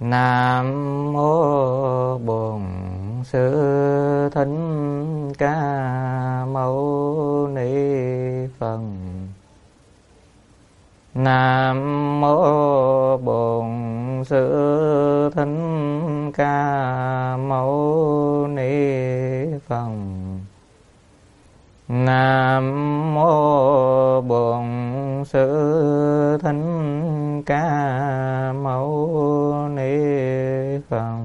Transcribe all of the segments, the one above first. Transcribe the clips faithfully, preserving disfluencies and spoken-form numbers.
Nam mô Bổn Sư Thích Ca Mâu Ni Phật. Nam mô Bổn Sư Thích Ca Mâu Ni Phật. Nam mô Bổn Sư Thích Ca Mâu Ni Phật.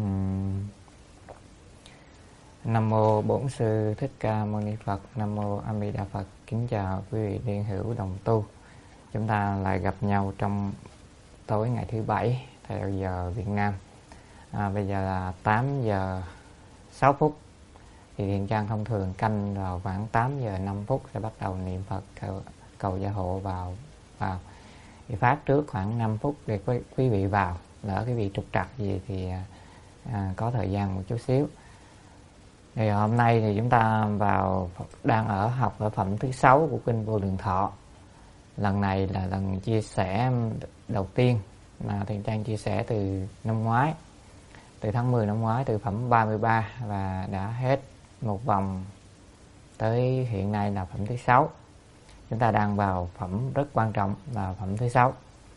Nam mô Bổn Sư Thích Ca Mâu Ni Phật. Nam mô A Di Đà Phật. Kính chào quý vị liên hữu đồng tu. Chúng ta lại gặp nhau trong tối ngày thứ bảy theo giờ Việt Nam. À, bây giờ là tám giờ sáu phút. Thì Thiện Trang thông thường canh vào khoảng tám giờ năm phút sẽ bắt đầu niệm Phật cầu, cầu gia hộ vào vào. Thì phát trước khoảng năm phút để quý vị vào. Lỡ quý vị trục trặc gì thì à, có thời gian một chút xíu. Thì hôm nay thì chúng ta vào đang ở học ở phẩm thứ sáu của kinh Vô Lượng Thọ. Lần này là lần chia sẻ đầu tiên mà Thiện Trang chia sẻ từ năm ngoái, từ tháng mười năm ngoái, từ phẩm ba mươi ba và đã hết một vòng tới hiện nay là phẩm thứ sáu. Chúng ta đang vào phẩm rất quan trọng là phẩm thứ sáu.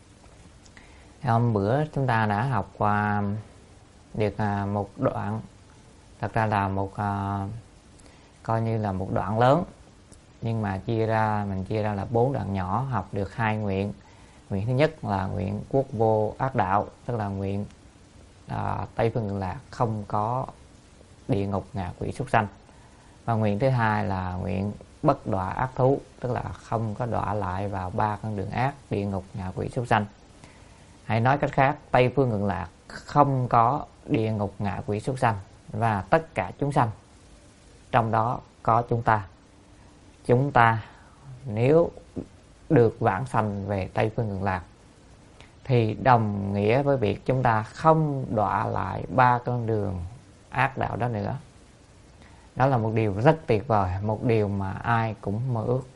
Hôm bữa chúng ta đã học qua được một đoạn, thật ra là một uh, coi như là một đoạn lớn, nhưng mà chia ra mình chia ra là bốn đoạn nhỏ, học được hai nguyện. Nguyện thứ nhất là nguyện quốc vô ác đạo, tức là nguyện uh, Tây Phương Cực Lạc không có địa ngục ngạ quỷ súc sanh. Và nguyện thứ hai là nguyện bất đọa ác thú, tức là không có đọa lại vào ba con đường ác, địa ngục ngạ quỷ súc sanh. Hay nói cách khác, Tây Phương Cực Lạc không có địa ngục ngạ quỷ súc sanh và tất cả chúng sanh, trong đó có chúng ta. Chúng ta nếu được vãng sanh về Tây Phương Cực Lạc thì đồng nghĩa với việc chúng ta không đọa lại ba con đường ác đạo đó nữa. Đó là một điều rất tuyệt vời, một điều mà ai cũng mơ ước.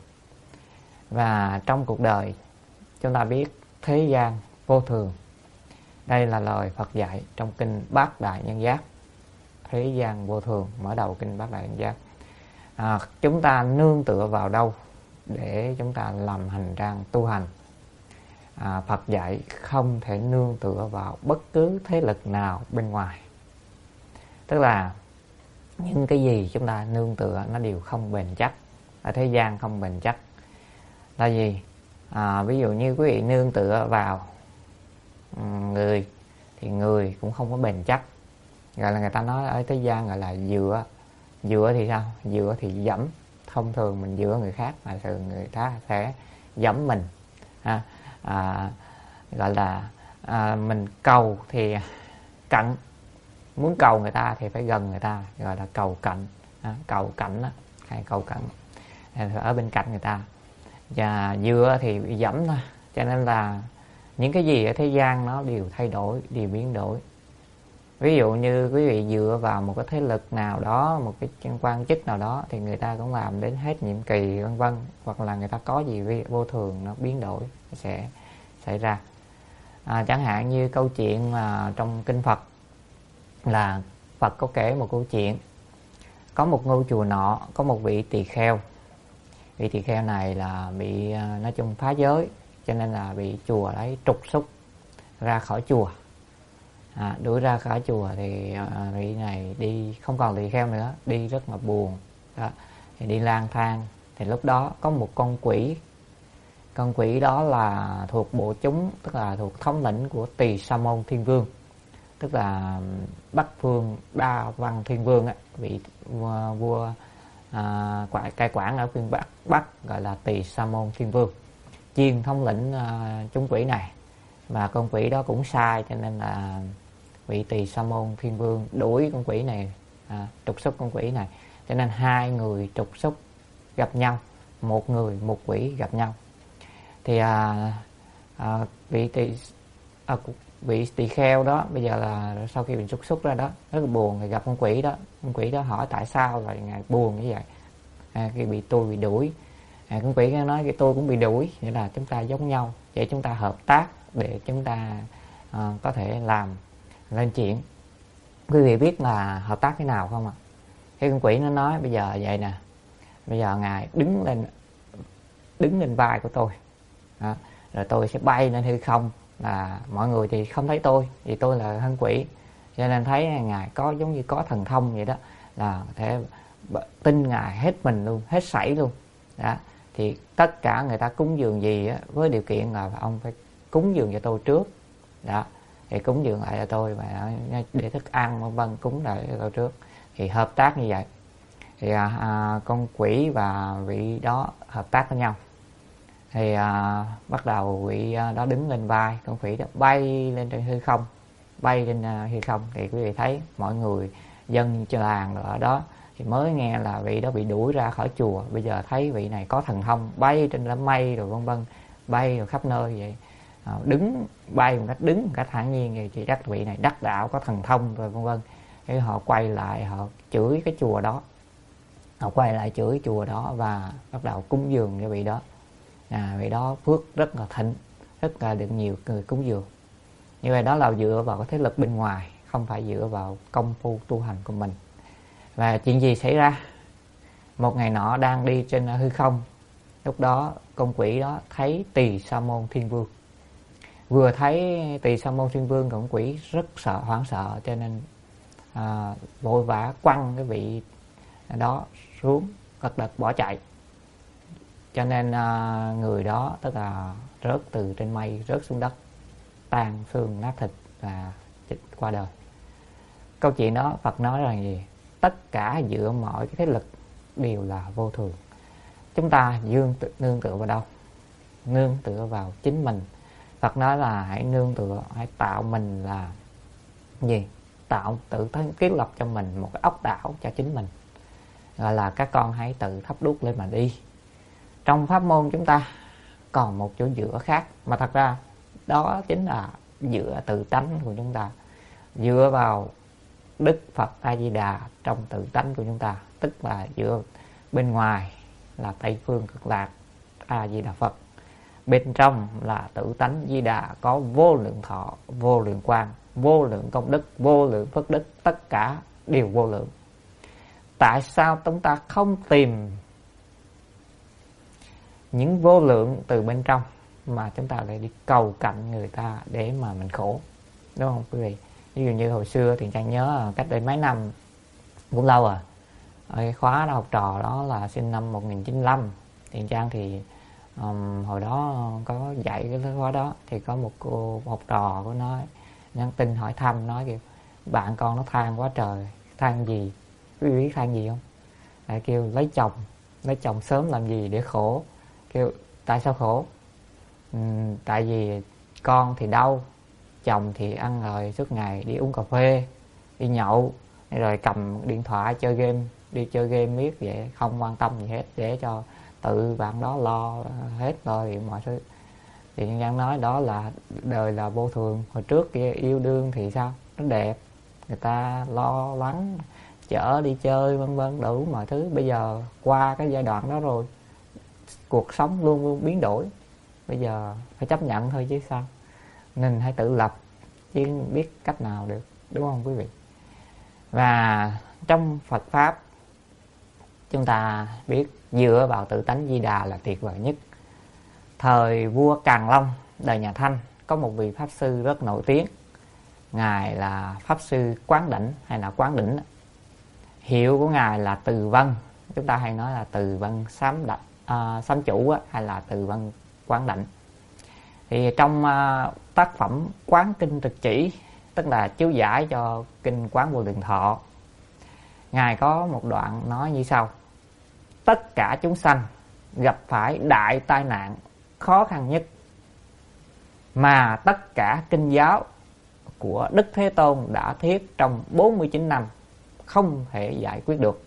Và trong cuộc đời chúng ta biết thế gian vô thường. Đây là lời Phật dạy trong kinh Bát Đại Nhân Giác. Thế gian vô thường, mở đầu kinh Bát Đại Nhân Giác. À, chúng ta nương tựa vào đâu để chúng ta làm hành trang tu hành? À, Phật dạy không thể nương tựa vào bất cứ thế lực nào bên ngoài. Tức là những cái gì chúng ta nương tựa nó đều không bền chắc. Ở thế gian không bền chắc là gì? À, ví dụ như quý vị nương tựa vào người thì người cũng không có bền chắc. Gọi là người ta nói ở thế gian gọi là dựa. Dựa thì sao? Dựa thì dẫm. Thông thường mình dựa người khác mà thường người ta sẽ dẫm mình. À, à, gọi là à, mình cầu thì cạnh. Muốn cầu người ta thì phải gần người ta, gọi là cầu cạnh. À, cầu cạnh đó, hay cầu cạnh ở bên cạnh người ta. Và dựa thì bị dẫm thôi. Cho nên là những cái gì ở thế gian nó đều thay đổi, đều biến đổi. Ví dụ như quý vị dựa vào một cái thế lực nào đó, một cái quan chức nào đó thì người ta cũng làm đến hết nhiệm kỳ vân vân, hoặc là người ta có gì vô thường nó biến đổi sẽ xảy ra. À, chẳng hạn như câu chuyện mà trong kinh Phật là Phật có kể một câu chuyện. Có một ngôi chùa nọ có một vị tỳ kheo. Vị tỳ kheo này là bị nói chung phá giới, cho nên là bị chùa đấy trục xuất ra khỏi chùa. À, đuổi ra khỏi chùa thì à, vị này đi không còn tỳ kheo nữa, đi rất là buồn đó. Thì đi lang thang. Thì lúc đó có một con quỷ. Con quỷ đó là thuộc bộ chúng, tức là thuộc thống lĩnh của Tỳ Sa Môn Thiên Vương, tức là Bắc Phương Đa Văn Thiên Vương ấy, vị vua, vua à, cai quản ở phương Bắc, Bắc gọi là Tỳ Sa Môn Thiên Vương, chuyên thống lĩnh à, chúng quỷ này. Và con quỷ đó cũng sai, cho nên là vị Tỳ Sa Môn Thiên Vương đuổi con quỷ này, à, trục xuất con quỷ này. Cho nên hai người trục xuất gặp nhau, một người một quỷ gặp nhau. Thì à, à, vị tỳ à, vị tỳ kheo đó bây giờ là sau khi bị trục xuất ra đó rất là buồn, thì gặp con quỷ đó. Con quỷ đó hỏi tại sao lại ngài buồn như vậy? À, khi bị tôi bị đuổi. À, con quỷ nói cái tôi cũng bị đuổi, nghĩa là chúng ta giống nhau, vậy chúng ta hợp tác để chúng ta à, có thể làm lên chuyện. Quý vị biết là hợp tác thế nào không ạ? Cái con quỷ nó nói bây giờ vậy nè, bây giờ ngài đứng lên đứng lên vai của tôi đó, rồi tôi sẽ bay lên hư không, là mọi người thì không thấy tôi vì tôi là thân quỷ, cho nên thấy ngài có giống như có thần thông vậy đó, là thể tin ngài hết mình luôn, hết sảy luôn đó. Thì tất cả người ta cúng dường gì á, với điều kiện là ông phải cúng dường cho tôi trước đó, thì cúng dường lại cho tôi và để thức ăn vân vân, cúng lại cho tôi trước, thì hợp tác như vậy. Thì à, à, con quỷ và vị đó hợp tác với nhau. Thì à, bắt đầu vị đó đứng lên vai con quỷ đó, bay lên trên hư không, bay lên uh, hư không. Thì quý vị thấy mọi người dân làng ở đó thì mới nghe là vị đó bị đuổi ra khỏi chùa, bây giờ thấy vị này có thần thông bay trên đám mây rồi vân vân, bay rồi khắp nơi vậy, à, đứng bay một cách đứng một cách thản nhiên, thì chỉ chắc vị này đắc đạo có thần thông rồi vân vân. Thì họ quay lại họ chửi cái chùa đó, họ quay lại chửi chùa đó và bắt đầu cúng dường cho vị đó. À, vị đó phước rất là thịnh, rất là được nhiều người cúng dường. Như vậy đó là dựa vào cái thế lực bên ngoài, không phải dựa vào công phu tu hành của mình. Và chuyện gì xảy ra? Một ngày nọ đang đi trên hư không, lúc đó con quỷ đó thấy Tỳ Sa Môn Thiên Vương. Vừa thấy Tỳ Sa Môn Thiên Vương, con quỷ rất sợ, hoảng sợ, cho nên à, vội vã quăng cái vị đó xuống gật đật bỏ chạy. Cho nên à, người đó tức là rớt từ trên mây rớt xuống đất, tan xương nát thịt và chết qua đời. Câu chuyện đó Phật nói rằng gì? Tất cả dựa mọi cái thế lực đều là vô thường. Chúng ta dương tự, nương tựa vào đâu? Nương tựa vào chính mình. Phật nói là hãy nương tựa, hãy tạo mình là gì? Tạo tự thân kiến lập cho mình một cái ốc đảo cho chính mình. Gọi là các con hãy tự thắp đuốc lên mà đi. Trong pháp môn chúng ta còn một chỗ dựa khác, mà thật ra đó chính là dựa tự tánh của chúng ta, dựa vào Đức Phật A Di Đà trong tự tánh của chúng ta, tức là dựa bên ngoài là Tây Phương Cực Lạc A Di Đà Phật, bên trong là tự tánh Di Đà có vô lượng thọ, vô lượng quang, vô lượng công đức, vô lượng phước đức, tất cả đều vô lượng. Tại sao chúng ta không tìm những vô lượng từ bên trong mà chúng ta lại đi cầu cạnh người ta để mà mình khổ, đúng không quý vị? Ví dụ như hồi xưa thì Trang nhớ cách đây mấy năm cũng lâu rồi, ở cái khóa đó học trò đó là sinh năm một nghìn chín trăm chín mươi lăm, thì Trang thì um, hồi đó có dạy cái khóa đó, thì có một cô một học trò của nó nhắn tin hỏi thăm, nói kêu bạn con nó than quá trời. Than gì? Quý vị biết than gì không? Lại kêu lấy chồng, lấy chồng sớm làm gì để khổ. Kêu tại sao khổ? Ừ, tại vì con thì đau, chồng thì ăn rồi suốt ngày đi uống cà phê, đi nhậu, rồi cầm điện thoại chơi game, đi chơi game miết vậy, không quan tâm gì hết, để cho tự bạn đó lo hết lo thì mọi thứ. Thì nhân dân nói đó là đời là vô thường. Hồi trước kia yêu đương thì sao? Nó đẹp, người ta lo lắng, chở đi chơi vân vân đủ mọi thứ. Bây giờ qua cái giai đoạn đó rồi, cuộc sống luôn luôn biến đổi, bây giờ phải chấp nhận thôi chứ sao. Nên hãy tự lập chứ biết cách nào được, đúng không quý vị? Và trong Phật Pháp chúng ta biết dựa vào tự tánh Di Đà là tuyệt vời nhất. Thời vua Càn Long đời nhà Thanh có một vị Pháp Sư rất nổi tiếng. Ngài là Pháp Sư Quán Đỉnh hay là Quán Đỉnh. Hiệu của Ngài là Từ Vân. Chúng ta hay nói là Từ Vân Sám Đảnh, à, Sám Chủ á, hay là Từ Vân Quán Đỉnh. Thì trong uh, tác phẩm Quán Kinh Trực Chỉ, tức là chiếu giải cho Kinh Quán Vô Lượng Thọ, Ngài có một đoạn nói như sau: tất cả chúng sanh gặp phải đại tai nạn khó khăn nhất mà tất cả kinh giáo của Đức Thế Tôn đã thuyết trong bốn mươi chín năm không thể giải quyết được.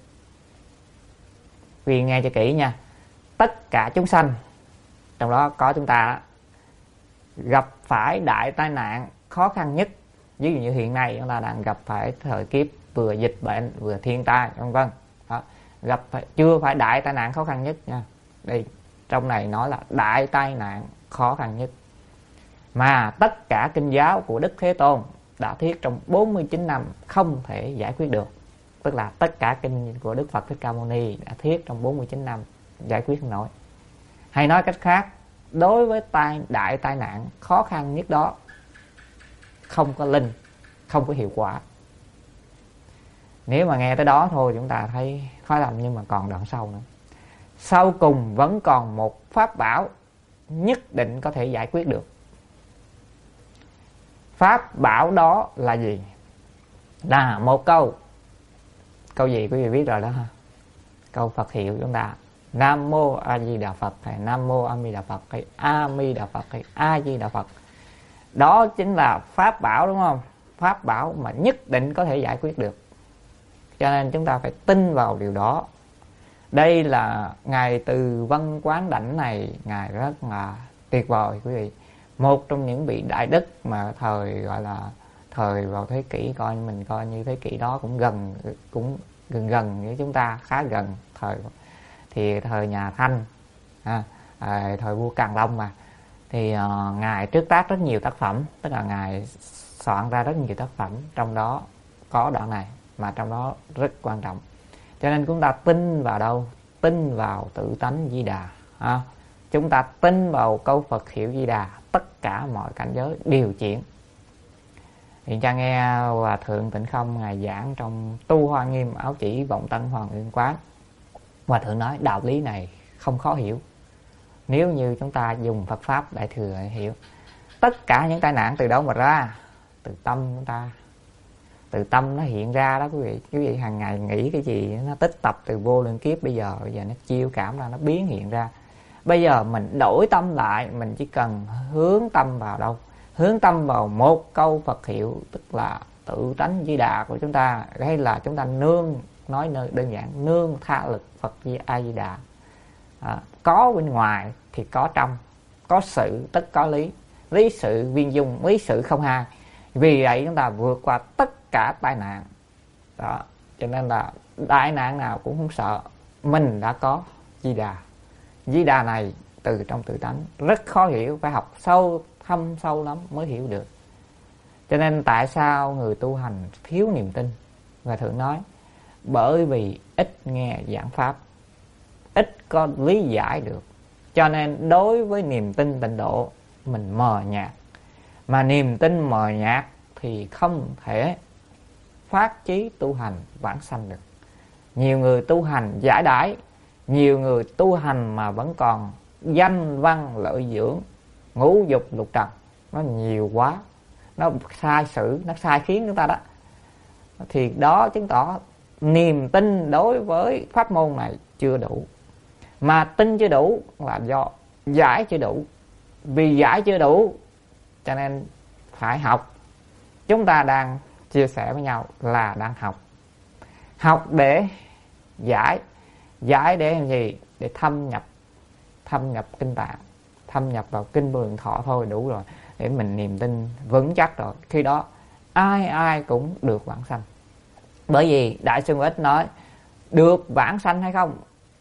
Vì nghe cho kỹ nha, tất cả chúng sanh, trong đó có chúng ta, gặp phải đại tai nạn khó khăn nhất. Ví dụ như hiện nay chúng ta đang gặp phải thời kiếp vừa dịch bệnh vừa thiên tai vân vân. Gặp phải, chưa phải đại tai nạn khó khăn nhất nha. Đây trong này nói là đại tai nạn khó khăn nhất mà tất cả kinh giáo của Đức Thế Tôn đã thuyết trong bốn mươi chín năm không thể giải quyết được. Tức là tất cả kinh của Đức Phật Thích Ca Mâu Ni đã thuyết trong bốn mươi chín năm giải quyết không nổi. Hay nói cách khác, đối với tai đại tai nạn khó khăn nhất đó, không có linh, không có hiệu quả. Nếu mà nghe tới đó thôi chúng ta thấy khó làm, nhưng mà còn đoạn sau nữa. Sau cùng vẫn còn một pháp bảo nhất định có thể giải quyết được. Pháp bảo đó là gì? Là một câu. Câu gì quý vị biết rồi đó ha. Câu Phật hiệu chúng ta: Nam Mô A Di Đà Phật, hay Nam Mô A Di Đà Phật, hay A Mi Đà Phật, hay A Di Đà Phật. Đó chính là pháp bảo, đúng không? Pháp bảo mà nhất định có thể giải quyết được. Cho nên chúng ta phải tin vào điều đó. Đây là Ngài Từ Văn Quán Đảnh này, Ngài rất là tuyệt vời quý vị. Một trong những vị đại đức mà thời gọi là thời vào thế kỷ, coi mình coi như thế kỷ đó cũng gần cũng gần gần với chúng ta, khá gần thời thì thời nhà Thanh, à, à, thời vua Càn Long mà. Thì uh, Ngài trước tác rất nhiều tác phẩm, tức là Ngài soạn ra rất nhiều tác phẩm, trong đó có đoạn này, mà trong đó rất quan trọng. Cho nên chúng ta tin vào đâu? Tin vào tự tánh Di Đà. À, chúng ta tin vào câu Phật hiệu Di Đà, tất cả mọi cảnh giới đều chuyển. Hiện cha nghe Hòa Thượng Tịnh Không Ngài giảng trong Tu Hoa Nghiêm Áo Chỉ Vọng Tân Hoàng Uyên Quán. Hòa Thượng nói đạo lý này không khó hiểu, nếu như chúng ta dùng Phật Pháp Đại Thừa để hiểu. Tất cả những tai nạn từ đâu mà ra? Từ tâm chúng ta. Từ tâm nó hiện ra đó quý vị. Quý vị hàng ngày nghĩ cái gì nó tích tập từ vô lượng kiếp, bây giờ bây giờ nó chiêu cảm ra, nó biến hiện ra. Bây giờ mình đổi tâm lại, mình chỉ cần hướng tâm vào đâu? Hướng tâm vào một câu Phật hiệu, tức là tự tánh Di Đà của chúng ta, hay là chúng ta nương, nói đơn giản, nương tha lực Phật A Di Đà. À, có bên ngoài thì có trong, có sự tất có lý, lý sự viên dung, lý sự không hai. Vì vậy chúng ta vượt qua tất cả tai nạn đó. Cho nên là đại nạn nào cũng không sợ, mình đã có Di Đà. Di Đà này từ trong tự tánh rất khó hiểu, phải học sâu thâm sâu lắm mới hiểu được. Cho nên tại sao người tu hành thiếu niềm tin? Và Thượng nói bởi vì ít nghe giảng pháp, ít có lý giải được. Cho nên đối với niềm tin tịnh độ mình mờ nhạt. Mà niềm tin mờ nhạt thì không thể phát chí tu hành vãng sanh được. Nhiều người tu hành giải đãi, nhiều người tu hành mà vẫn còn danh văn lợi dưỡng, ngũ dục lục trần, nó nhiều quá, nó sai sử, nó sai khiến chúng ta đó. Thì đó chứng tỏ niềm tin đối với pháp môn này chưa đủ. Mà tin chưa đủ là do giải chưa đủ. Vì giải chưa đủ cho nên phải học. Chúng ta đang chia sẻ với nhau là đang học. Học để giải. Giải để làm gì? Để thâm nhập. Thâm nhập kinh tạng, thâm nhập vào kinh Vô Lượng Thọ thôi đủ rồi. Để mình niềm tin vững chắc rồi. Khi đó ai ai cũng được vãng sanh. Bởi vì Đại sư Ích nói được vãng sanh hay không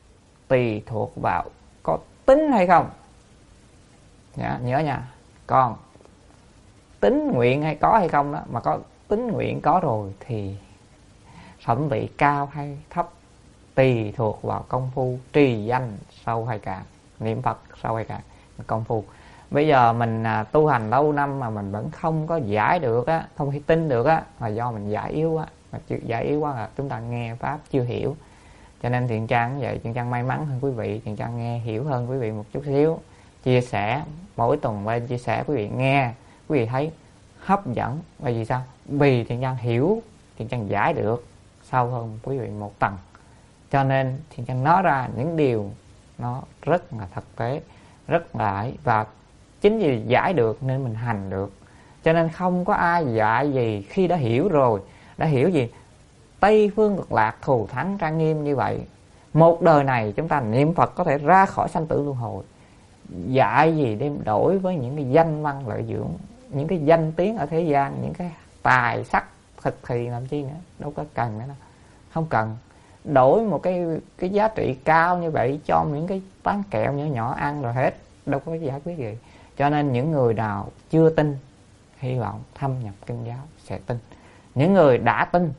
tùy thuộc vào có tính hay không. Nhớ, nhớ nha. Còn tính nguyện hay có hay không đó, mà có tính nguyện có rồi thì phẩm vị cao hay thấp tùy thuộc vào công phu trì danh sâu hay cạn, niệm Phật sâu hay cạn, công phu. Bây giờ mình à, tu hành lâu năm mà mình vẫn không có giải được á, không thể tin được á, là do mình giải yếu á. Mà giải yếu quá là chúng ta nghe pháp chưa hiểu. Cho nên Thiện Trang vậy, Thiện Trang may mắn hơn quý vị, Thiện Trang nghe hiểu hơn quý vị một chút xíu. Chia sẻ mỗi tuần lên chia sẻ quý vị nghe, quý vị thấy hấp dẫn. Bởi vì sao? Vì Thiện Trang hiểu, Thiện Trang giải được sâu hơn quý vị một tầng. Cho nên Thiện Trang nói ra những điều nó rất là thực tế, rất là ấy. Và chính vì giải được nên mình hành được. Cho nên không có ai dạy gì khi đã hiểu rồi. Đã hiểu gì? Tây phương cực lạc thù thắng trang nghiêm như vậy. Một đời này chúng ta niệm Phật có thể ra khỏi sanh tử luân hồi. Dạy gì đem đổi với những cái danh văn lợi dưỡng, những cái danh tiếng ở thế gian, những cái tài sắc thực thì làm chi nữa, đâu có cần nữa đâu. Không cần đổi một cái cái giá trị cao như vậy cho những cái bán kẹo nhỏ nhỏ ăn rồi hết, đâu có giải quyết gì. Cho nên những người nào chưa tin hy vọng thâm nhập kinh giáo sẽ tin. Những người đã tin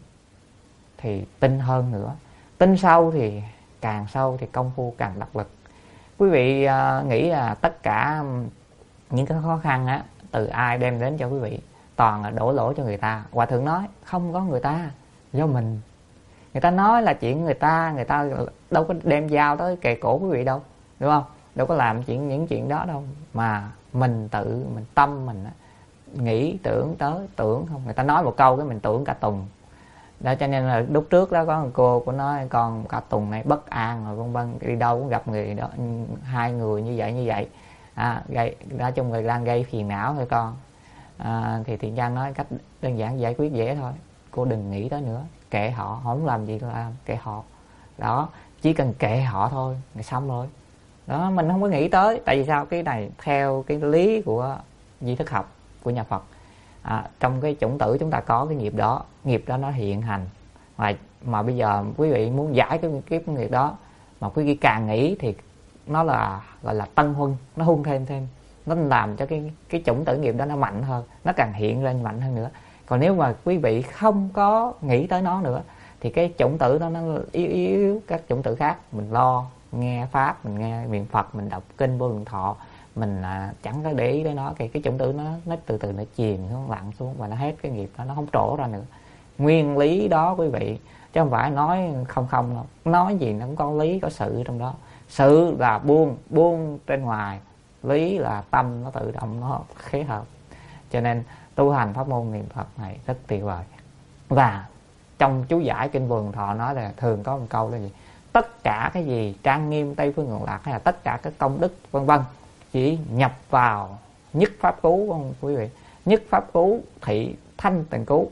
thì tin hơn nữa, tin sâu thì càng sâu thì công phu càng đắc lực. Quý vị uh, nghĩ là tất cả những cái khó khăn á, từ ai đem đến cho quý vị? Toàn là đổ lỗi cho người ta. Hòa thượng nói không có người ta, do mình. Người ta nói là chuyện người ta, người ta đâu có đem dao tới kề cổ quý vị đâu, đúng không? Đâu có làm chuyện những chuyện đó đâu, mà mình tự mình tâm mình á, nghĩ tưởng tới tưởng không. Người ta nói một câu cái mình tưởng cả tuần đó. Cho nên là lúc trước đó có một cô có nói con cả tuần này bất an rồi vân vân, đi đâu cũng gặp người đó, hai người như vậy như vậy à, gây nói chung người đang gây phiền não thôi con. À, thì Thiện Trang nói cách đơn giản giải quyết dễ thôi, cô đừng nghĩ tới nữa, kệ họ, họ muốn làm gì làm, kệ họ đó, chỉ cần kệ họ thôi là xong rồi đó. Mình không có nghĩ tới, tại vì sao? Cái này theo cái lý của di thức học của nhà Phật, à, trong cái chủng tử chúng ta có cái nghiệp đó, nghiệp đó nó hiện hành mà, mà bây giờ quý vị muốn giải cái, cái, cái nghiệp đó mà quý vị càng nghĩ thì nó là gọi là tân huân, nó huân thêm thêm, nó làm cho cái cái chủng tử nghiệp đó nó mạnh hơn, nó càng hiện lên mạnh hơn nữa. Còn nếu mà quý vị không có nghĩ tới nó nữa thì cái chủng tử đó nó yếu yếu các chủng tử khác. Mình lo nghe pháp, mình nghe niệm Phật, mình đọc kinh Vô Lượng Thọ, mình à, chẳng có để ý tới nó, thì cái chủng tử nó nó từ từ nó chìm xuống, lặn xuống và nó hết cái nghiệp đó, nó không trổ ra nữa. Nguyên lý đó quý vị, chứ không phải nói không không đâu. Nói gì nó cũng có lý có sự trong đó. Sự là buông buông trên ngoài, lý là tâm nó tự động nó khế hợp. Cho nên tu hành pháp môn niệm Phật này rất tuyệt vời. Và trong chú giải kinh Vô Lượng Thọ nói là thường có một câu là gì? Tất cả cái gì trang nghiêm Tây Phương Cực Lạc hay là tất cả các công đức vân vân chỉ nhập vào nhất pháp cứu, không quý vị? Nhất pháp cứu thị thanh tịnh cứu,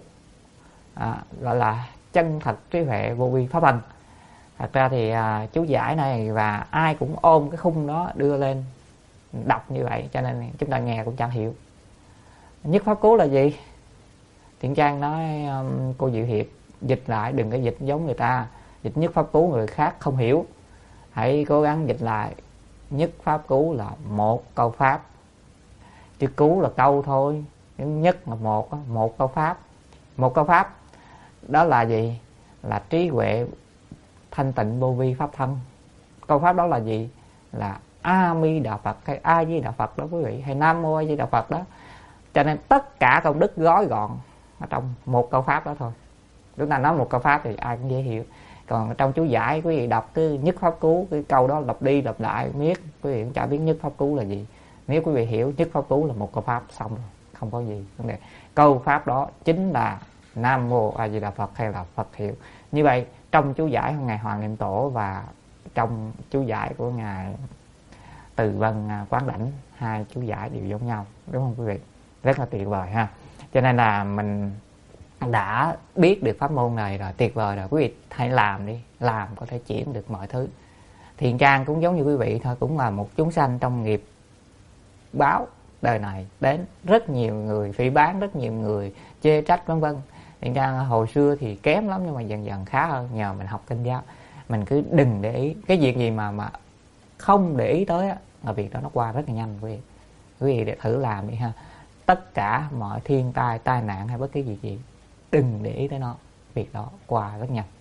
à, gọi là chân thật trí huệ vô vi pháp hành. Thật ra thì à, chú giải này và ai cũng ôm cái khung đó đưa lên đọc như vậy, cho nên chúng ta nghe cũng chẳng hiểu. Nhất pháp cứu là gì? Thiện Trang nói um, cô Diệu Hiệp dịch lại, đừng có dịch giống người ta, dịch nhất pháp cứu người khác không hiểu, hãy cố gắng dịch lại. Nhất pháp cứu là một câu pháp, chứ cứu là câu thôi, nhất là một một câu pháp. Một câu pháp đó là gì? Là trí huệ thanh tịnh vô vi pháp thân. Câu pháp đó là gì? Là A Mi Đà Phật hay A Di Đà Phật đó quý vị, hay Nam Mô A Di Đà Phật đó. Cho nên tất cả công đức gói gọn ở trong một câu pháp đó thôi. Chúng ta nói một câu pháp thì ai cũng dễ hiểu. Còn trong chú giải quý vị đọc cái nhất pháp cứu, cái câu đó lặp đi lặp lại biết, quý vị cũng chả biết nhất pháp cứu là gì. Nếu quý vị hiểu nhất pháp cứu là một câu pháp xong rồi, không có gì vấn đề. Câu pháp đó chính là Nam Mô A Di Đà Phật hay là Phật hiệu. Như vậy trong chú giải của ngài Hoàng Niệm Tổ và trong chú giải của ngài Từ Vân Quán Đảnh, hai chú giải đều giống nhau, đúng không quý vị? Rất là tuyệt vời ha. Cho nên là mình đã biết được pháp môn này rồi, tuyệt vời rồi. Quý vị hãy làm đi, làm có thể chuyển được mọi thứ. Thiện Trang cũng giống như quý vị thôi, cũng là một chúng sanh trong nghiệp báo đời này, đến rất nhiều người phỉ báng, rất nhiều người chê trách vân vân. Thiện Trang hồi xưa thì kém lắm, nhưng mà dần dần khá hơn nhờ mình học kinh giáo. Mình cứ đừng để ý cái việc gì mà mà không để ý tới á, là việc đó nó qua rất là nhanh quý vị. Quý vị để thử làm đi ha. Tất cả mọi thiên tai, tai nạn hay bất cứ gì gì, đừng để ý tới nó, việc đó qua rất nhanh.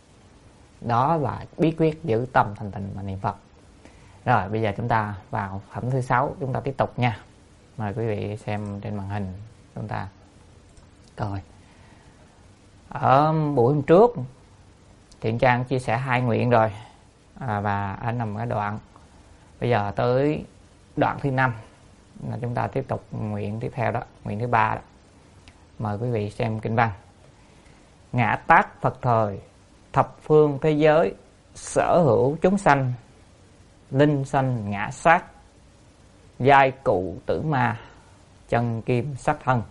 Đó là bí quyết giữ tâm thành tịnh mà niệm Phật. Rồi bây giờ chúng ta vào phẩm thứ sáu, chúng ta tiếp tục nha. Mời quý vị xem trên màn hình chúng ta coi. Ở buổi hôm trước Thiện Trang chia sẻ hai nguyện rồi, à, và ở nằm cái đoạn bây giờ tới đoạn thứ năm là chúng ta tiếp tục nguyện tiếp theo đó, nguyện thứ ba đó. Mời quý vị xem kinh văn. Ngã tát Phật thời, thập phương thế giới, sở hữu chúng sanh, linh sanh ngã sát, giai cụ tử ma, chân kim sắc thân.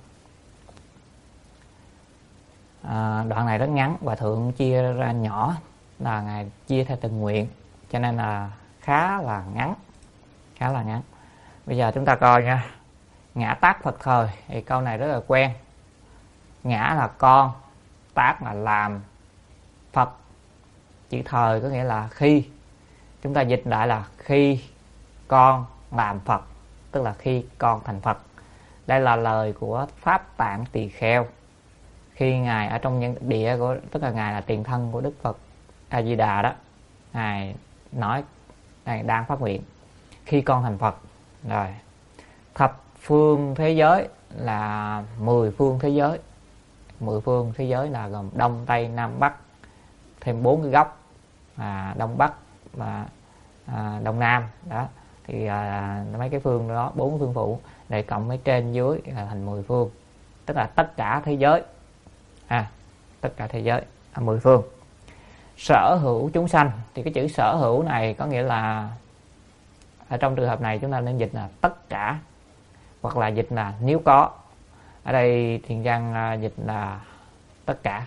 À, đoạn này rất ngắn, Hòa Thượng chia ra nhỏ, là ngài chia theo từng nguyện, cho nên là khá là ngắn, khá là ngắn. Bây giờ chúng ta coi nha. Ngã tát Phật thời thì câu này rất là quen. Ngã là con, tát là làm, Phật chữ thời có nghĩa là khi. Chúng ta dịch lại là khi con làm Phật, tức là khi con thành Phật. Đây là lời của Pháp Tạng Tỳ Kheo khi ngài ở trong nhân địa của, tức là ngài là tiền thân của Đức Phật A Di Đà đó, ngài nói, ngài đang phát nguyện khi con thành Phật rồi, thập phương thế giới là mười phương thế giới. Mười phương thế giới là gồm Đông Tây Nam Bắc, thêm bốn cái góc, à, Đông Bắc và à, Đông Nam đó, thì à, mấy cái phương đó, bốn phương phụ để cộng với trên dưới là thành mười phương, tức là tất cả thế giới, à, tất cả thế giới là mười phương. Sở hữu chúng sanh, thì cái chữ sở hữu này có nghĩa là ở trong trường hợp này chúng ta nên dịch là tất cả, hoặc là dịch là nếu có. Ở đây Thiền Giang dịch là tất cả,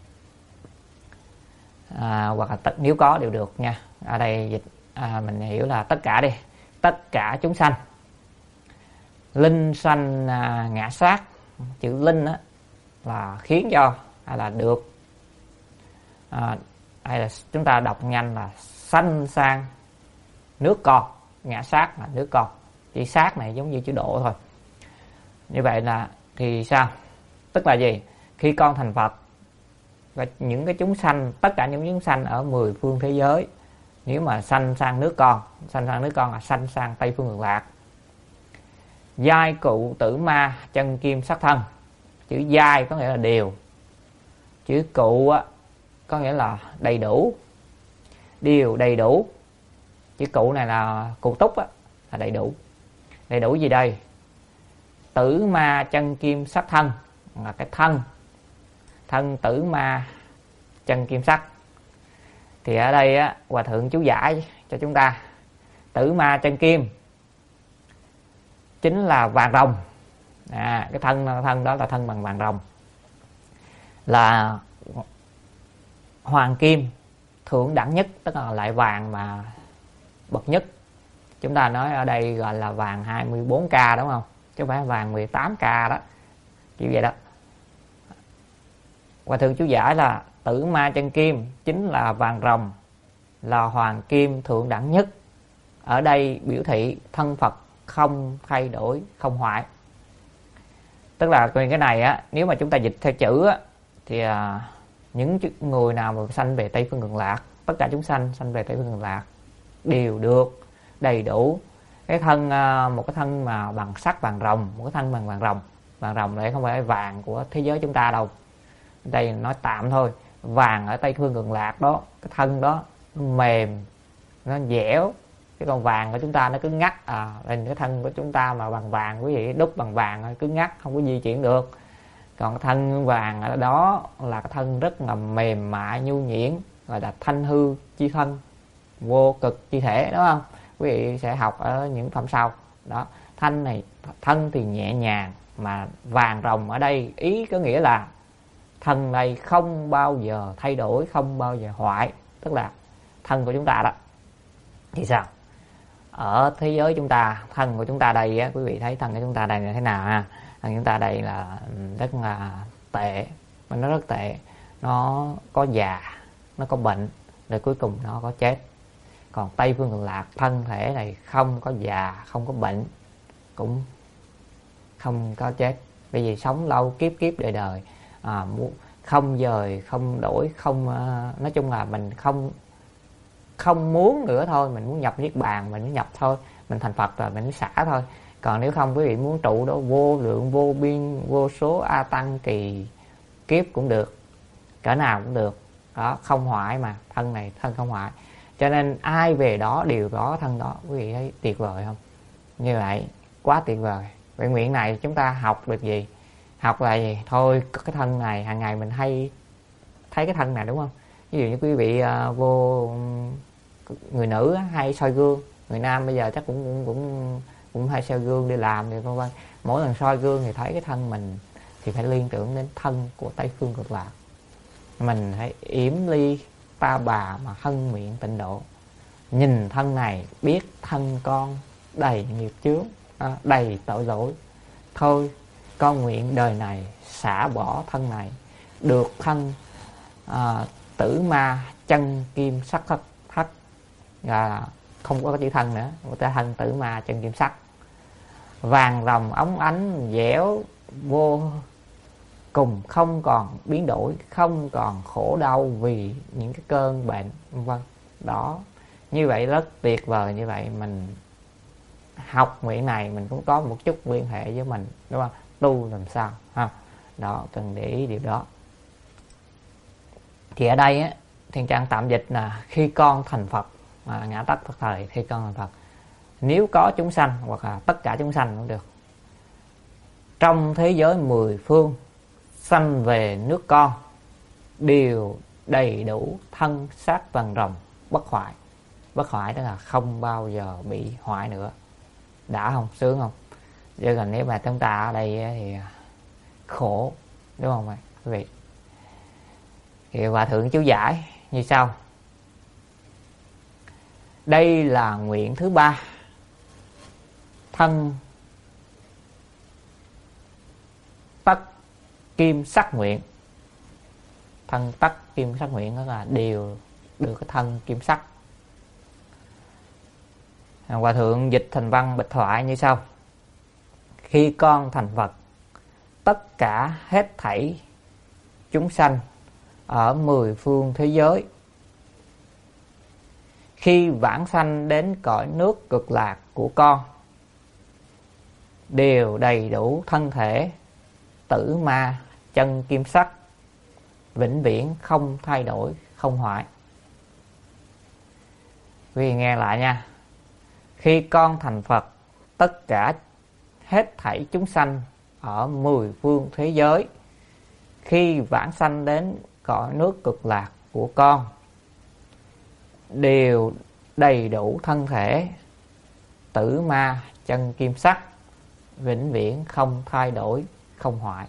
à, hoặc là tất, nếu có đều được nha. Ở đây dịch à, mình hiểu là tất cả đi, tất cả chúng sanh. Linh sanh à, ngã sát, chữ linh á là khiến cho hay là được, à, hay là chúng ta đọc nhanh là sanh sang nước con. Ngã sát là nước con, chữ sát này giống như chữ độ thôi. Như vậy là thì sao? Tức là gì? Khi con thành Phật và những cái chúng sanh, tất cả những chúng sanh ở mười phương thế giới, nếu mà sanh sang nước con, sanh sang nước con là sanh sang Tây Phương Cực Lạc. Giai cụ tử ma chân kim sắc thân, chữ giai có nghĩa là đều, chữ cụ á, có nghĩa là đầy đủ, điều đầy đủ. Chữ cụ này là cụ túc á, là đầy đủ. Đầy đủ gì đây? Tử ma chân kim sắc thân là cái thân, thân tử ma chân kim sắc. Thì ở đây á, Hòa Thượng chú giải cho chúng ta, tử ma chân kim chính là vàng rồng, à, cái thân thân đó là thân bằng vàng rồng, là hoàng kim thượng đẳng nhất, tức là loại vàng mà bậc nhất. Chúng ta nói ở đây gọi là vàng hai mươi bốn ca đúng không, chứ không phải vàng mười tám ca đó, kiểu vậy đó. Hòa Thượng chú giải là tử ma chân kim chính là vàng rồng, là hoàng kim thượng đẳng nhất. Ở đây biểu thị thân Phật không thay đổi, không hoại. Tức là cái này á, nếu mà chúng ta dịch theo chữ á, thì à, những người nào mà sanh về Tây Phương Cực Lạc, tất cả chúng sanh sanh về Tây Phương Cực Lạc đều được đầy đủ cái thân, à, một cái thân mà bằng sắc vàng rồng, một cái thân bằng vàng rồng. Vàng rồng này không phải vàng của thế giới chúng ta đâu, đây nói tạm thôi. Vàng ở Tây Phương Cực Lạc đó, cái thân đó nó mềm, nó dẻo, cái con vàng của chúng ta nó cứng ngắc. À, nên cái thân của chúng ta mà bằng vàng, quý vị đúc bằng vàng cứng ngắc, không có di chuyển được. Còn cái thân vàng ở đó là cái thân rất là mềm mại nhu nhuyễn, gọi là thanh hư chi thân, vô cực chi thể, đúng không? Quý vị sẽ học ở những phẩm sau đó. Thanh này, thân thì nhẹ nhàng, mà vàng rồng ở đây ý có nghĩa là thân này không bao giờ thay đổi, không bao giờ hoại, tức là thân của chúng ta đó. Thì sao? Ở thế giới chúng ta, thân của chúng ta đây á, quý vị thấy thân của chúng ta đây là thế nào ha? Thân chúng ta đây là rất là tệ, mà nó rất tệ, nó có già, nó có bệnh, rồi cuối cùng nó có chết. Còn Tây Phương Cực Lạc, thân thể này không có già, không có bệnh, cũng không có chết, bởi vì sống lâu kiếp kiếp đời đời, à, không dời, không đổi, không, nói chung là mình không không muốn nữa thôi, mình muốn nhập niết bàn mình mới nhập thôi, mình thành Phật rồi mình mới xả thôi. Còn nếu không, quý vị muốn trụ đó vô lượng vô biên vô số a tăng kỳ kiếp cũng được, cỡ nào cũng được đó, không hoại mà, thân này thân không hoại. Cho nên ai về đó đều có thân đó, quý vị thấy tuyệt vời không? Như vậy quá tuyệt vời. Vậy nguyện này chúng ta học được gì? Học là gì? Thôi cái thân này hàng ngày mình hay thấy cái thân này, đúng không? Ví dụ như quý vị uh, vô người nữ hay soi gương, người nam bây giờ chắc cũng cũng cũng, cũng hay soi gương đi làm thì vân vân. Mỗi lần soi gương thì thấy cái thân mình thì phải liên tưởng đến thân của Tây Phương Cực Lạc. Mình hãy yểm ly ta bà mà hân miệng tịnh độ. Nhìn thân này biết thân con đầy nghiệp chướng, à, đầy tội lỗi. Thôi con nguyện đời này xả bỏ thân này, được thân à, tử ma chân kim sắc thất thất, à, không có chữ thân nữa, một cái thân tử ma chân kim sắc. vàng ròng óng ánh dẻo vô cùng, không còn biến đổi, không còn khổ đau vì những cái cơn bệnh vân vân. Đó, như vậy rất tuyệt vời. Như vậy mình học nguyện này mình cũng có một chút liên hệ với mình, đúng không? Tu làm sao ha? Đó, cần để ý điều đó. Thì ở đây á, Thiên Trang tạm dịch là khi con thành Phật, à, ngã tắc Phật thời khi con thành Phật, nếu có chúng sanh hoặc là tất cả chúng sanh cũng được, trong thế giới mười phương sanh về nước con, đều đầy đủ thân xác vàng rồng, bất hoại. Bất hoại đó là không bao giờ bị hoại nữa. Đã không? Sướng không? Chứ còn nếu mà chúng ta ở đây thì khổ, đúng không quý vị? Thì Hòa Thượng chú giải như sau: đây là nguyện thứ ba, thân tất kim sắc nguyện. Thân tất kim sắc nguyện đó là đều được cái thân kim sắc. Hòa Thượng dịch thành văn bịch thoại như sau: khi con thành Phật, tất cả hết thảy chúng sanh ở mười phương thế giới, khi vãng sanh đến cõi nước cực lạc của con, đều đầy đủ thân thể tử ma chân kim sắc, vĩnh viễn không thay đổi, không hoại. Quý vị nghe lại nha. Khi con thành Phật, tất cả hết thảy chúng sanh ở mười phương thế giới, khi vãng sanh đến cõi nước cực lạc của con, đều đầy đủ thân thể tử ma chân kim sắc, vĩnh viễn không thay đổi, không hoại.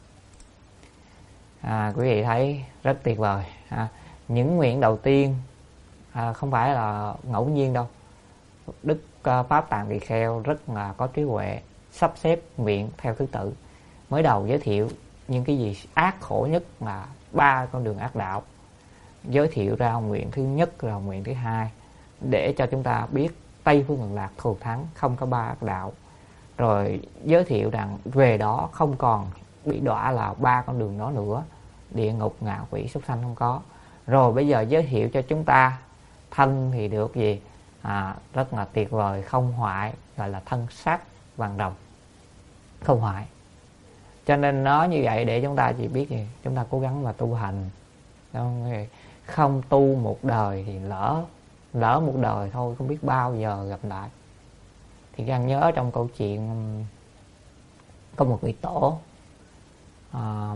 À, quý vị thấy rất tuyệt vời. À, những nguyện đầu tiên à, không phải là ngẫu nhiên đâu. Đức uh, Pháp Tạng Tỳ Kheo rất là có trí huệ, sắp xếp nguyện theo thứ tự. Mới đầu giới thiệu những cái gì ác khổ nhất là ba con đường ác đạo, giới thiệu ra nguyện thứ nhất là nguyện thứ hai, để cho chúng ta biết Tây Phương Cực Lạc thù thắng, không có ba ác đạo. Rồi giới thiệu rằng về đó không còn bị đọa là ba con đường đó nữa, địa ngục, ngạ quỷ, súc sanh không có. Rồi bây giờ giới thiệu cho chúng ta thân thì được gì? À, rất là tuyệt vời, không hoại, gọi là thân xác vàng rồng, không hoại. Cho nên nói như vậy để chúng ta chỉ biết gì? Chúng ta cố gắng mà tu hành. Không, không tu một đời thì lỡ lỡ một đời thôi, không biết bao giờ gặp lại. Thì đang nhớ trong câu chuyện có một vị tổ, à,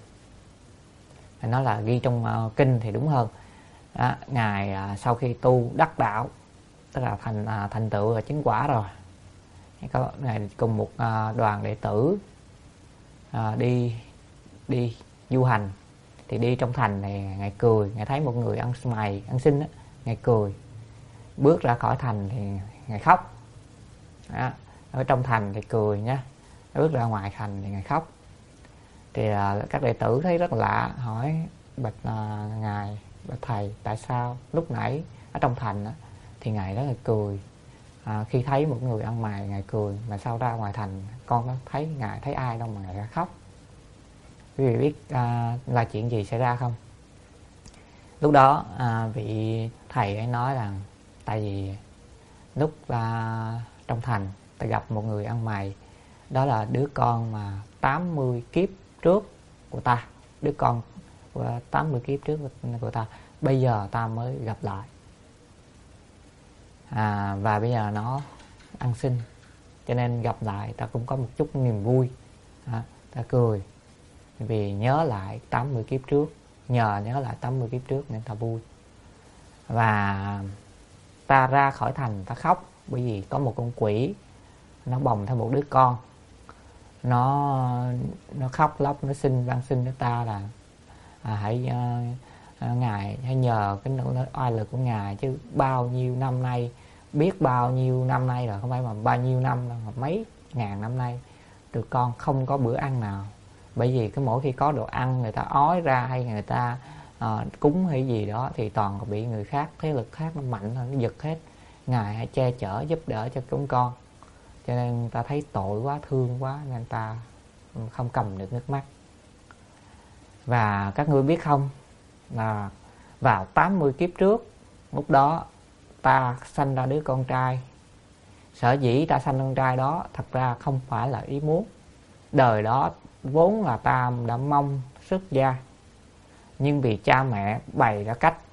nói là ghi trong uh, kinh thì đúng hơn. Đó, ngài uh, sau khi tu đắc đạo, tức là thành uh, thành tựu là chứng quả rồi, có ngài cùng một uh, đoàn đệ tử uh, đi đi du hành. Thì đi trong thành này, ngài cười, ngài thấy một người ăn mày ăn xin á, ngài cười. Bước ra khỏi thành thì ngài khóc. Đó, ở trong thành thì cười nhá, bước ra ngoài thành thì ngài khóc. Thì uh, các đệ tử thấy rất lạ, hỏi bạch uh, ngài, bạch thầy, tại sao lúc nãy ở trong thành á, thì ngài rất là cười, à, khi thấy một người ăn mày ngài cười, mà sao ra ngoài thành con có thấy ngài thấy ai đâu mà ngài ra khóc? Quý vị biết à, là chuyện gì xảy ra không? Lúc đó à, vị thầy ấy nói rằng tại vì lúc à, trong thành ta gặp một người ăn mày, đó là đứa con mà tám mươi kiếp trước của ta, đứa con của tám mươi kiếp trước của ta, bây giờ ta mới gặp lại. À, và bây giờ nó ăn xin, cho nên gặp lại ta cũng có một chút niềm vui, à, ta cười vì nhớ lại tám mươi kiếp trước, nhờ nhớ lại tám mươi kiếp trước nên ta vui. Và ta ra khỏi thành ta khóc bởi vì có một con quỷ nó bồng theo một đứa con, nó nó khóc lóc, nó xin van xin với ta là à, hãy uh, ngài hãy nhờ cái oai lực của ngài, chứ bao nhiêu năm nay, biết bao nhiêu năm nay rồi, không phải mà bao nhiêu năm đâu, mà mấy ngàn năm nay tụi con không có bữa ăn nào. Bởi vì cái mỗi khi có đồ ăn người ta ói ra, hay người ta uh, cúng hay gì đó, thì toàn bị người khác, thế lực khác nó mạnh hơn, nó giật hết. Ngài hãy che chở giúp đỡ cho chúng con. cho nên ta thấy tội quá, thương quá, nên ta không cầm được nước mắt. Và các ngươi biết không, là vào tám mươi kiếp trước, lúc đó ta sanh ra đứa con trai. Sở dĩ ta sanh con trai đó thật ra không phải là ý muốn. Đời đó vốn là ta đã mong xuất gia, nhưng vì cha mẹ bày ra cách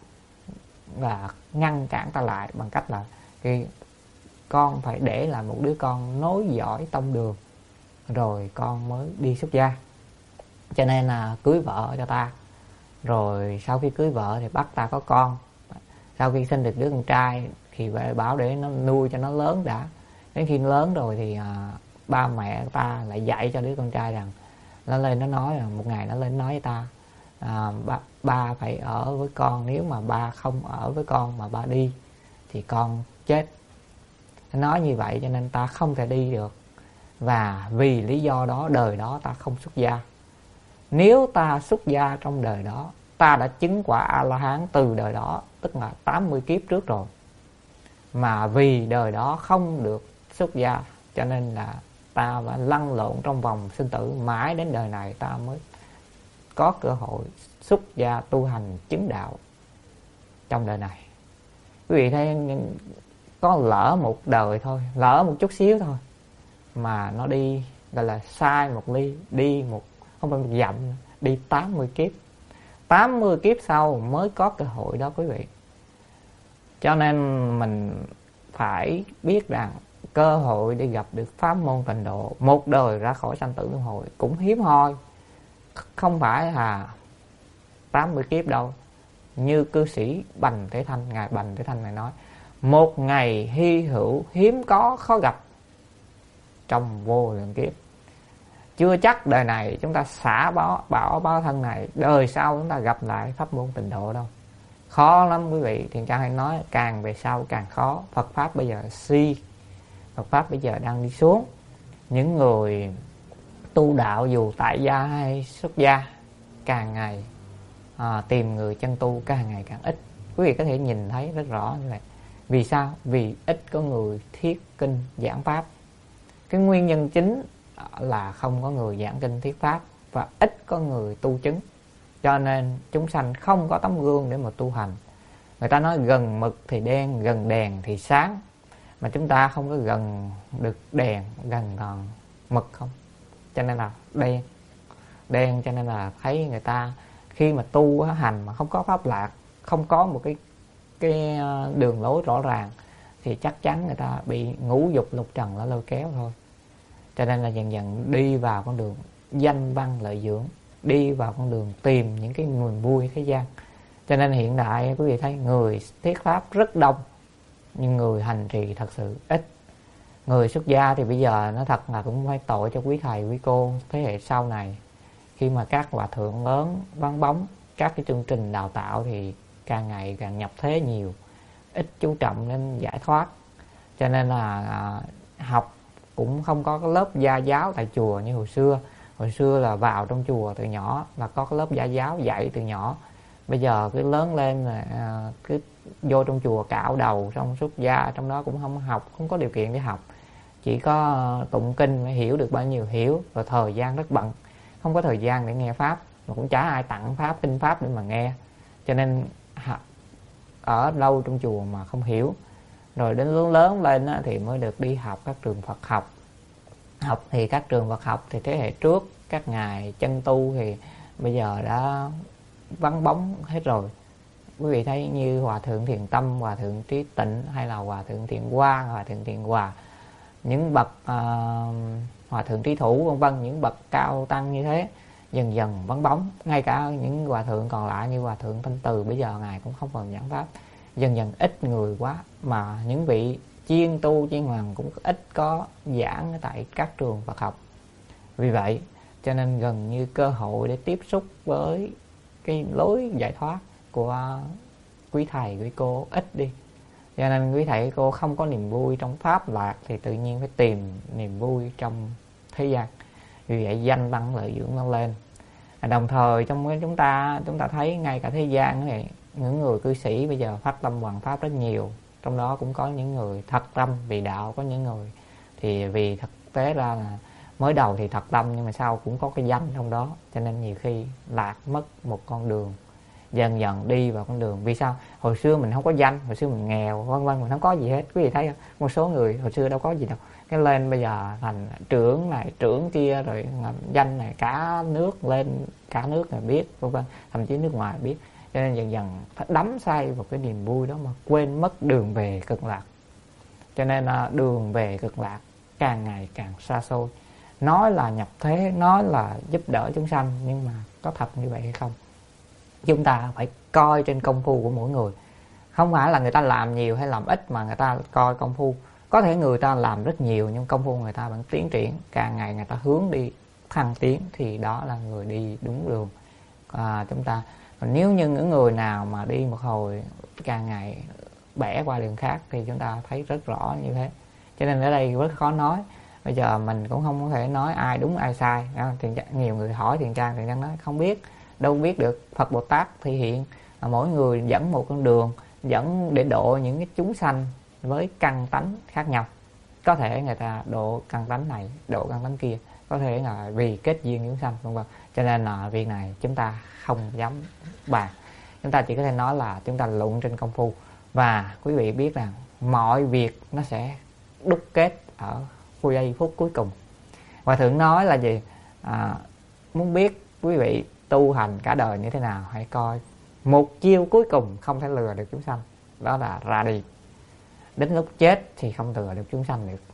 là ngăn cản ta lại bằng cách là cái con phải để là một đứa con nối dõi tông đường, rồi con mới đi xuất gia. Cho nên là cưới vợ cho ta, rồi sau khi cưới vợ thì bắt ta có con. Sau khi sinh được đứa con trai thì về bảo để nó nuôi cho nó lớn đã. Đến khi nó lớn rồi thì à, ba mẹ ta lại dạy cho đứa con trai rằng, nó lên nó nói là một ngày nó lên nói với ta, à, ba, ba phải ở với con, nếu mà ba không ở với con mà ba đi thì con chết. Nó nói như vậy cho nên ta không thể đi được, và vì lý do đó đời đó ta không xuất gia. Nếu ta xuất gia trong đời đó, ta đã chứng quả A-la-hán từ đời đó, tức là tám mươi kiếp trước rồi. Mà vì đời đó không được xuất gia, cho nên là ta phải lăn lộn trong vòng sinh tử, mãi đến đời này ta mới có cơ hội xuất gia tu hành chứng đạo trong đời này. Quý vị thấy, có lỡ một đời thôi, lỡ một chút xíu thôi mà nó đi, gọi là sai một ly, đi một, không phải một dặm, đi tám mươi kiếp. tám mươi kiếp sau mới có cơ hội đó quý vị. Cho nên mình phải biết rằng cơ hội để gặp được pháp môn tịnh độ, một đời ra khỏi sanh tử luân hồi cũng hiếm hoi. Không phải là tám mươi kiếp đâu. Như cư sĩ Bành Thế Thanh, ngài Bành Thế Thanh này nói, một ngày hy hữu hiếm có khó gặp trong vô lượng kiếp. Chưa chắc đời này chúng ta xả bỏ bảo báo thân này, đời sau chúng ta gặp lại pháp môn tịnh độ đâu. Khó lắm quý vị. Thiền Trang hay nói càng về sau càng khó. Phật Pháp bây giờ suy, Phật Pháp bây giờ đang đi xuống. Những người tu đạo dù tại gia hay xuất gia càng ngày à, tìm người chân tu càng ngày càng ít. Quý vị có thể nhìn thấy rất rõ như vậy. Vì sao? Vì ít có người thuyết kinh giảng pháp. Cái nguyên nhân chính là không có người giảng kinh thuyết pháp, và ít có người tu chứng. Cho nên chúng sanh không có tấm gương để mà tu hành. Người ta nói gần mực thì đen, gần đèn thì sáng. Mà chúng ta không có gần được đèn, gần còn mực không. Cho nên là đen. Đen cho nên là thấy người ta khi mà tu hành mà không có pháp lạc, không có một cái, cái đường lối rõ ràng, thì chắc chắn người ta bị ngũ dục lục trần nó lôi kéo thôi. Cho nên là dần dần đi vào con đường danh văn lợi dưỡng, đi vào con đường tìm những cái niềm vui thế gian. Cho nên hiện đại quý vị thấy người thuyết pháp rất đông, nhưng người hành trì thật sự ít. Người xuất gia thì bây giờ nó thật là cũng phải tội cho quý thầy quý cô thế hệ sau này. Khi mà các hòa thượng lớn vắng bóng, các cái chương trình đào tạo thì càng ngày càng nhập thế nhiều, ít chú trọng đến giải thoát. Cho nên là à, học cũng không có cái lớp gia giáo tại chùa như hồi xưa. Hồi xưa là vào trong chùa từ nhỏ là có cái lớp gia giáo dạy từ nhỏ. Bây giờ cứ lớn lên là à, cứ vô trong chùa cạo đầu xong xuất gia, trong đó cũng không học, không có điều kiện để học. Chỉ có tụng kinh phải hiểu được bao nhiêu hiểu, rồi thời gian rất bận, không có thời gian để nghe pháp, mà cũng chả ai tặng pháp, kinh pháp để mà nghe. Cho nên ở lâu trong chùa mà không hiểu. Rồi đến lớn lớn lên á, thì mới được đi học các trường Phật học. Học thì các trường Phật học thì thế hệ trước, các ngài chân tu thì bây giờ đã vắng bóng hết rồi. Quý vị thấy như Hòa Thượng Thiền Tâm, Hòa Thượng Trí Tịnh, hay là Hòa Thượng Thiện Hoa, Hòa Thượng Thiện Hòa, những bậc uh, Hòa Thượng Trí Thủ vân vân, những bậc cao tăng như thế dần dần vắng bóng. Ngay cả những hòa thượng còn lại như Hòa Thượng Thanh Từ bây giờ ngài cũng không còn giảng pháp. Dần dần ít người quá, mà những vị chuyên tu chuyên hoàng cũng ít có giảng tại các trường Phật học. Vì vậy cho nên gần như cơ hội để tiếp xúc với cái lối giải thoát của quý thầy quý cô ít đi. Cho nên quý thầy quý cô không có niềm vui trong pháp lạc thì tự nhiên phải tìm niềm vui trong thế gian. Vì vậy danh văn lợi dưỡng nó lên. Đồng thời trong chúng ta chúng ta thấy ngay cả thế gian này, những người cư sĩ bây giờ phát tâm hoằng pháp rất nhiều. Trong đó cũng có những người thật tâm vì đạo, có những người Thì vì thực tế ra là mới đầu thì thật tâm, nhưng mà sau cũng có cái danh trong đó, cho nên nhiều khi lạc mất một con đường, dần dần đi vào con đường. Vì sao? Hồi xưa mình không có danh, hồi xưa mình nghèo vân vân, mình không có gì hết. Quý vị thấy không? Một số người hồi xưa đâu có gì đâu, cái lên bây giờ thành trưởng này trưởng kia, rồi danh này cả nước lên, cả nước này biết vân vân, thậm chí nước ngoài biết. Cho nên dần dần phải đắm say vào cái niềm vui đó mà quên mất đường về cực lạc. Cho nên đường về cực lạc càng ngày càng xa xôi. Nói là nhập thế, nói là giúp đỡ chúng sanh, nhưng mà có thật như vậy hay không? Chúng ta phải coi trên công phu của mỗi người. Không phải là người ta làm nhiều hay làm ít mà người ta coi công phu. Có thể người ta làm rất nhiều nhưng công phu người ta vẫn tiến triển, càng ngày người ta hướng đi thăng tiến, thì đó là người đi đúng đường. À, chúng ta nếu như những người nào mà đi một hồi càng ngày bẻ qua đường khác thì chúng ta thấy rất rõ như thế. Cho nên ở đây rất khó nói. Bây giờ mình cũng không có thể nói ai đúng ai sai. Thiện Trang, nhiều người hỏi Thiện Trang, Thiện Trang nói không biết, đâu biết được. Phật Bồ Tát thể hiện là mỗi người dẫn một con đường, dẫn để độ những cái chúng sanh với căn tánh khác nhau. Có thể người ta độ căn tánh này, độ căn tánh kia, có thể là vì kết duyên chúng sanh vân vân. Cho nên là việc này chúng ta không dám bàn. Chúng ta chỉ có thể nói là chúng ta luận trên công phu. Và quý vị biết rằng mọi việc nó sẽ đúc kết ở giây phút cuối cùng. Hòa thượng nói là gì? À, muốn biết quý vị tu hành cả đời như thế nào, hãy coi một chiêu cuối cùng không thể lừa được chúng sanh, đó là ra đi. Đến lúc chết thì không lừa được chúng sanh được.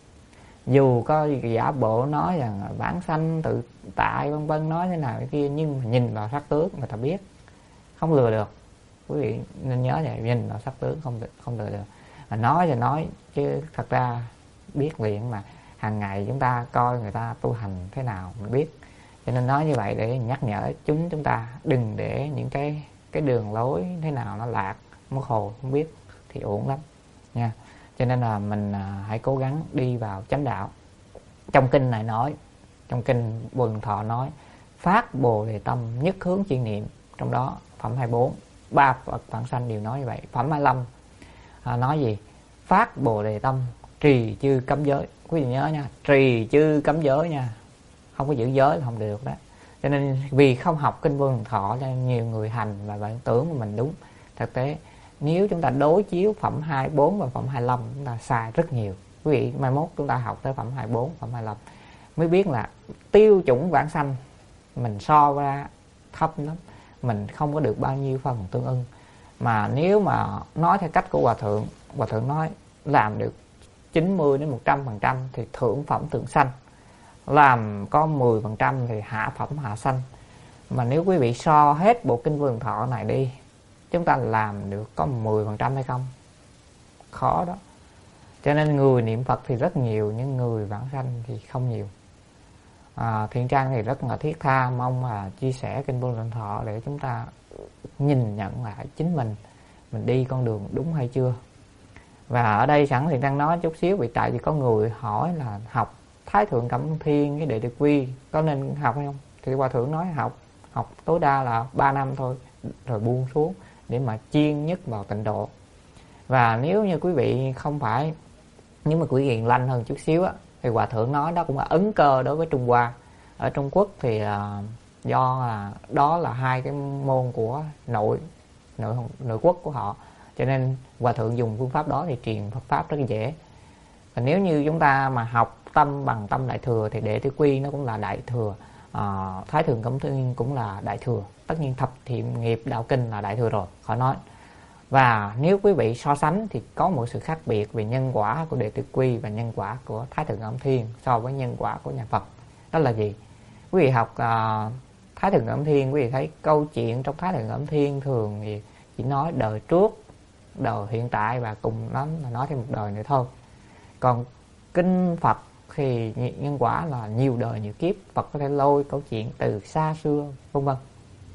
Dù có giả bộ nói rằng bản sanh tự tại vân vân, nói thế nào cái kia, nhưng mà nhìn vào sắc tướng người ta biết không lừa được. Quý vị nên nhớ vậy, nhìn vào sắc tướng không không lừa được. Mà nói thì nói chứ thật ra biết liền, mà hàng ngày chúng ta coi người ta tu hành thế nào mình biết. Cho nên nói như vậy để nhắc nhở chúng chúng ta đừng để những cái cái đường lối thế nào nó lạc, mất hồ không biết thì uổng lắm nha. Cho nên là mình hãy cố gắng đi vào chánh đạo. Trong kinh này nói, trong kinh Bồ Đề Thọ nói phát Bồ Đề tâm nhất hướng chuyên niệm. Trong đó phẩm hai mươi bốn, ba Phật Vãng Sanh đều nói như vậy. Phẩm hai mươi lăm à, nói gì? Phát Bồ Đề tâm trì chư cấm giới. Quý vị nhớ nha, trì chư cấm giới nha, không có giữ giới là không được đó. Cho nên vì không học kinh Vô Lượng Thọ cho nên nhiều người hành và bạn tưởng mà mình đúng. Thực tế nếu chúng ta đối chiếu phẩm hai mươi bốn và phẩm hai mươi lăm chúng ta sai rất nhiều. Quý vị mai mốt chúng ta học tới phẩm hai mươi bốn, phẩm hai mươi lăm mới biết là tiêu chuẩn vãng sanh mình so ra thấp lắm, mình không có được bao nhiêu phần tương ưng. Mà nếu mà nói theo cách của Hòa Thượng, Hòa Thượng nói làm được chín mươi đến một trăm phần trăm thì thượng phẩm thượng sanh, làm có mười phần trăm thì hạ phẩm hạ sanh. Mà nếu quý vị so hết bộ kinh Vô Lượng Thọ này đi, chúng ta làm được có mười phần trăm hay không? Khó đó. Cho nên người niệm Phật thì rất nhiều, nhưng người vãng sanh thì không nhiều. à, Thiện Trang thì rất là thiết tha mong là chia sẻ kinh Vô Lượng Thọ để chúng ta nhìn nhận lại chính mình, mình đi con đường đúng hay chưa. Và ở đây sẵn Thiện Trang nói chút xíu, vì tại vì có người hỏi là học Thái Thượng Cẩm Thiên cái Đệ Tử Quy có nên học hay không? Thì Hòa Thượng nói học, học tối đa là ba năm thôi rồi buông xuống để mà chuyên nhất vào tịnh độ. Và nếu như quý vị không phải, nếu mà quý vị lanh hơn chút xíu á, thì Hòa Thượng nói đó cũng là ấn cơ đối với Trung Hoa. Ở Trung Quốc thì uh, do là đó là hai cái môn của nội nội nội quốc của họ, cho nên Hòa Thượng dùng phương pháp đó thì truyền Phật pháp rất là dễ. Và nếu như chúng ta mà học tâm bằng tâm Đại Thừa thì Đệ Tử Quy nó cũng là Đại Thừa, à, Thái Thượng Cẩm Thiên cũng là Đại Thừa, tất nhiên Thập Thiện Nghiệp Đạo Kinh là Đại Thừa rồi, khỏi nói. Và nếu quý vị so sánh thì có một sự khác biệt về nhân quả của Đệ Tử Quy và nhân quả của Thái Thượng Cẩm Thiên so với nhân quả của nhà Phật. Đó là gì? Quý vị học uh, Thái Thượng Cẩm Thiên, quý vị thấy câu chuyện trong Thái Thượng Cẩm Thiên thường thì chỉ nói đời trước, đời hiện tại và cùng lắm là nói thêm một đời nữa thôi. Còn kinh Phật thì nhân quả là nhiều đời nhiều kiếp, Phật có thể lôi câu chuyện từ xa xưa vân vân.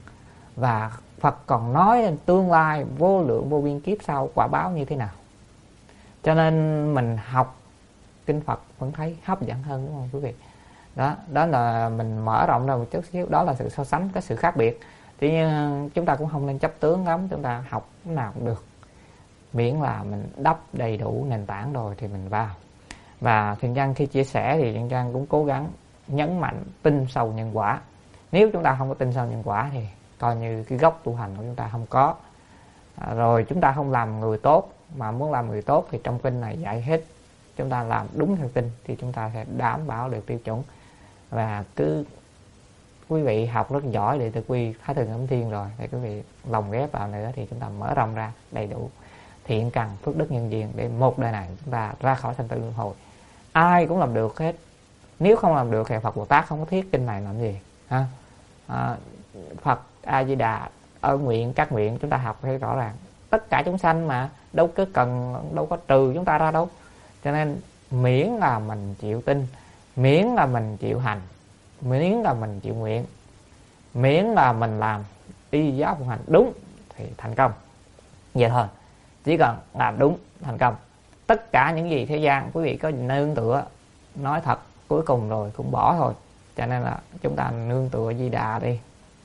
Và Phật còn nói tương lai vô lượng vô biên kiếp sau quả báo như thế nào. Cho nên mình học kinh Phật vẫn thấy hấp dẫn hơn, đúng không quý vị? Đó, đó là mình mở rộng ra một chút xíu, đó là sự so sánh, cái sự khác biệt. Tuy nhiên chúng ta cũng không nên chấp tướng lắm, chúng ta học cái nào cũng được, miễn là mình đắp đầy đủ nền tảng rồi thì mình vào. Và Thiện Nhân khi chia sẻ thì Thiện Nhân cũng cố gắng nhấn mạnh tin sâu nhân quả. Nếu chúng ta không có tin sâu nhân quả thì coi như cái gốc tu hành của chúng ta không có. À, rồi chúng ta không làm người tốt, mà muốn làm người tốt thì trong kinh này dạy hết. Chúng ta làm đúng theo kinh thì chúng ta sẽ đảm bảo được tiêu chuẩn. Và cứ quý vị học rất giỏi để tự quy Thái Thượng Ẩm Thiên rồi thì quý vị lồng ghép vào nữa thì chúng ta mở rộng ra đầy đủ thiện căn phước đức nhân duyên để một đời này chúng ta ra khỏi sanh tử luân hồi. Ai cũng làm được hết. Nếu không làm được thì Phật Bồ Tát không có thiết kinh này làm gì ha. À, Phật A Di Đà ở nguyện các nguyện chúng ta học thấy rõ ràng, tất cả chúng sanh mà đâu có cần, đâu có trừ chúng ta ra đâu. Cho nên miễn là mình chịu tin, miễn là mình chịu hành, miễn là mình chịu nguyện, miễn là mình làm y giáo phụng hành đúng thì thành công. Vậy thôi, chỉ cần làm đúng thành công. Tất cả những gì thế gian quý vị có nương tựa, nói thật cuối cùng rồi cũng bỏ thôi. Cho nên là chúng ta nương tựa Di Đà đi.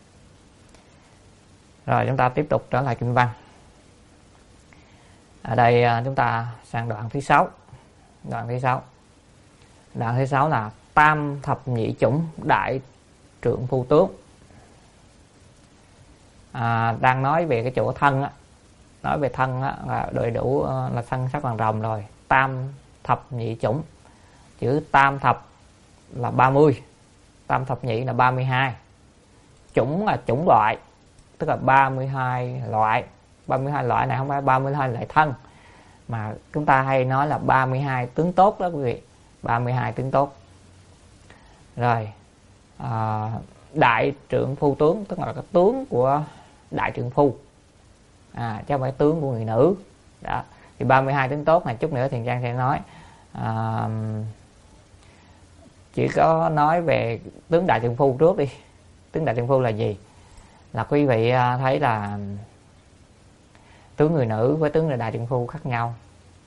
Rồi chúng ta tiếp tục trở lại kinh văn. Ở đây chúng ta sang đoạn thứ sáu. Đoạn thứ sáu. Đoạn thứ sáu là tam thập nhị chủng đại trượng phu tướng. À, đang nói về cái chỗ thân á, nói về thân á, là đầy đủ là thân sắc bằng rồng rồi. Tam thập nhị chủng, chữ tam thập là ba mươi, tam thập nhị là ba mươi hai, chủng là chủng loại, tức là ba mươi hai loại. Ba mươi hai loại này không phải ba mươi hai loại thân, mà chúng ta hay nói là ba mươi hai tướng tốt đó quý vị. Ba mươi hai tướng tốt. Rồi à, đại trượng phu tướng, tức là cái tướng của đại trượng phu, à, chứ không phải tướng của người nữ đó. Thì ba mươi hai tướng tốt này chút nữa Thiện Trang sẽ nói. à, Chỉ có nói về tướng đại trượng phu trước đi. Tướng đại trượng phu là gì? Là quý vị thấy là tướng người nữ với tướng đại trượng phu khác nhau.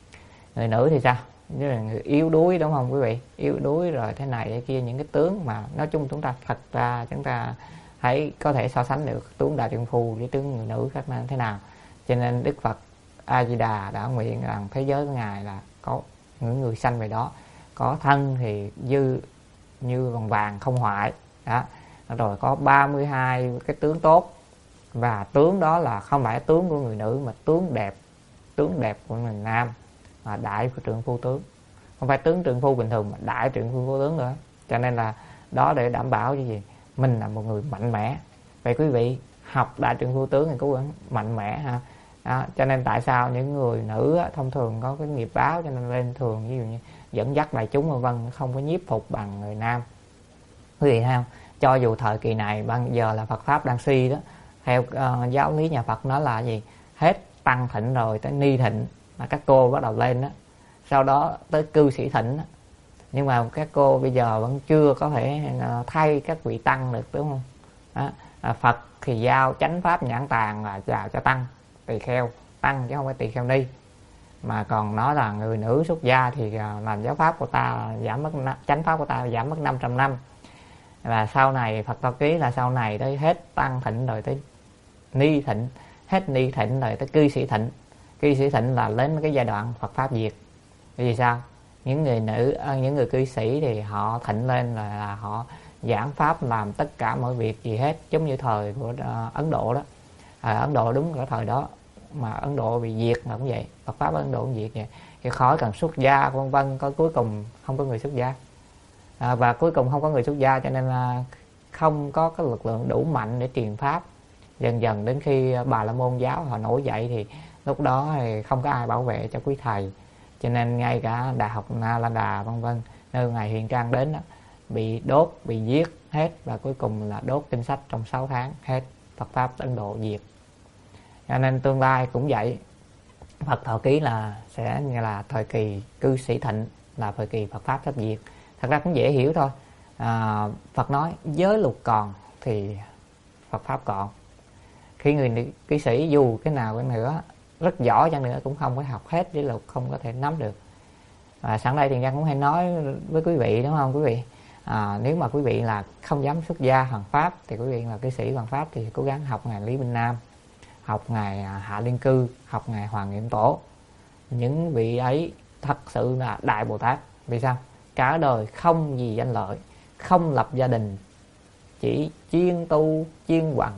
Người nữ thì sao? Như là người yếu đuối đúng không quý vị? Yếu đuối rồi thế này thế kia, những cái tướng mà nói chung chúng ta thật ra chúng ta thấy có thể so sánh được tướng đại trượng phu với tướng người nữ khác nhau thế nào. Cho nên Đức Phật A Di Đà đã nguyện rằng thế giới của Ngài là có những người sanh về đó, có thân thì dư như vàng vàng không hoại đó. Rồi có ba mươi hai cái tướng tốt, và tướng đó là không phải tướng của người nữ mà tướng đẹp, tướng đẹp của người nam, và đại trượng phu tướng, không phải tướng trượng phu bình thường mà đại trượng phu tướng nữa. Cho nên là đó để đảm bảo cái gì? Mình là một người mạnh mẽ. Vậy quý vị học đại trượng phu tướng thì cố gắng mạnh mẽ ha. Đó, cho nên tại sao những người nữ á, thông thường có cái nghiệp báo cho nên lên thường ví dụ như dẫn dắt đại chúng vân vân, không có nhiếp phục bằng người nam. Quý vị thấy không? Cho dù thời kỳ này bây giờ là Phật pháp đang suy đó, theo uh, giáo lý nhà Phật nói là gì? Hết tăng thịnh rồi tới ni thịnh là các cô bắt đầu lên đó, sau đó tới cư sĩ thịnh đó. Nhưng mà các cô bây giờ vẫn chưa có thể thay các vị tăng được đúng không? Đó. À, Phật thì giao chánh pháp nhãn tàng là chào cho tăng tỳ kheo, tăng chứ không phải tỳ kheo ni. Mà còn nói là người nữ xuất gia thì làm giáo pháp của ta giảm mất, chánh pháp của ta giảm mất năm trăm năm. Và sau này Phật Tao Ký là sau này tới hết tăng thịnh rồi tới ni thịnh, hết ni thịnh rồi tới cư sĩ thịnh. Cư sĩ thịnh là đến cái giai đoạn Phật pháp diệt. Vì sao? Những người nữ, những người cư sĩ thì họ thịnh lên là, là họ giảng pháp làm tất cả mọi việc gì hết, giống như thời của uh, Ấn Độ đó. À, Ấn Độ đúng cái thời đó mà Ấn Độ bị diệt mà cũng vậy, Phật pháp ở Ấn Độ cũng diệt vậy. Thì khỏi cần xuất gia vân vân, có cuối cùng không có người xuất gia. À, và cuối cùng không có người xuất gia cho nên là không có cái lực lượng đủ mạnh để truyền pháp. Dần dần đến khi Bà La Môn giáo họ nổi dậy thì lúc đó thì không có ai bảo vệ cho quý thầy, cho nên ngay cả Đại học Nalanda vân vân nơi Ngài Huyền Trang đến đó, bị đốt, bị giết hết, và cuối cùng là đốt kinh sách trong sáu tháng hết, Phật pháp Ấn Độ diệt. Cho nên tương lai cũng vậy, Phật Thọ Ký là sẽ như là thời kỳ cư sĩ thịnh, là thời kỳ Phật pháp sắp diệt. Thật ra cũng dễ hiểu thôi. À, Phật nói giới luật còn thì Phật pháp còn. Khi người cư sĩ dù cái nào cái nữa rất giỏi chăng nữa cũng không có học hết giới luật, không có thể nắm được. À, sẵn đây thì Giang cũng hay nói với quý vị đúng không quý vị? À, nếu mà quý vị là không dám xuất gia hoàng pháp thì quý vị là cư sĩ hoàng pháp thì cố gắng học ngài Lý Minh Nam, học ngài Hạ Liên Cư, học ngài Hoàng Nghiệm Tổ. Những vị ấy thật sự là đại Bồ Tát, Vì sao? Cả đời không vì danh lợi, không lập gia đình, chỉ chuyên tu chuyên hoằng.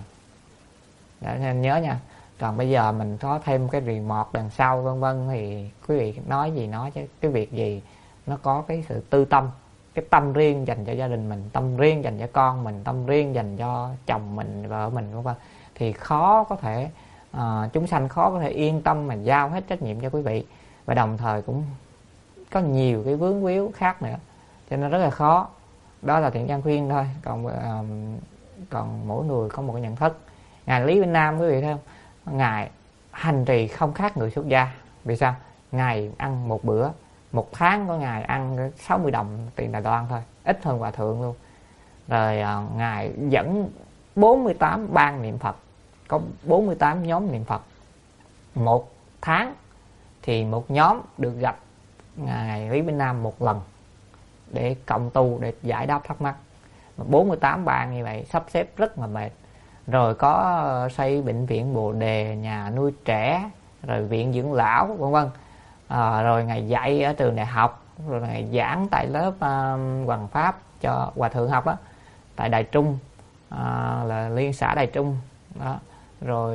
Nên nhớ nha. Còn bây giờ mình có thêm cái remote đằng sau vân vân thì quý vị nói gì nói, chứ cái việc gì nó có cái sự tư tâm, cái tâm riêng dành cho gia đình mình, tâm riêng dành cho con mình, tâm riêng dành cho chồng mình, vợ mình vân vân, thì khó có thể uh, chúng sanh khó có thể yên tâm mà giao hết trách nhiệm cho quý vị. Và đồng thời cũng có nhiều cái vướng víu khác nữa, cho nên rất là khó. Đó là Thiện Trang khuyên thôi. Còn uh, còn mỗi người có một cái nhận thức. Ngài Lý Vĩnh Nam quý vị thấy không, Ngài hành trì không khác người xuất gia. Vì sao? Ngài ăn một bữa, một tháng của Ngài ăn sáu mươi đồng tiền Đài Loan thôi, ít hơn Hòa Thượng luôn. Rồi uh, Ngài dẫn bốn mươi tám ban niệm Phật, có bốn mươi tám nhóm niệm Phật. Một tháng thì một nhóm được gặp Ngài Lý Vĩnh Nam một lần để cộng tu, để giải đáp thắc mắc. bốn mươi tám ban như vậy sắp xếp rất là mệt. Rồi có xây bệnh viện Bồ Đề, nhà nuôi trẻ, rồi viện dưỡng lão vân vân. À, rồi Ngài dạy ở trường đại học, rồi Ngài giảng tại lớp uh, Hoằng Pháp cho Hòa Thượng học á, tại Đài Trung, uh, là Liên xã Đài Trung đó. Rồi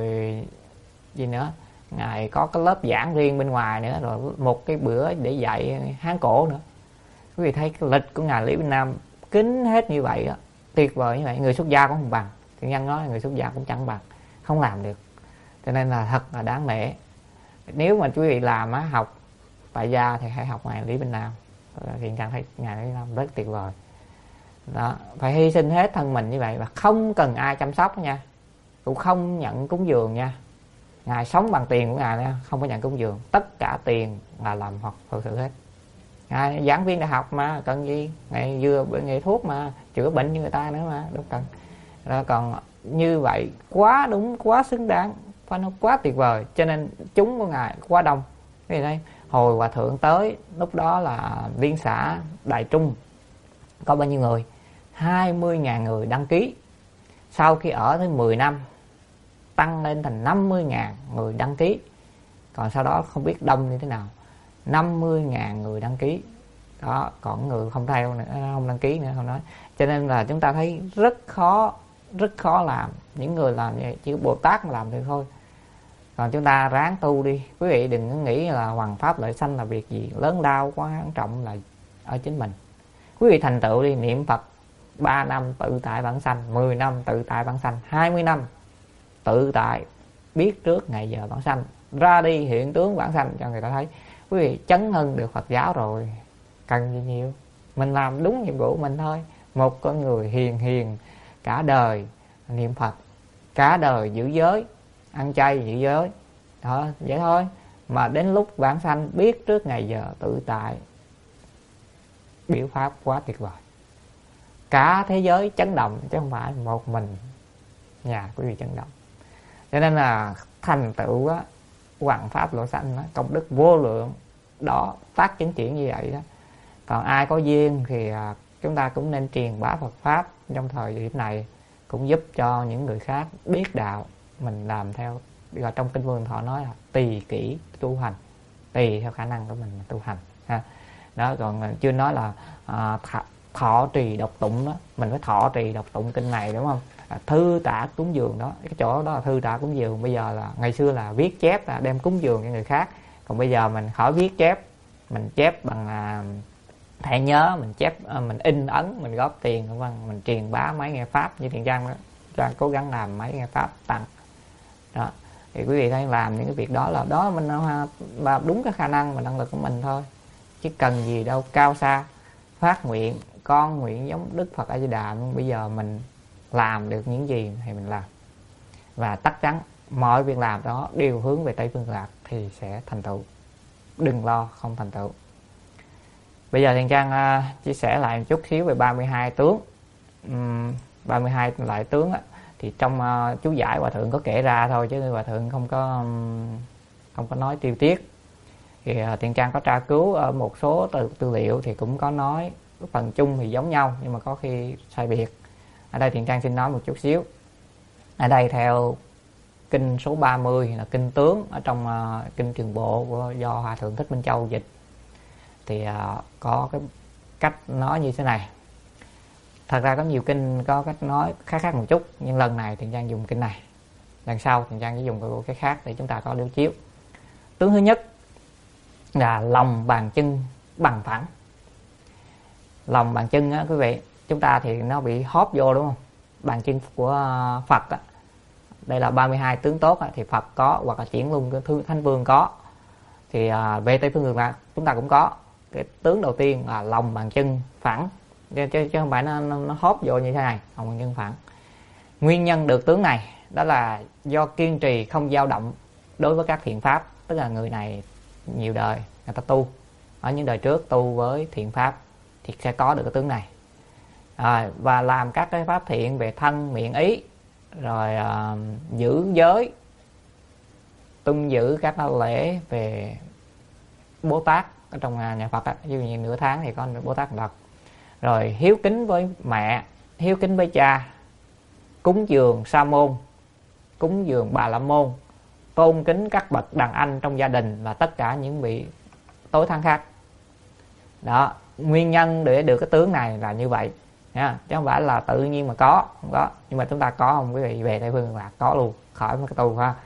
gì nữa, Ngài có cái lớp giảng riêng bên ngoài nữa, rồi một cái bữa để dạy Hán cổ nữa. Quý vị thấy cái lịch của Ngài Lý Vĩnh Nam kín hết như vậy á, tuyệt vời như vậy. Người xuất gia cũng không bằng. Thiện Nhân nói người xuất gia cũng chẳng bằng, không làm được. Cho nên là thật là đáng nể. Nếu mà quý vị làm á, học tại gia thì hãy học Ngài Lý Vĩnh Nam. Thiện Nhân thấy Ngài Lý Vĩnh Nam rất tuyệt vời đó. Phải hy sinh hết thân mình như vậy, và không cần ai chăm sóc nha, cũng không nhận cúng dường nha. Ngài sống bằng tiền của Ngài nha, không có nhận cúng dường. Tất cả tiền là làm hoặc phật sự hết. Ngài giảng viên đại học mà cần gì, Ngài vừa nghệ thuốc mà chữa bệnh như người ta nữa mà đâu cần. Rồi còn như vậy quá đúng, quá xứng đáng, phải nó quá tuyệt vời. Cho nên chúng của Ngài quá đông. Cái đây hồi Hòa Thượng tới, lúc đó là Liên xã Đài Trung có bao nhiêu người? hai mươi nghìn người đăng ký. Sau khi ở tới mười năm tăng lên thành năm mươi nghìn người đăng ký. Còn sau đó không biết đông như thế nào, năm mươi nghìn người đăng ký đó, còn người không theo nữa, không đăng ký nữa không nói. Cho nên là chúng ta thấy rất khó, rất khó làm. Những người làm vậy chỉ có Bồ Tát mà làm được thôi. Còn chúng ta ráng tu đi. Quý vị đừng có nghĩ là hoằng pháp lợi sanh là việc gì lớn lao quá, quan trọng là ở chính mình. Quý vị thành tựu đi, niệm Phật ba năm tự tại vãng sanh, mười năm tự tại vãng sanh, hai mươi năm tự tại biết trước ngày giờ vãng sanh, ra đi hiện tướng vãng sanh cho người ta thấy. Quý vị chấn hưng được Phật giáo rồi, cần gì nhiều. Mình làm đúng nhiệm vụ của mình thôi. Một con người hiền hiền cả đời niệm Phật, cả đời giữ giới, ăn chay giữ giới đó, vậy thôi. Mà đến lúc vãng sanh biết trước ngày giờ tự tại, biểu pháp quá tuyệt vời. Cả thế giới chấn động chứ không phải một mình nhà quý vị chấn động. Cho nên là thành tựu á, hoằng pháp lộ sanh đó, công đức vô lượng đó, tác chứng chuyển như vậy đó. Còn ai có duyên thì à, chúng ta cũng nên truyền bá Phật pháp trong thời điểm này, cũng giúp cho những người khác biết đạo. Mình làm theo, rồi trong kinh Vô Lượng Thọ nói là tùy kỹ tu hành, tùy theo khả năng của mình mà tu hành ha. Đó, còn chưa nói là à, thọ, thọ trì đọc tụng đó, mình phải thọ trì đọc tụng kinh này đúng không? À, thư tạ cúng dường đó, cái chỗ đó là thư tạ cúng dường. Bây giờ là ngày xưa là viết chép là đem cúng dường cho người khác, còn bây giờ mình khỏi viết chép, mình chép bằng à, thẻ nhớ, mình chép à, mình in ấn, mình góp tiền vân vân, mình truyền bá mấy nghe pháp như Thiện Trang đó. Trang cố gắng làm mấy nghe pháp tặng đó, thì quý vị thấy làm những cái việc đó là đó mình là đúng cái khả năng và năng lực của mình thôi, chứ cần gì đâu cao xa. Phát nguyện con nguyện giống Đức Phật A Di Đà, bây giờ mình làm được những gì thì mình làm, và chắc chắn mọi việc làm đó đều hướng về Tây Phương Lạc thì sẽ thành tựu, đừng lo không thành tựu. Bây giờ Thiện Trang uh, chia sẻ lại một chút xíu về ba mươi hai tướng. um, ba mươi hai loại tướng á, thì trong uh, chú giải Hòa Thượng có kể ra thôi, chứ Hòa Thượng không có um, không có nói tiêu tiết. Thì uh, Thiện Trang có tra cứu ở một số tư, tư liệu thì cũng có nói phần chung thì giống nhau, nhưng mà có khi sai biệt. Ở đây Thiện Trang xin nói một chút xíu. Ở đây theo kinh số ba mươi là kinh tướng ở trong uh, kinh Trường Bộ của do Hòa Thượng Thích Minh Châu dịch. thì uh, có cái cách nói như thế này. Thật ra có nhiều kinh có cách nói khác khác một chút, nhưng lần này Thiện Trang dùng kinh này, lần sau Thiện Trang chỉ dùng cái khác để chúng ta có đối chiếu. Tướng thứ nhất là lòng bàn chân bằng phẳng. Lòng bàn chân á quý vị, chúng ta thì nó bị hóp vô đúng không? Bàn chân của Phật á, đây là ba mươi hai tướng tốt á, thì Phật có, hoặc là Chuyển Luân cái Thánh Vương có, thì à, về Tây Phương Cực Lạc chúng ta cũng có. Cái tướng đầu tiên là lòng bàn chân phẳng, chứ, chứ, chứ không phải nó, nó, nó hóp vô như thế này, lòng bàn chân phẳng. Nguyên nhân được tướng này đó là do kiên trì không dao động đối với các thiện pháp, tức là người này nhiều đời người ta tu, ở những đời trước tu với thiện pháp thì sẽ có được cái tướng này. À, và làm các cái pháp thiện về thân miệng ý, rồi à, giữ giới, tuân giữ các lễ về Bồ Tát ở trong nhà Phật á, ví dụ như nửa tháng thì có Bồ Tát Phật, rồi hiếu kính với mẹ, hiếu kính với cha, cúng dường sa môn, cúng dường bà la môn, tôn kính các bậc đàn anh trong gia đình và tất cả những vị tối thắng khác. Đó, nguyên nhân để được cái tướng này là như vậy nha, chứ không phải là tự nhiên mà có, không có. Nhưng mà chúng ta có không quý vị? Về Tây Phương Cực Lạc có luôn, khỏi cái tu ha.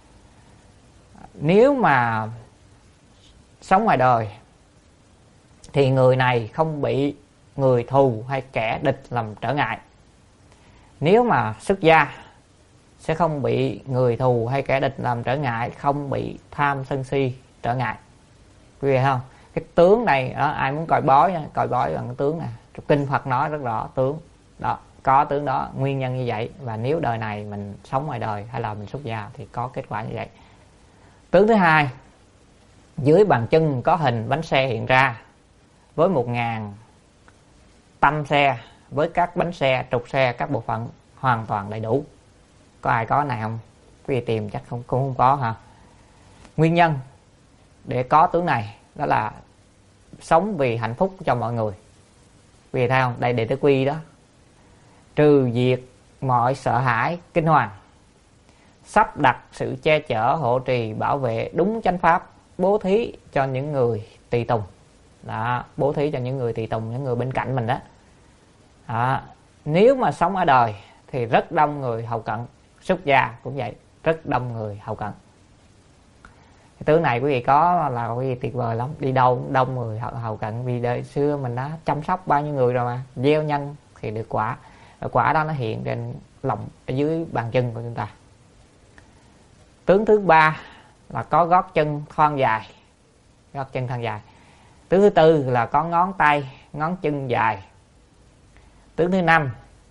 Nếu mà sống ngoài đời thì người này không bị người thù hay kẻ địch làm trở ngại. Nếu mà xuất gia sẽ không bị người thù hay kẻ địch làm trở ngại, không bị tham sân si trở ngại. Quý vị không? Cái tướng này đó, ai muốn coi bói coi bói bằng cái tướng này, kinh Phật nói rất rõ tướng đó, có tướng đó, nguyên nhân như vậy. Và nếu đời này mình sống ngoài đời hay là mình xuất gia thì có kết quả như vậy. Tướng thứ hai, dưới bàn chân có hình bánh xe hiện ra với một ngàn tâm xe, với các bánh xe, trục xe, các bộ phận hoàn toàn đầy đủ. Có ai có này không? Quý vị tìm chắc không, cũng không có hả? Nguyên nhân để có tướng này đó là sống vì hạnh phúc cho mọi người. Quý vị thấy không? Đây Đệ Tử Quy đó. Trừ diệt mọi sợ hãi kinh hoàng, sắp đặt sự che chở, hộ trì, bảo vệ đúng chánh pháp, bố thí cho những người tùy tùng. Đó, bố thí cho những người tùy tùng, những người bên cạnh mình đó. Đó. Nếu mà sống ở đời thì rất đông người hầu cận, xuất gia cũng vậy, rất đông người hầu cận. Cái tướng này quý vị có là quý vị tuyệt vời lắm, đi đâu cũng đông người hầu, hầu cận, vì đời xưa mình đã chăm sóc bao nhiêu người rồi mà, gieo nhân thì được quả. Và quả đó nó hiện trên lòng ở dưới bàn chân của chúng ta. Tướng thứ ba là có gót chân thon dài, gót chân thon dài. Tướng thứ tư là có ngón tay, ngón chân dài. Tướng thứ năm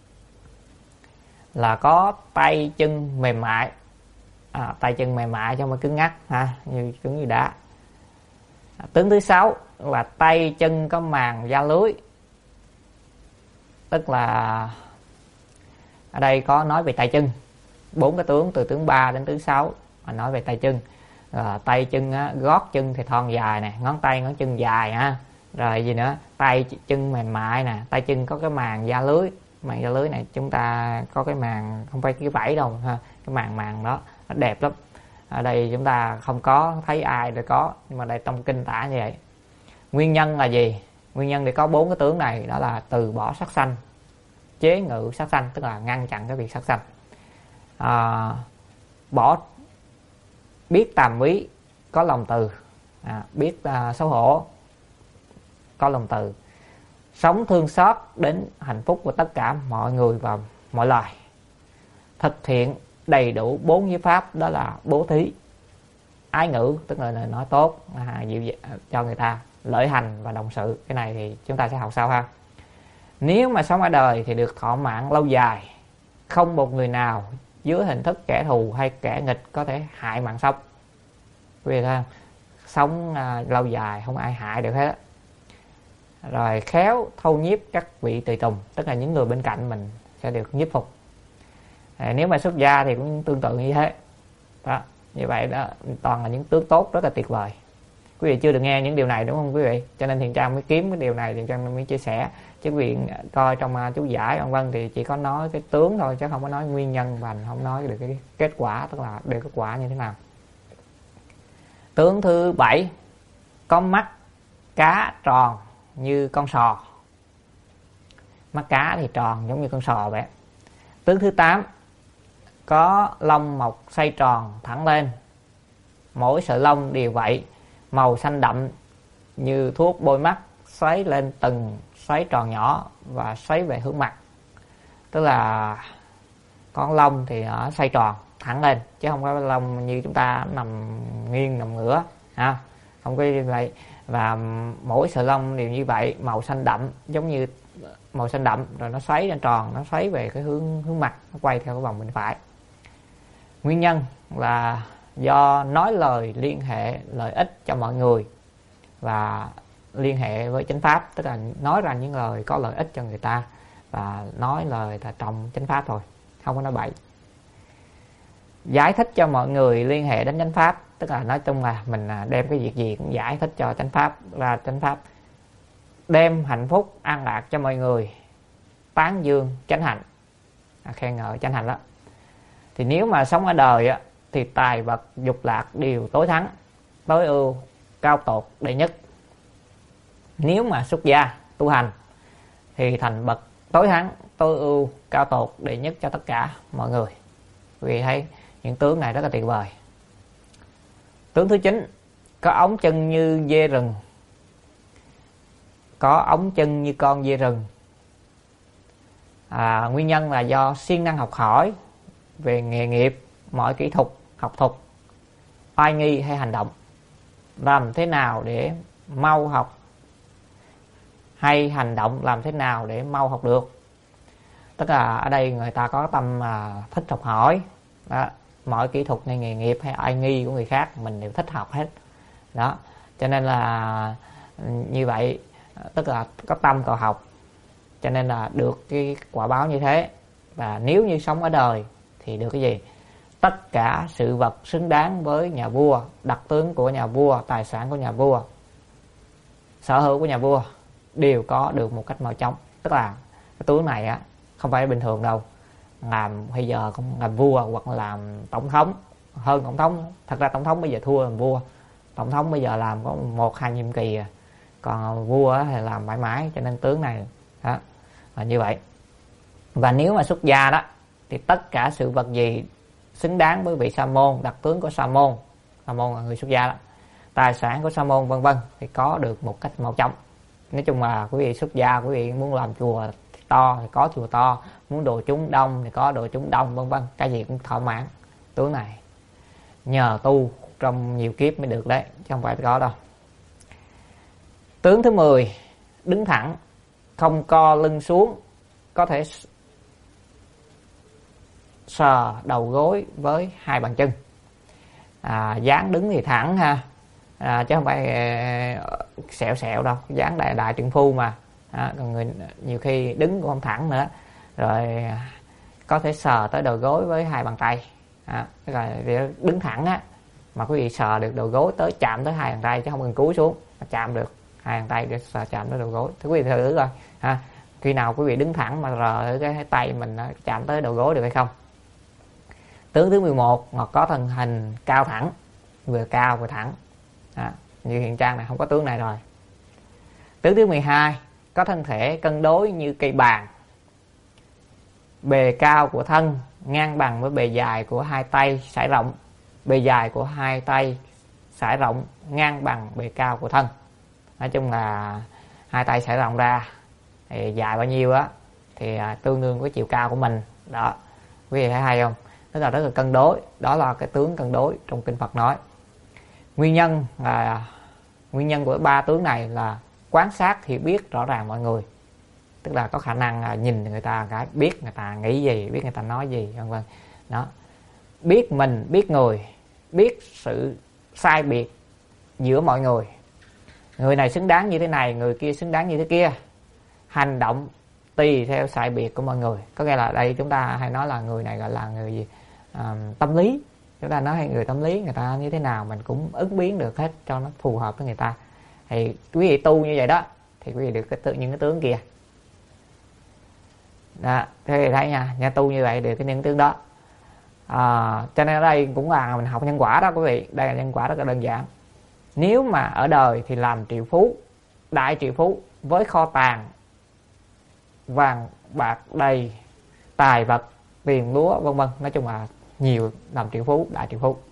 là có tay chân mềm mại, à, tay chân mềm mại chứ không phải cứng ngắc ha, như cứng như đá. À, tướng thứ sáu là tay chân có màng da lưới, tức là ở đây có nói về tay chân, bốn cái tướng từ tướng ba đến tướng sáu mà nói về tay chân. À, tay chân á, gót chân thì thon dài nè, ngón tay ngón chân dài ha, rồi gì nữa, tay chân mềm mại nè, tay chân có cái màng da lưới. Màng da lưới này chúng ta có cái màng, không phải cái vảy đâu ha, cái màng màng đó nó đẹp lắm. Ở đây chúng ta không có thấy ai để có, nhưng mà đây trong kinh tả như vậy. Nguyên nhân là gì? Nguyên nhân để có bốn cái tướng này đó là từ bỏ sát sanh, chế ngự sát sanh, tức là ngăn chặn cái việc sát sanh, à, bỏ biết tàm quý, có lòng từ, à, biết uh, xấu hổ, có lòng từ, sống thương xót đến hạnh phúc của tất cả mọi người và mọi loài, thực hiện đầy đủ bốn giới pháp, đó là bố thí, ái ngữ, tức là lời nói tốt, à, dịu cho người ta, lợi hành và đồng sự. Cái này thì chúng ta sẽ học sau ha. Nếu mà sống ở đời thì được thọ mạng lâu dài, không một người nào dưới hình thức kẻ thù hay kẻ nghịch có thể hại mạng sống. Quý vị thấy không? Sống à, lâu dài không ai hại được hết. Rồi khéo thâu nhiếp các vị tùy tùng, tức là những người bên cạnh mình sẽ được nhiếp phục. À, nếu mà xuất gia thì cũng tương tự như thế đó. Như vậy đó, toàn là những tướng tốt rất là tuyệt vời. Quý vị chưa được nghe những điều này đúng không quý vị? Cho nên Thiện Trang mới kiếm cái điều này, Thiện Trang mới chia sẻ. Chứ quý vị coi trong uh, chú giải vân vân thì chỉ có nói cái tướng thôi, chứ không có nói nguyên nhân và không nói được cái kết quả, tức là được kết quả như thế nào. Tướng thứ bảy, có mắt cá tròn như con sò. Mắt cá thì tròn giống như con sò vậy. Tướng thứ tám, có lông mọc xoay tròn thẳng lên, mỗi sợi lông đều vậy, màu xanh đậm như thuốc bôi mắt, xoáy lên từng xoáy tròn nhỏ và xoáy về hướng mặt. Tức là con lông thì nó xoay tròn thẳng lên, chứ không có lông như chúng ta nằm nghiêng nằm ngửa ha, không có như vậy. Và mỗi sợi lông đều như vậy, màu xanh đậm, giống như màu xanh đậm, rồi nó xoáy lên tròn, nó xoáy về cái hướng hướng mặt, nó quay theo cái vòng bên phải. Nguyên nhân là do nói lời liên hệ lợi ích cho mọi người và liên hệ với chánh pháp, tức là nói ra những lời có lợi ích cho người ta và nói lời là trong chánh pháp thôi, không có nói bậy. Giải thích cho mọi người liên hệ đến chánh pháp, tức là nói chung là mình đem cái việc gì cũng giải thích cho chánh pháp ra chánh pháp. Đem hạnh phúc an lạc cho mọi người, tán dương chánh hạnh, à, khen ngợi chánh hạnh đó. Thì nếu mà sống ở đời á, thì tài vật dục lạc đều tối thắng, tối ưu, cao tột, đệ nhất. Nếu mà xuất gia tu hành thì thành bậc tối thắng, tối ưu, cao tột, đệ nhất cho tất cả mọi người. Vì thấy những tướng này rất là tuyệt vời. Tướng thứ chín, có ống chân như dê rừng. Có ống chân như con dê rừng. À, nguyên nhân là do siêng năng học hỏi về nghề nghiệp, mọi kỹ thuật, học thuật, oai nghi hay hành động. Làm thế nào để mau học hay hành động làm thế nào để mau học được. Tức là ở đây người ta có tâm à, thích học hỏi đó. Mọi kỹ thuật hay nghề nghiệp hay oai nghi của người khác mình đều thích học hết đó. Cho nên là như vậy, tức là có tâm cầu học, cho nên là được cái quả báo như thế. Và nếu như sống ở đời thì được cái gì? Tất cả sự vật xứng đáng với nhà vua, đặc tướng của nhà vua, tài sản của nhà vua, sở hữu của nhà vua đều có được một cách mau chóng. Tức là cái tướng này á không phải bình thường đâu. Làm bây giờ cũng làm vua hoặc là làm tổng thống, hơn tổng thống. Thật ra tổng thống bây giờ thua làm vua. Tổng thống bây giờ làm có một hai nhiệm kỳ à. Còn vua thì làm mãi mãi. Cho nên tướng này đó là như vậy. Và nếu mà xuất gia đó thì tất cả sự vật gì xứng đáng với vị sa môn, đặc tướng của sa môn, sa môn là người xuất gia đó, tài sản của sa môn vân vân thì có được một cách mau chóng. Nói chung là quý vị xuất gia, quý vị muốn làm chùa to thì có chùa to, muốn độ chúng đông thì có độ chúng đông vân vân, cái gì cũng thỏa mãn. Tướng này nhờ tu trong nhiều kiếp mới được đấy, chứ không phải có đâu. Tướng thứ mười, đứng thẳng, không co lưng xuống, có thể sờ đầu gối với hai bàn chân. À, dáng đứng thì thẳng ha, à, chứ không phải uh, sẹo sẹo đâu, dáng đại đại trượng phu mà. À, còn người nhiều khi đứng cũng không thẳng nữa, rồi có thể sờ tới đầu gối với hai bàn tay. À, tức là đứng thẳng á, mà quý vị sờ được đầu gối tới chạm tới hai bàn tay, chứ không cần cúi xuống, chạm được hai bàn tay để sờ chạm tới đầu gối. Thì quý vị thử coi ha, khi nào quý vị đứng thẳng mà rờ cái tay mình chạm tới đầu gối được hay không. Tướng thứ mười một, ngọc có thân hình cao thẳng, vừa cao vừa thẳng. À, như hiện trang này không có tướng này rồi. Tướng thứ mười hai, có thân thể cân đối như cây bàn, bề cao của thân ngang bằng với bề dài của hai tay sải rộng, bề dài của hai tay sải rộng ngang bằng bề cao của thân. Nói chung là hai tay sải rộng ra thì dài bao nhiêu á thì tương đương với chiều cao của mình đó. Quý vị thấy hay không? Tức là rất là cân đối. Đó là cái tướng cân đối trong kinh Phật nói. Nguyên nhân là nguyên nhân của ba tướng này là quan sát thì biết rõ ràng mọi người. Tức là có khả năng nhìn người ta cái biết người ta nghĩ gì, biết người ta nói gì vân vân. Đó. Biết mình, biết người, biết sự sai biệt giữa mọi người. Người này xứng đáng như thế này, người kia xứng đáng như thế kia. Hành động tùy theo sai biệt của mọi người. Có nghĩa là đây chúng ta hay nói là người này gọi là người gì? À, tâm lý. Chúng ta nói hay người tâm lý, người ta như thế nào mình cũng ứng biến được hết cho nó phù hợp với người ta. Thì quý vị tu như vậy đó thì quý vị được cái tự những cái tướng kia. Đó, thế thì thấy nha, nha tu như vậy được cái những tướng đó. À, cho nên ở đây cũng là mình học nhân quả đó quý vị. Đây là nhân quả rất là đơn giản. Nếu mà ở đời thì làm triệu phú, đại triệu phú với kho tàng vàng bạc đầy, tài vật, tiền lúa vân vân, nói chung là nhiều, làm triệu phú, đại triệu phú.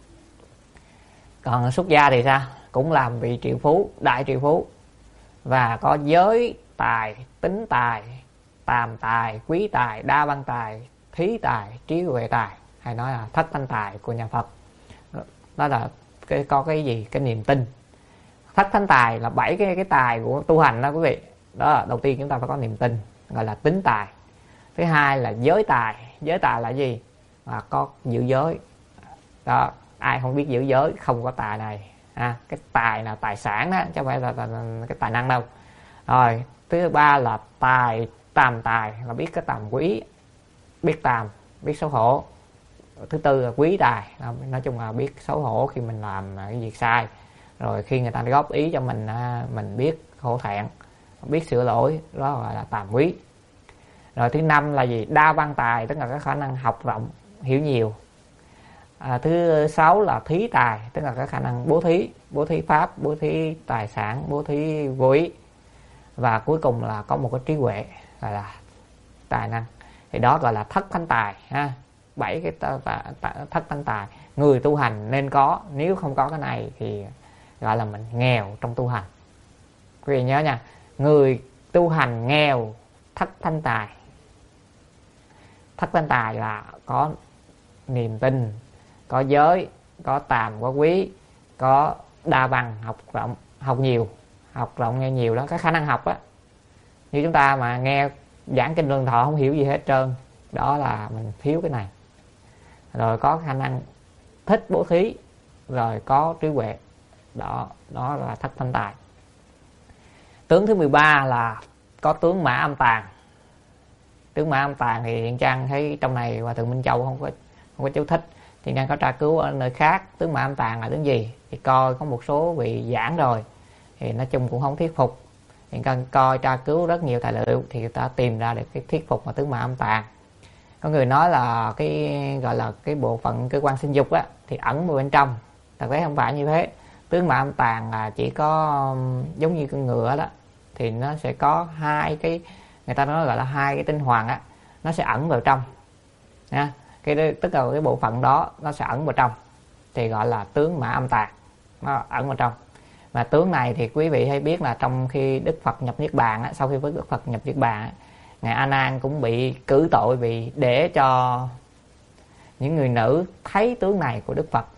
Còn xuất gia thì sao? Cũng làm vị triệu phú, đại triệu phú, và có giới tài, tính tài, tàm tài, quý tài, đa văn tài, thí tài, trí huệ tài, hay nói là thất thanh tài của nhà Phật. Đó là cái có cái gì, cái niềm tin. Thất thanh tài là bảy cái cái tài của tu hành đó quý vị. Đó là đầu tiên chúng ta phải có niềm tin, gọi là tính tài. Thứ hai là giới tài. Giới tài là gì? Là có giữ giới. Đó, ai không biết giữ giới không có tài này. À, cái tài là tài sản đó, chứ không phải là, là, là cái tài năng đâu. Rồi, thứ ba là tài, tàm tài, là biết cái tàm quý, biết tàm, biết xấu hổ. Thứ tư là quý tài, nói chung là biết xấu hổ khi mình làm cái việc sai. Rồi khi người ta góp ý cho mình, mình biết hổ thẹn, biết sửa lỗi, đó gọi là tàm quý. Rồi thứ năm là gì? Đa văn tài, tức là cái khả năng học rộng, hiểu nhiều. À, thứ sáu là thí tài, tức là cái khả năng bố thí, bố thí pháp, bố thí tài sản, bố thí vô ý. Và cuối cùng là có một cái trí huệ, gọi là tài năng. Thì đó gọi là thất thanh tài ha. Bảy cái ta, ta, ta, thất thanh tài người tu hành nên có. Nếu không có cái này thì gọi là mình nghèo trong tu hành. Quý vị nhớ nha, người tu hành nghèo thất thanh tài. Thất thanh tài là có niềm tin, có giới, có tàm, có quý, có đa văn, học rộng, học nhiều, học rộng nghe nhiều đó, cái khả năng học á. Như chúng ta mà nghe giảng kinh Luân Thọ không hiểu gì hết trơn, đó là mình thiếu cái này. Rồi có khả năng thích bố thí, rồi có trí huệ, đó đó là thất thanh tài. Tướng thứ mười ba là có tướng Mã Âm Tàn. Tướng Mã Âm Tàn thì Thiện Trang thấy trong này Hòa Thượng Minh Châu không có không có chú thích. Thiện Trang có tra cứu ở nơi khác tướng Mã Âm Tàn là tướng gì, thì coi có một số vị giảng rồi, thì nói chung cũng không thuyết phục. Thiện Trang coi tra cứu rất nhiều tài liệu thì người ta tìm ra được cái thuyết phục mà tướng Mã Âm Tàn. Có người nói là cái gọi là cái bộ phận cơ quan sinh dục á thì ẩn vào bên trong, thật tế không phải như thế. Tướng Mã Âm Tàn là chỉ có giống như con ngựa đó, thì nó sẽ có hai cái, người ta nói gọi là hai cái tinh hoàng á, nó sẽ ẩn vào trong nha. Cái tức là cái bộ phận đó nó sẽ ẩn vào trong, thì gọi là tướng Mã Âm Tàn, nó ẩn vào trong. Và tướng này thì quý vị hay biết là trong khi Đức Phật nhập Niết Bàn á, sau khi với Đức Phật nhập Niết Bàn á, ngài A Nan cũng bị cử tội vì để cho những người nữ thấy tướng này của Đức Phật.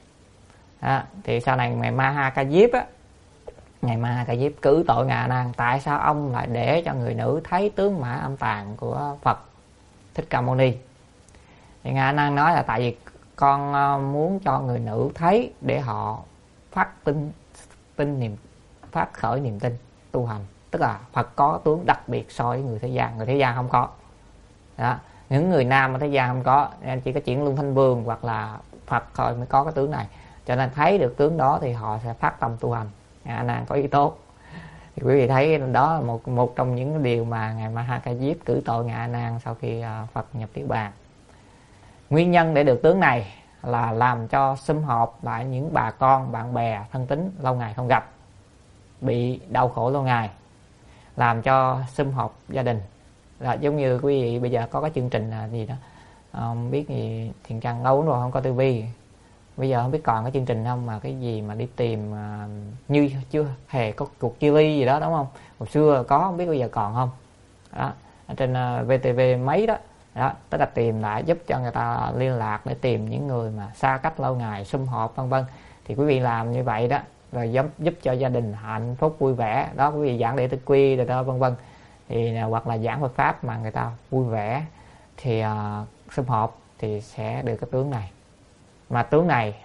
À, thì sau này ngài Ma Ha Ca Diếp á, ngài Ma Ha Ca Diếp cử tội ngài A Nan, tại sao ông lại để cho người nữ thấy tướng Mã Âm Tàn của Phật Thích Ca Mâu Ni? Thì ngài A Nan nói là tại vì con muốn cho người nữ thấy để họ phát tin tin niềm phát khởi niềm tin tu hành, tức là Phật có tướng đặc biệt so với người thế gian, người thế gian không có. Đó, những người nam ở thế gian không có, nên chỉ có Chuyển Luân Thanh Vương hoặc là Phật thôi mới có cái tướng này. Cho nên thấy được tướng đó thì họ sẽ phát tâm tu hành. Ngài A Nan có ý tốt. Thì quý vị thấy đó là một một trong những điều mà ngài Ma Ha Ca Diếp cử tội ngài A Nan sau khi Phật nhập Niết Bàn. Nguyên nhân để được tướng này là làm cho sum họp lại những bà con, bạn bè, thân tín lâu ngày không gặp, bị đau khổ lâu ngày, làm cho sum họp gia đình. Là giống như quý vị bây giờ có cái chương trình là gì đó, không biết gì, Thiện Trang lâu rồi không có tivi, bây giờ không biết còn cái chương trình không, mà cái gì mà đi tìm uh, như chưa hề có cuộc chia ly gì đó đúng không? Hồi xưa có, không biết bây giờ còn không. Đó, ở trên uh, vê tê vê mấy đó. Đó, tức là tìm lại giúp cho người ta liên lạc để tìm những người mà xa cách lâu ngày, sum họp vân vân. Thì quý vị làm như vậy đó, rồi giúp, giúp cho gia đình hạnh phúc vui vẻ. Đó, quý vị giảng để tư quy rồi đó vân vân. Thì hoặc là giảng Phật pháp mà người ta vui vẻ thì uh, sum họp thì sẽ được cái tướng này. Mà tướng này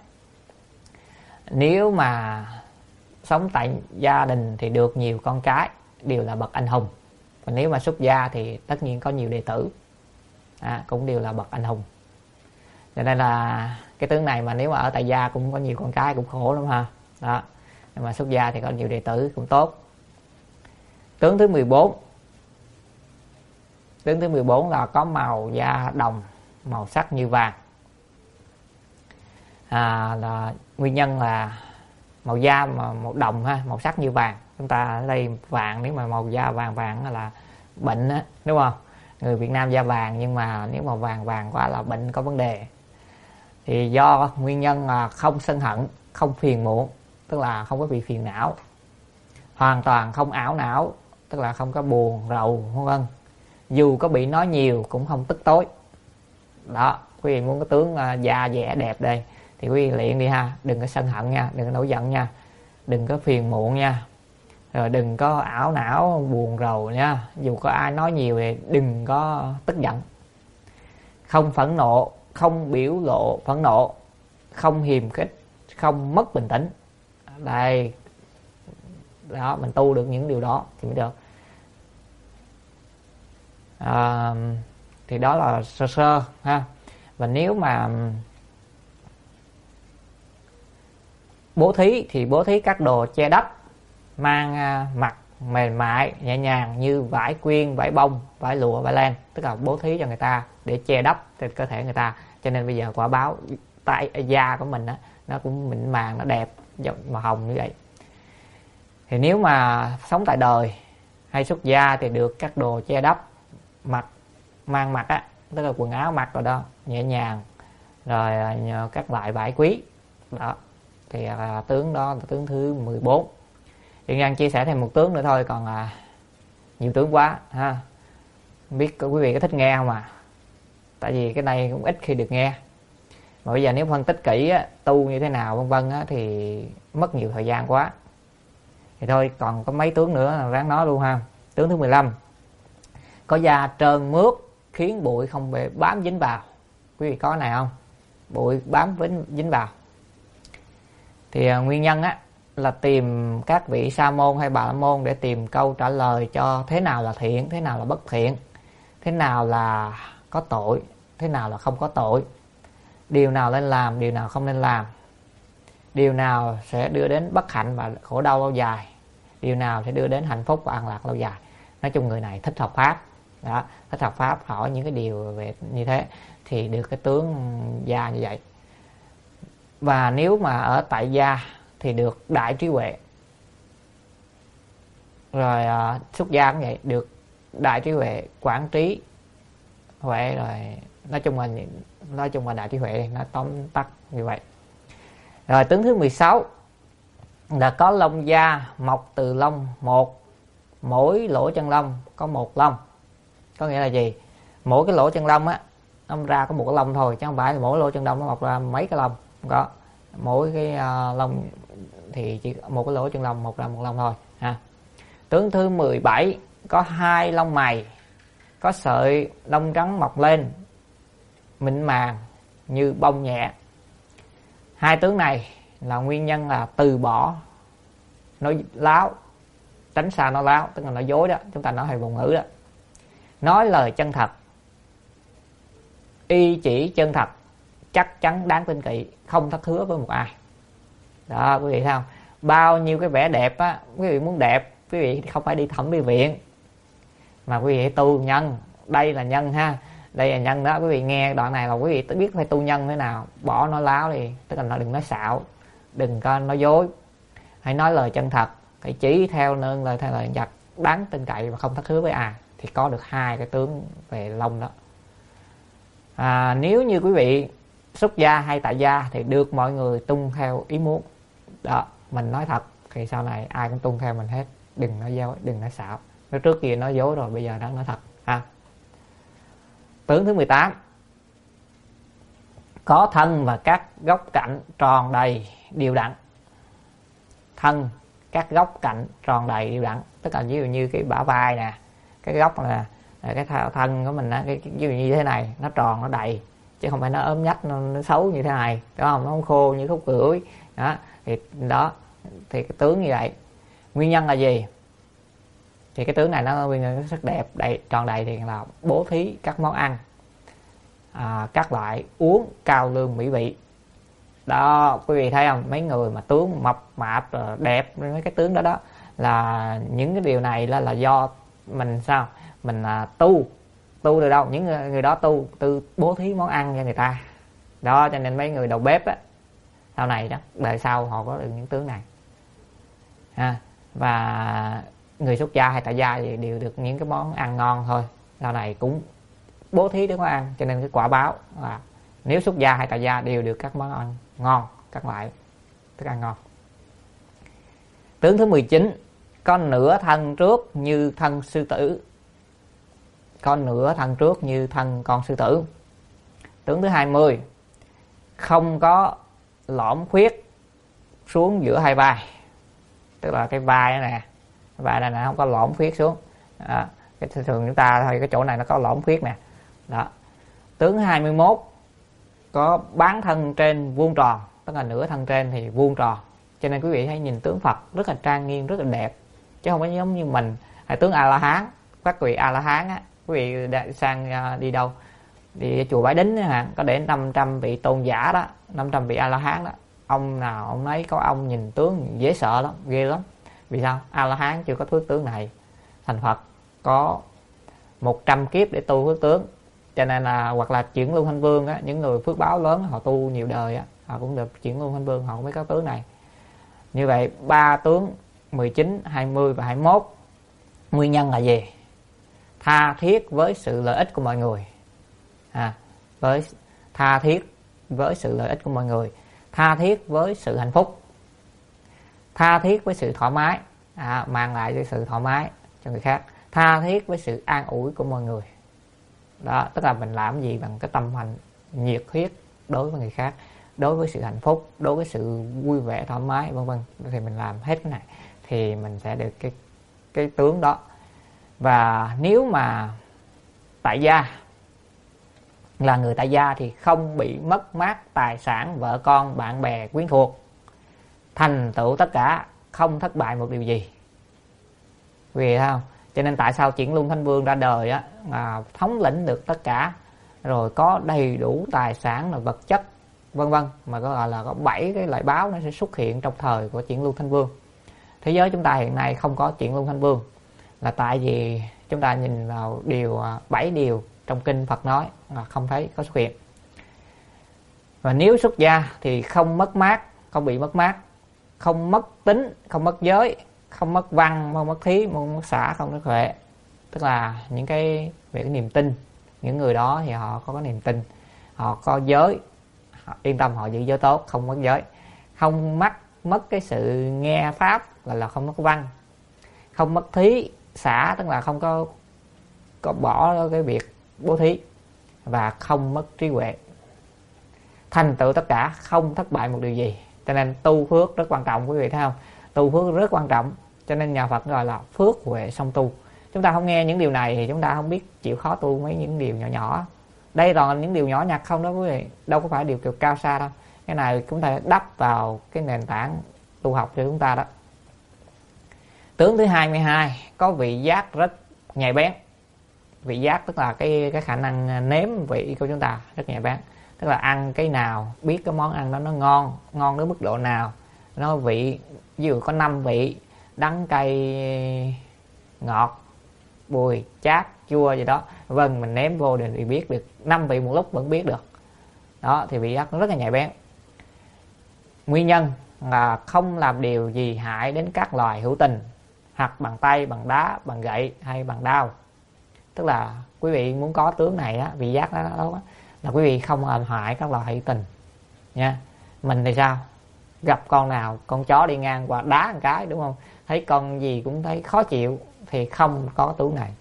nếu mà sống tại gia đình thì được nhiều con cái, đều là bậc anh hùng. Còn nếu mà xuất gia thì tất nhiên có nhiều đệ tử, à, cũng đều là bậc anh hùng. Cho nên là cái tướng này mà nếu mà ở tại gia cũng có nhiều con cái cũng khổ lắm ha. Đó. Nhưng mà xuất gia thì có nhiều đệ tử cũng tốt. Tướng thứ mười bốn. Tướng thứ mười bốn là có màu da đồng, màu sắc như vàng. À, là nguyên nhân là màu da mà màu đồng ha, màu sắc như vàng. Chúng ta ở đây vàng, nếu mà màu da vàng vàng là bệnh á, đúng không? Người Việt Nam da vàng, nhưng mà nếu mà vàng vàng quá là bệnh, có vấn đề. Thì do nguyên nhân là không sân hận, không phiền muộn, tức là không có bị phiền não, hoàn toàn không ảo não, tức là không có buồn rầu vân vân. Dù có bị nói nhiều cũng không tức tối. Đó, quý vị muốn cái tướng uh, da dẻ đẹp đây thì quý vị luyện đi ha, đừng có sân hận nha, đừng có nổi giận nha, đừng có phiền muộn nha, rồi đừng có ảo não buồn rầu nha. Dù có ai nói nhiều thì đừng có tức giận. Không phẫn nộ, không biểu lộ phẫn nộ, không hiềm khích, không mất bình tĩnh. Đây, đó, mình tu được những điều đó thì mới được. À, thì đó là sơ sơ ha. Và nếu mà bố thí thì bố thí các đồ che đắp, mang mặc mềm mại nhẹ nhàng như vải quyên, vải bông, vải lụa, vải len, tức là bố thí cho người ta để che đắp trên cơ thể người ta. Cho nên bây giờ quả báo tại da của mình á, nó cũng mịn màng, nó đẹp, màu hồng như vậy. Thì nếu mà sống tại đời hay xuất gia thì được các đồ che đắp, mặc mang mặc á, tức là quần áo mặc rồi đó, nhẹ nhàng, rồi các loại vải quý đó. Thì à, tướng đó là tướng thứ mười bốn. Hiện đang chia sẻ thêm một tướng nữa thôi, còn à, nhiều tướng quá ha. Không biết quý vị có thích nghe không à? Tại vì cái này cũng ít khi được nghe. Mà bây giờ nếu phân tích kỹ á, tu như thế nào vân vân á, thì mất nhiều thời gian quá. Thì thôi, còn có mấy tướng nữa ráng nói luôn ha. Tướng thứ mười lăm. Có da trơn mướt khiến bụi không bị bám dính vào. Quý vị có này không? Bụi bám dính vào. Thì à, nguyên nhân á là tìm các vị sa môn hay bà la môn để tìm câu trả lời cho thế nào là thiện, thế nào là bất thiện, thế nào là có tội, thế nào là không có tội, điều nào nên làm, điều nào không nên làm, điều nào sẽ đưa đến bất hạnh và khổ đau lâu dài, điều nào sẽ đưa đến hạnh phúc và an lạc lâu dài. Nói chung người này thích học pháp đó, thích học pháp, hỏi những cái điều về như thế thì được cái tướng da như vậy. Và nếu mà ở tại gia thì được đại trí huệ. Rồi à, xuất gia cũng vậy, được đại trí huệ, quảng trí huệ, rồi nói chung là nói chung là đại trí huệ, nó tóm tắt như vậy. Rồi tướng thứ mười sáu là có lông da mọc từ lông một, mỗi lỗ chân lông có một lông. Có nghĩa là gì? Mỗi cái lỗ chân lông á, nó ra có một cái lông thôi, chứ không phải mỗi lỗ chân lông nó mọc ra mấy cái lông. Không có. Mỗi cái uh, lông thì chỉ một cái lỗ chân lông mọc ra một lông thôi ha. Tướng thứ mười bảy có hai lông mày, có sợi lông trắng mọc lên, mịn màng như bông nhẹ. Hai tướng này là nguyên nhân là từ bỏ nói láo, tránh xa nói láo, tức là nói dối đó, chúng ta nói hay vùng ngữ đó. Nói lời chân thật, y chỉ chân thật, chắc chắn đáng tin cậy, không thất hứa với một ai. Đó quý vị thấy không? Bao nhiêu cái vẻ đẹp á, quý vị muốn đẹp, quý vị không phải đi thẩm mỹ viện, mà quý vị tu nhân. Đây là nhân ha, đây là nhân đó. Quý vị nghe đoạn này là quý vị biết phải tu nhân thế nào. Bỏ nói láo đi, tức là đừng nói xạo, đừng có nói dối, hãy nói lời chân thật, hãy chỉ theo nương lời theo lời giật, đáng tin cậy và không thất hứa với ai, thì có được hai cái tướng về lông đó. À, nếu như quý vị xuất gia hay tại gia thì được mọi người tuân theo ý muốn đó. Mình nói thật thì sau này ai cũng tuân theo mình hết, đừng nói dối, đừng nói xạo. Nếu trước kia nói dối rồi, bây giờ đang nói thật ha. Tướng thứ mười tám có thân và các góc cạnh tròn đầy đều đặn. Thân, các góc cạnh tròn đầy đều đặn, tức là ví dụ như cái bả vai nè, cái góc là, là cái thân của mình á, cái, cái ví dụ như thế này, nó tròn, nó đầy, chứ không phải nó ốm nhách, nó, nó xấu như thế này, đúng không? Nó không khô như khúc cưỡi đó. Thì đó, thì cái tướng như vậy. Nguyên nhân là gì? Thì cái tướng này nó nguyên nhân rất đẹp, đầy, tròn đầy thì là bố thí các món ăn, à, các loại uống cao lương mỹ vị đó. Quý vị thấy không? Mấy người mà tướng mập mạp đẹp, mấy cái tướng đó đó là những cái điều này là, là do mình sao? Mình à, tu tu từ đâu? Những người, người đó tu từ bố thí món ăn cho người ta đó. Cho nên mấy người đầu bếp á, sau này đó đời sau họ có được những tướng này ha. và người xuất gia hay tại gia thì đều được những cái món ăn ngon thôi. Sau này cũng bố thí để có ăn, cho nên cái quả báo là nếu xuất gia hay tại gia đều được các món ăn ngon, các loại thức ăn ngon. Tướng thứ mười chín, có nửa thân trước như thân sư tử. Có nửa thân trước như thân con sư tử. Tướng thứ hai mươi, không có lõm khuyết xuống giữa hai vai. Tức là cái vai đó nè, vai này nè không có lõm khuyết xuống. À, cái thường chúng ta thôi, cái chỗ này nó có lõm khuyết nè. Đó. Tướng thứ hai mươi mốt, có bán thân trên vuông tròn, tức là nửa thân trên thì vuông tròn. Cho nên quý vị hãy nhìn tướng Phật rất là trang nghiêm, rất là đẹp, chứ không có giống như mình hay tướng A La Hán. Các vị A La Hán á, quý vị sang đi đâu, đi chùa Bái Đính hả, có để năm trăm vị tôn giả đó, năm trăm vị A La Hán đó, ông nào ông ấy có ông nhìn tướng dễ sợ lắm, ghê lắm. Vì sao? A La Hán chưa có phước tướng này, thành Phật có một trăm kiếp để tu phước tướng. Cho nên là hoặc là chuyển luân thanh vương á, những người phước báo lớn họ tu nhiều đời á, họ cũng được chuyển luân thanh vương, họ mới có tướng này. Như vậy ba tướng mười chín, hai mươi và hai mươi mốt, nguyên nhân là gì? Tha thiết với sự lợi ích của mọi người, à, với tha thiết với sự lợi ích của mọi người, tha thiết với sự hạnh phúc, tha thiết với sự thoải mái, à, mang lại cái sự thoải mái cho người khác, tha thiết với sự an ủi của mọi người. Đó, tức là mình làm gì bằng cái tâm hành nhiệt huyết đối với người khác, đối với sự hạnh phúc, đối với sự vui vẻ thoải mái vân vân, thì mình làm hết cái này thì mình sẽ được cái cái tướng đó. Và nếu mà tại gia, là người tại gia thì không bị mất mát tài sản, vợ con, bạn bè, quyến thuộc, thành tựu tất cả, không thất bại một điều gì. Vì thấy không? Cho nên tại sao Chuyển Luân Thanh Vương ra đời á, mà thống lĩnh được tất cả, rồi có đầy đủ tài sản là vật chất vân vân, mà có gọi là có bảy cái loại báo nó sẽ xuất hiện trong thời của Chuyển Luân Thanh Vương. Thế giới chúng ta hiện nay không có Chuyển Luân Thanh Vương là tại vì chúng ta nhìn vào điều bảy điều trong kinh Phật nói là không thấy có xuất hiện. Và nếu xuất gia thì không mất mát, không bị mất mát, không mất tính, không mất giới, không mất văn, không mất thí, không mất xã, không mất huệ. Tức là những cái về cái niềm tin, những người đó thì họ có cái niềm tin, họ có giới, họ yên tâm họ giữ giới tốt, không mất giới, không mất mất cái sự nghe pháp, là là không mất văn, không mất thí, xã, tức là không có có bỏ cái việc bố thí, và không mất trí huệ, thành tựu tất cả, không thất bại một điều gì. Cho nên tu phước rất quan trọng, quý vị thấy không? Tu phước rất quan trọng, cho nên nhà Phật gọi là phước huệ song tu. Chúng ta không nghe những điều này thì chúng ta không biết chịu khó tu mấy những điều nhỏ nhỏ. Đây toàn là những điều nhỏ nhặt không đó quý vị, đâu có phải điều kiểu cao xa đâu. Cái này chúng ta đắp vào cái nền tảng tu học cho chúng ta đó. Tướng thứ hai mươi hai, có vị giác rất nhạy bén. Vị giác tức là cái cái khả năng nếm vị của chúng ta rất nhạy bén, tức là ăn cái nào biết cái món ăn đó nó ngon, ngon đến mức độ nào, nó vị ví dụ có năm vị, đắng, cay, ngọt, bùi, chát, chua gì đó, vâng, mình nếm vô thì biết được, năm vị một lúc vẫn biết được. Đó thì vị giác nó rất là nhạy bén. Nguyên nhân là không làm điều gì hại đến các loài hữu tình, hoặc bằng tay, bằng đá, bằng gậy hay bằng đao. Tức là quý vị muốn có tướng này á, vị giác đó, đó, đó là quý vị không làm hại các loài hữu tình nha. Mình thì sao? Gặp con nào, con chó đi ngang qua đá một cái, đúng không? Thấy con gì cũng thấy khó chịu thì không có tướng này.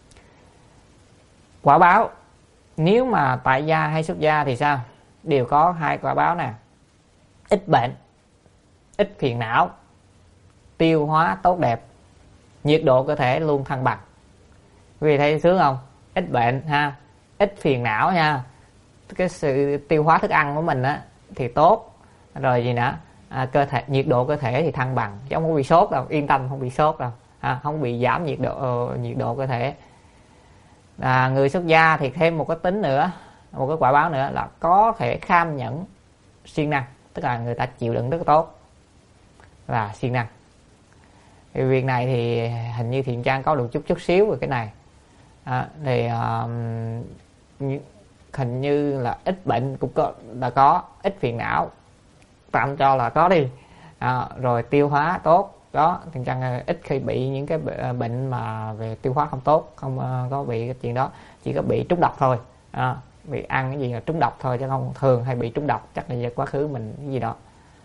Quả báo, nếu mà tại gia hay xuất gia thì sao? Đều có hai quả báo nè. Ít bệnh, ít phiền não, tiêu hóa tốt đẹp, nhiệt độ cơ thể luôn thăng bằng. Quý vị thấy sướng không? Ít bệnh ha, ít phiền não nha. Cái sự tiêu hóa thức ăn của mình á thì tốt. Rồi gì nữa? À, cơ thể, nhiệt độ cơ thể thì thăng bằng, chứ không có bị sốt đâu, yên tâm không bị sốt đâu, à, không bị giảm nhiệt độ uh, nhiệt độ cơ thể. À, người xuất gia thì thêm một cái tính nữa, một cái quả báo nữa là có thể kham nhẫn siêng năng, tức là người ta chịu đựng rất tốt và siêng năng. Thì việc này thì hình như Thiện Trang có được chút chút xíu về cái này. À, thì uh, hình như là ít bệnh cũng có, đã có ít phiền não, tạm cho là có đi. À, rồi tiêu hóa tốt, đó. Thì chăng ít khi bị những cái bệnh mà về tiêu hóa không tốt, không có bị cái chuyện đó, chỉ có bị trúng độc thôi, à, bị ăn cái gì là trúng độc thôi, chứ không thường hay bị trúng độc. Chắc là quá khứ mình cái gì đó.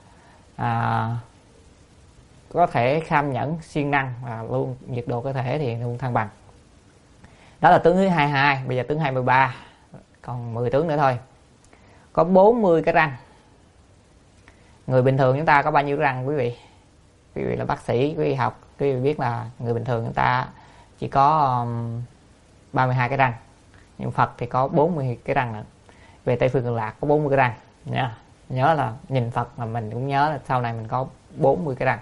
À, có thể kham nhẫn, siêng năng, và luôn nhiệt độ cơ thể thì luôn thăng bằng. Đó là tướng thứ hai mươi hai. Bây giờ tướng hai mươi ba, còn mười tướng nữa thôi. Có bốn mươi cái răng. Người bình thường chúng ta có bao nhiêu răng quý vị? Quý vị là bác sĩ, quý vị học, quý vị biết là người bình thường chúng ta chỉ có um, ba mươi hai cái răng, nhưng Phật thì có bốn mươi cái răng nữa. Về Tây Phương Cực Lạc có bốn mươi cái răng nha. Nhớ là nhìn Phật mà mình cũng nhớ là sau này mình có bốn mươi cái răng.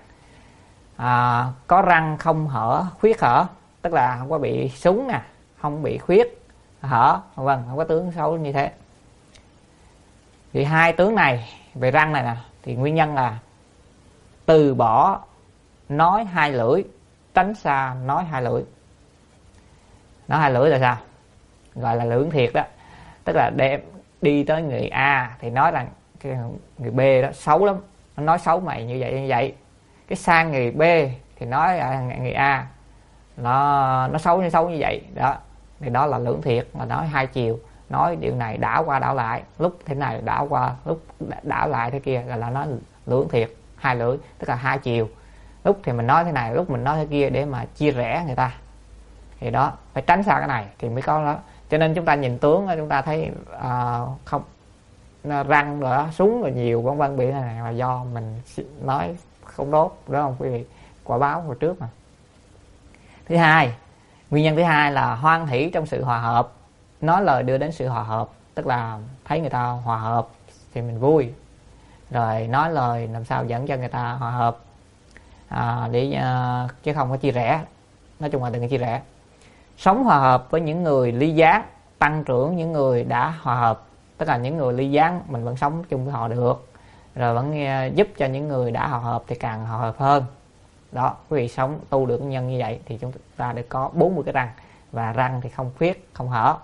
À, có răng không hở, khuyết hở, tức là không có bị súng nè, không bị khuyết hở, vâng, không có tướng xấu như thế. Thì hai tướng này về răng này nè, thì nguyên nhân là từ bỏ nói hai lưỡi, tránh xa nói hai lưỡi. Nói hai lưỡi là sao? Gọi là lưỡng thiệt đó. Tức là đem đi tới người A thì nói rằng cái người B đó xấu lắm, nó nói xấu mày như vậy như vậy. Cái sang người B thì nói người A nó nó xấu như xấu như vậy đó. Thì đó là lưỡng thiệt, là nói hai chiều, nói điều này đảo qua đảo lại, lúc thế này đảo qua, lúc đảo lại thế kia, gọi là nói lưỡng thiệt, hai lưỡi, tức là hai chiều. Lúc thì mình nói thế này, lúc mình nói thế kia để mà chia rẽ người ta. Thì đó, phải tránh xa cái này thì mới có đó. Cho nên chúng ta nhìn tướng chúng ta thấy uh, không răng rồi đó, súng rồi nhiều vân vân, bị này là do mình nói không tốt, đúng không quý vị? Quả báo hồi trước mà. Thứ hai, nguyên nhân thứ hai là hoan hỷ trong sự hòa hợp. Nói lời đưa đến sự hòa hợp, tức là thấy người ta hòa hợp thì mình vui, rồi nói lời làm sao dẫn cho người ta hòa hợp, à, để uh, chứ không có chia rẽ. Nói chung là đừng có chia rẽ. Sống hòa hợp với những người ly gián, tăng trưởng những người đã hòa hợp, tức là những người ly gián mình vẫn sống chung với họ được, rồi vẫn uh, giúp cho những người đã hòa hợp thì càng hòa hợp hơn. Đó, quý vị sống tu được nhân như vậy thì chúng ta được có bốn mươi cái răng, và răng thì không khuyết, không hở.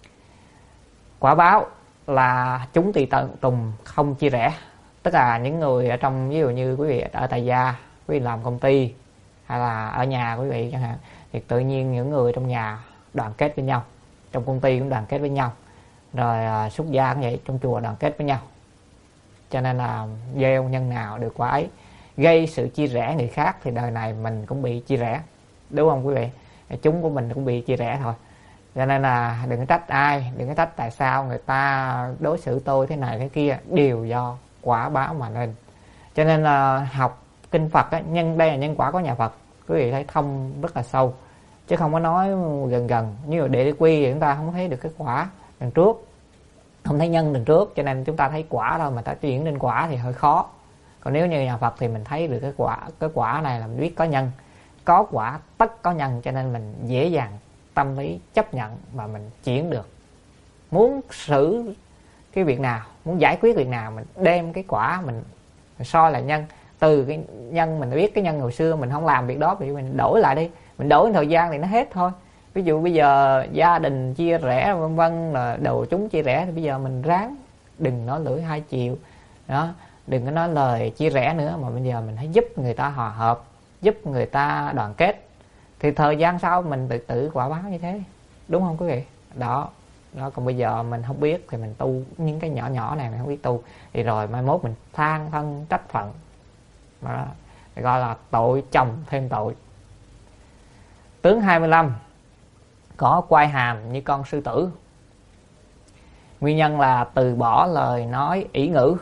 Quả báo là chúng tùy tùng, không chia rẽ. Tức là những người ở trong, ví dụ như quý vị ở tại gia, quý vị làm công ty, hay là ở nhà quý vị chẳng hạn, thì tự nhiên những người trong nhà đoàn kết với nhau, trong công ty cũng đoàn kết với nhau, rồi xuất gia cũng vậy, trong chùa đoàn kết với nhau. Cho nên là gieo nhân nào được quả ấy. Gây sự chia rẽ người khác thì đời này mình cũng bị chia rẽ, đúng không quý vị? Chúng của mình cũng bị chia rẽ thôi. Cho nên là đừng có trách ai, đừng có trách tại sao người ta đối xử tôi thế này thế kia, đều do quả báo mà nên. Cho nên là học kinh Phật á, nhân đây là nhân quả của nhà Phật, quý vị thấy thông rất là sâu, chứ không có nói gần gần. Như là đệ quy thì chúng ta không thấy được cái quả đằng trước, không thấy nhân đằng trước, cho nên chúng ta thấy quả thôi, mà ta chuyển lên quả thì hơi khó. Còn nếu như nhà Phật thì mình thấy được cái quả, cái quả này là mình biết có nhân, có quả tất có nhân, cho nên mình dễ dàng tâm lý chấp nhận và mình chuyển được. Muốn xử cái việc nào, muốn giải quyết việc nào, mình đem cái quả mình, mình soi là nhân. Từ cái nhân mình biết cái nhân hồi xưa mình không làm việc đó, thì mình đổi lại đi, mình đổi thời gian thì nó hết thôi. Ví dụ bây giờ gia đình chia rẽ vân vân, là đồ chúng chia rẽ, thì bây giờ mình ráng đừng nói lưỡi hai chiều đó, đừng có nói lời chia rẽ nữa, mà bây giờ mình hãy giúp người ta hòa hợp, giúp người ta đoàn kết, thì thời gian sau mình tự tử quả báo như thế, đúng không quý vị? Đó, đó. Còn bây giờ mình không biết thì mình tu những cái nhỏ nhỏ này mình không biết tu, thì rồi mai mốt mình than thân trách phận, đó, gọi là tội chồng thêm tội. Tướng hai mươi lăm, có quai hàm như con sư tử. Nguyên nhân là từ bỏ lời nói ỷ ngữ.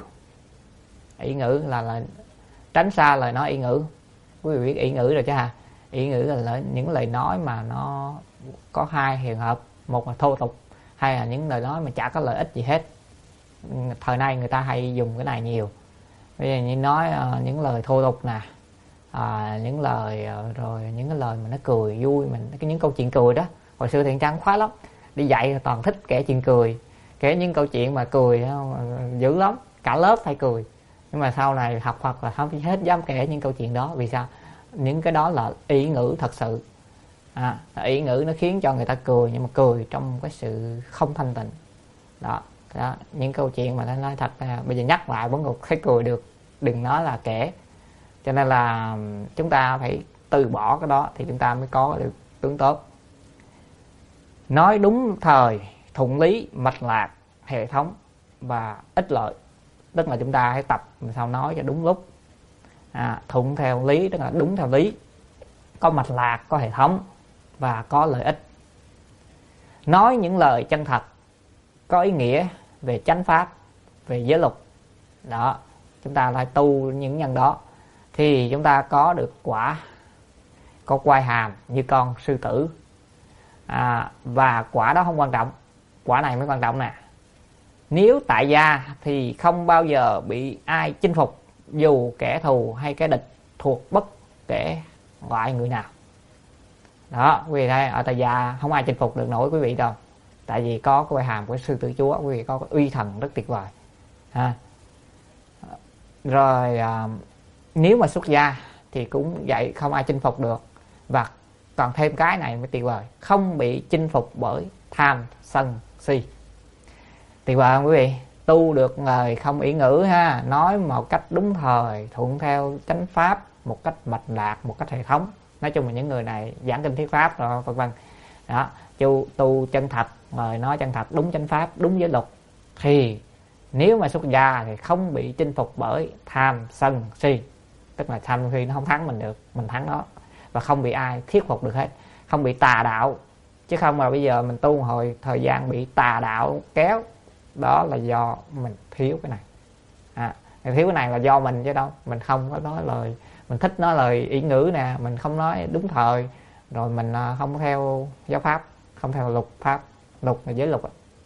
Ỷ ngữ là, là tránh xa lời nói ỷ ngữ. Quý vị biết ỷ ngữ rồi chứ hả? Ỷ ngữ là những lời nói mà nó có hai trường hợp, một là thô tục, hay là những lời nói mà chả có lợi ích gì hết. Thời nay người ta hay dùng cái này nhiều. Bây giờ như nói uh, những lời thô tục nè, uh, những lời uh, rồi những cái lời mà nó cười vui mình, cái những câu chuyện cười đó. Hồi xưa thì Trang khoái lắm, đi dạy toàn thích kể chuyện cười, kể những câu chuyện mà cười uh, dữ lắm, cả lớp hay cười. Nhưng mà sau này học Phật là không hết dám kể những câu chuyện đó. Vì sao? Những cái đó là ỷ ngữ thật sự. À, ỷ ngữ nó khiến cho người ta cười, nhưng mà cười trong cái sự không thanh tịnh. Đó, đó. Những câu chuyện mà nó nói thật là bây giờ nhắc lại vẫn còn thấy cười được, đừng nói là kể. Cho nên là chúng ta phải từ bỏ cái đó thì chúng ta mới có được tướng tốt. Nói đúng thời, thuận lý, mạch lạc, hệ thống và ích lợi. Tức là chúng ta hãy tập làm sao nói cho đúng lúc, à, thuận theo lý, tức là đúng theo lý, có mạch lạc, có hệ thống và có lợi ích. Nói những lời chân thật, có ý nghĩa về chánh pháp, về giới luật. Đó, chúng ta lại tu những nhân đó thì chúng ta có được quả có quai hàm như con sư tử, à, và quả đó không quan trọng, quả này mới quan trọng nè. Nếu tại gia thì không bao giờ bị ai chinh phục, dù kẻ thù hay kẻ địch thuộc bất kể loại người nào. Đó, quý vị thấy ở tại gia không ai chinh phục được nổi quý vị đâu, tại vì có cái quai hàm của sư tử chúa, quý vị có cái uy thần rất tuyệt vời ha. Rồi à, nếu mà xuất gia thì cũng vậy, không ai chinh phục được. Và còn thêm cái này mới tuyệt vời, không bị chinh phục bởi tham sân si. Tuyệt vời không quý vị? Tu được lời không ỷ ngữ ha, nói một cách đúng thời, thuận theo chánh pháp, một cách mạch lạc, một cách hệ thống. Nói chung là những người này giảng kinh thuyết pháp rồi vân vân. Đó, tu, tu chân thật, lời nói chân thật, đúng chánh pháp, đúng giới luật, thì nếu mà xuất gia thì không bị chinh phục bởi tham sân si. Tức là tham si nó không thắng mình được, mình thắng nó. Và không bị ai thuyết phục được hết, không bị tà đạo. Chứ không mà bây giờ mình tu hồi thời gian bị tà đạo kéo, đó là do mình thiếu cái này. À, thiếu cái này là do mình chứ đâu. Mình không có nói lời, mình thích nói lời ý ngữ nè, mình không nói đúng thời, rồi mình không theo giáo pháp, không theo luật pháp, luật là giới luật.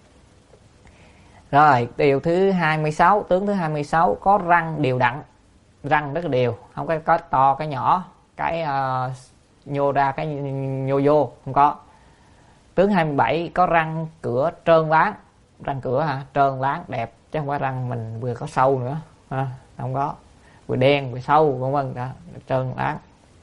Rồi điều thứ hai mươi sáu, tướng thứ hai mươi sáu, có răng đều đặn. Răng rất là đều, không có, có to cái nhỏ, cái uh, nhô ra cái nhô vô, không có. Tướng hai mươi bảy, có răng cửa trơn láng. Răng cửa hả? Trơn láng đẹp, chứ không phải răng mình vừa có sâu nữa ha. Không có, vừa đen vừa sâu vân vân, đó trơn láng.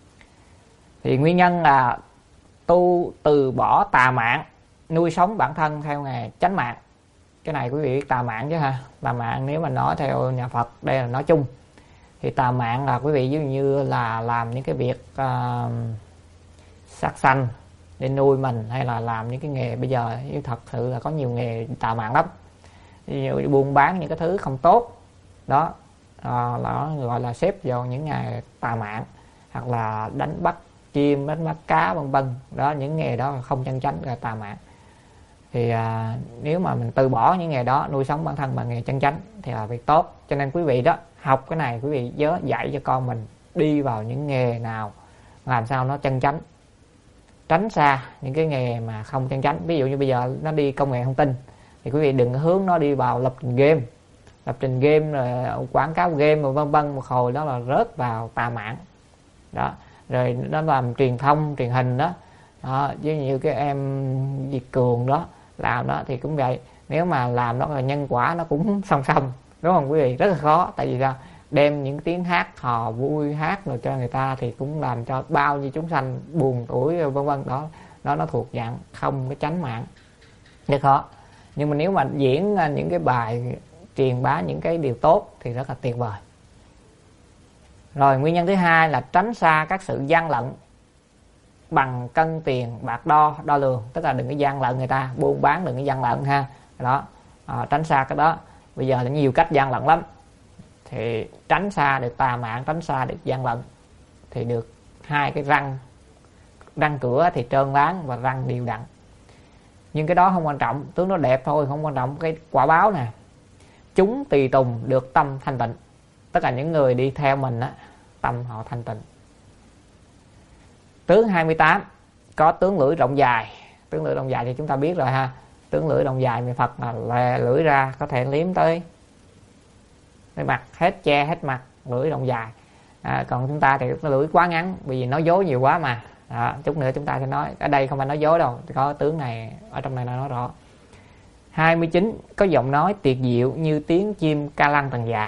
Thì nguyên nhân là tu từ bỏ tà mạng, nuôi sống bản thân theo nghề chánh mạng. Cái này quý vị biết tà mạng chứ ha. Tà mạng nếu mà nói theo nhà Phật, đây là nói chung, thì tà mạng là quý vị ví dụ như là làm những cái việc uh, sát sanh để nuôi mình, hay là làm những cái nghề bây giờ thật sự là có nhiều nghề tà mạng lắm. Ví dụ buôn bán những cái thứ không tốt đó, uh, là gọi là xếp vào những nghề tà mạng. Hoặc là đánh bắt chim, đánh bắt cá vân vân, đó những nghề đó là không chân chánh, là tà mạng. Thì à, nếu mà mình từ bỏ những nghề đó, nuôi sống bản thân bằng nghề chân chánh thì là việc tốt. Cho nên quý vị đó, học cái này quý vị nhớ dạy cho con mình đi vào những nghề nào làm sao nó chân chánh, tránh xa những cái nghề mà không chân chánh. Ví dụ như bây giờ nó đi công nghệ thông tin thì quý vị đừng hướng nó đi vào lập trình game, lập trình game rồi quảng cáo game rồi vân vân, một hồi đó là rớt vào tà mạng đó. Rồi nó làm truyền thông truyền hình đó, đó với như cái em Việt Cường đó làm đó thì cũng vậy. Nếu mà làm đó là nhân quả nó cũng song song, đúng không quý vị? Rất là khó. Tại vì sao? Đem những tiếng hát hò vui hát rồi cho người ta thì cũng làm cho bao nhiêu chúng sanh buồn tuổi vân vân. Đó đó nó thuộc dạng không cái chánh mạng, rất khó. Nhưng mà nếu mà diễn những cái bài truyền bá những cái điều tốt thì rất là tuyệt vời. Rồi nguyên nhân thứ hai là tránh xa các sự gian lận bằng cân tiền bạc đo đo lường. Tức là đừng có gian lận người ta, buôn bán đừng có gian lận ha. Đó, à, tránh xa cái đó. Bây giờ là nhiều cách gian lận lắm, thì tránh xa được tà mạng, tránh xa được gian lận thì được hai cái răng. Răng cửa thì trơn láng và răng đều đặn. Nhưng cái đó không quan trọng, tướng nó đẹp thôi, không quan trọng cái quả báo nè. Chúng tùy tùng được tâm thanh tịnh. Tất cả những người đi theo mình á, tâm họ thanh tịnh. Tướng hai mươi tám, có tướng lưỡi rộng dài. Tướng lưỡi rộng dài thì chúng ta biết rồi ha. Tướng lưỡi rộng dài người Phật là lè lưỡi ra có thể liếm tới cái mặt, hết che hết mặt, lưỡi rộng dài. À, còn chúng ta thì cái lưỡi quá ngắn, bởi vì nói dối nhiều quá mà. Đó, chút nữa chúng ta sẽ nói, ở đây không phải nói dối đâu, có tướng này ở trong này nó nói rõ. hai mươi chín, có giọng nói tuyệt diệu như tiếng chim ca lăng tầng già.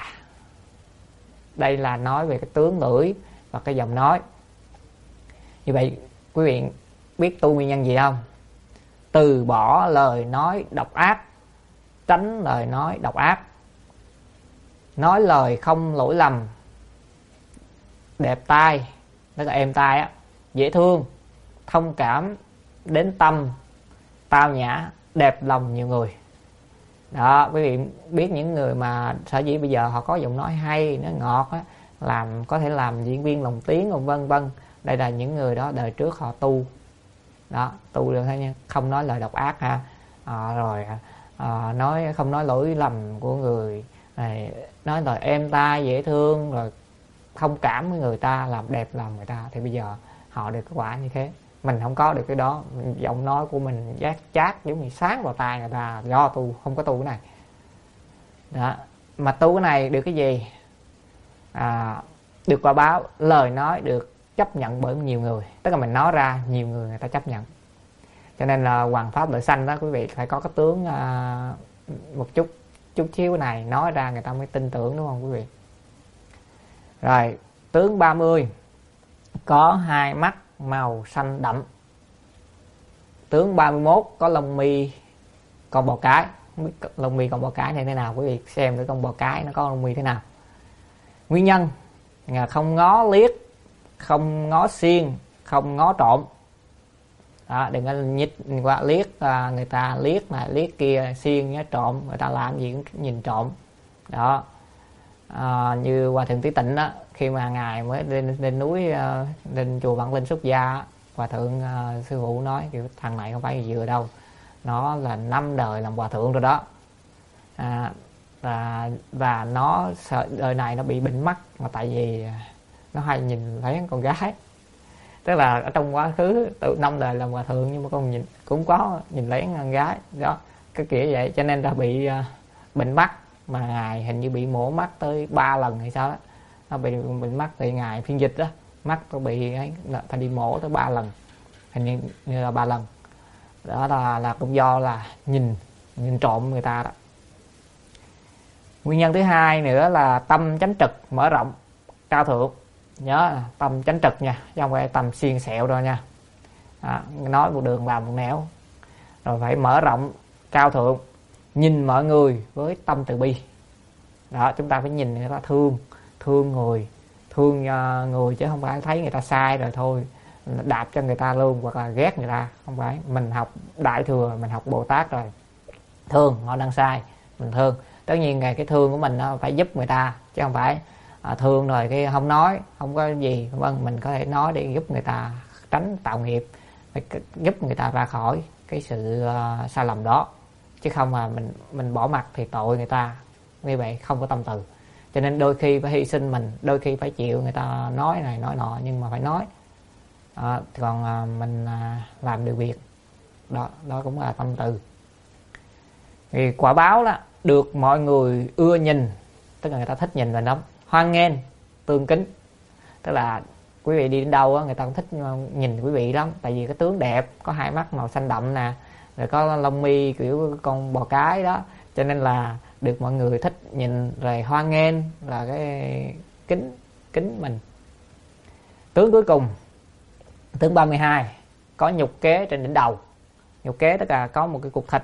Đây là nói về cái tướng lưỡi và cái giọng nói. Như vậy quý vị biết tu nguyên nhân gì không? Từ bỏ lời nói độc ác, tránh lời nói độc ác, nói lời không lỗi lầm, đẹp tai, tức là êm tai á, dễ thương, thông cảm, đến tâm, tao nhã, đẹp lòng nhiều người. Đó, quý vị biết những người mà sở dĩ bây giờ họ có giọng nói hay, nó ngọt á, làm có thể làm diễn viên lồng tiếng, vân vân. Đây là những người đó đời trước họ tu. Đó, tu được thôi nha, không nói lời độc ác ha. À, rồi à, nói không nói lỗi lầm của người này, nói lời êm tai dễ thương, rồi thông cảm với người ta, làm đẹp lòng người ta, thì bây giờ họ được kết quả như thế. Mình không có được cái đó, giọng nói của mình giác chát giống như sáng vào tai người ta, do tu, không có tu cái này. Đó. Mà tu cái này được cái gì? À, được quả báo, lời nói được chấp nhận bởi nhiều người, tức là mình nói ra nhiều người người ta chấp nhận. Cho nên là Hoàng Pháp Lợi Sanh đó quý vị phải có cái tướng à, một chút chút xíu này, nói ra người ta mới tin tưởng, đúng không quý vị? Rồi tướng ba mươi, có hai mắt màu xanh đậm. Tướng ba mươi mốt, có lông mi con bò cái. Lông mi con bò cái này thế nào quý vị xem, cái con bò cái nó có lông mi thế nào. Nguyên nhân là không ngó liếc, không ngó xiên, không ngó trộm. Đó, đừng có nhích qua liếc à, người ta liếc này liếc kia, xiên nhá, trộm, người ta làm gì cũng nhìn trộm. Đó. À, như Hòa Thượng Tí Tịnh đó, khi mà ngài mới lên, lên núi uh, lên chùa Vạn Linh xuất gia, Hòa Thượng uh, sư phụ nói kiểu thằng này không phải vừa đâu, nó là năm đời làm hòa thượng rồi đó. À, và và nó sợ đời này nó bị bệnh mắt, mà tại vì nó hay nhìn lén con gái. Tức là ở trong quá khứ tự năm đời làm hòa thượng, nhưng mà con nhìn cũng có nhìn lén con gái đó, cái kiểu vậy, cho nên là bị uh, bệnh mắt. Mà ngài hình như bị mổ mắt tới ba lần hay sao đó, nó bị bệnh mắt thì ngài phiên dịch đó, mắt nó bị ấy, phải đi mổ tới ba lần, hình như, như là ba lần. Đó là là cũng do là nhìn nhìn trộm người ta đó. Nguyên nhân thứ hai nữa là tâm chánh trực mở rộng cao thượng. Nhớ là tâm chánh trực nha, chứ không phải tâm xiên xẹo đâu nha. À, nói một đường làm một nẻo. Rồi phải mở rộng cao thượng, nhìn mọi người với tâm từ bi. Đó, chúng ta phải nhìn người ta thương, thương người, thương uh, người, chứ không phải thấy người ta sai rồi thôi đạp cho người ta luôn, hoặc là ghét người ta. Không phải, mình học Đại Thừa, mình học Bồ Tát rồi, thương họ đang sai mình thương. Tất nhiên ngày cái thương của mình nó phải giúp người ta, chứ không phải à, thương rồi cái không nói, không có gì. Vâng, mình có thể nói để giúp người ta tránh tạo nghiệp, phải giúp người ta ra khỏi cái sự uh, sai lầm đó, chứ không mà mình mình bỏ mặt thì tội người ta. Như vậy không có tâm từ. Cho nên đôi khi phải hy sinh mình, đôi khi phải chịu người ta nói này nói nọ, nhưng mà phải nói. À, còn à, mình à, làm được việc đó, đó cũng là tâm từ. Thì quả báo đó được mọi người ưa nhìn, tức là người ta thích nhìn mình lắm, hoan nghênh, tương kính. Tức là quý vị đi đến đâu á, người ta cũng thích nhìn quý vị lắm, tại vì cái tướng đẹp, có hai mắt màu xanh đậm nè, rồi có lông mi kiểu con bò cái đó, cho nên là được mọi người thích nhìn, rồi hoan nghênh, là cái kính kính mình. Tướng cuối cùng, tướng ba mươi hai, có nhục kế trên đỉnh đầu. Nhục kế tức là có một cái cục thịt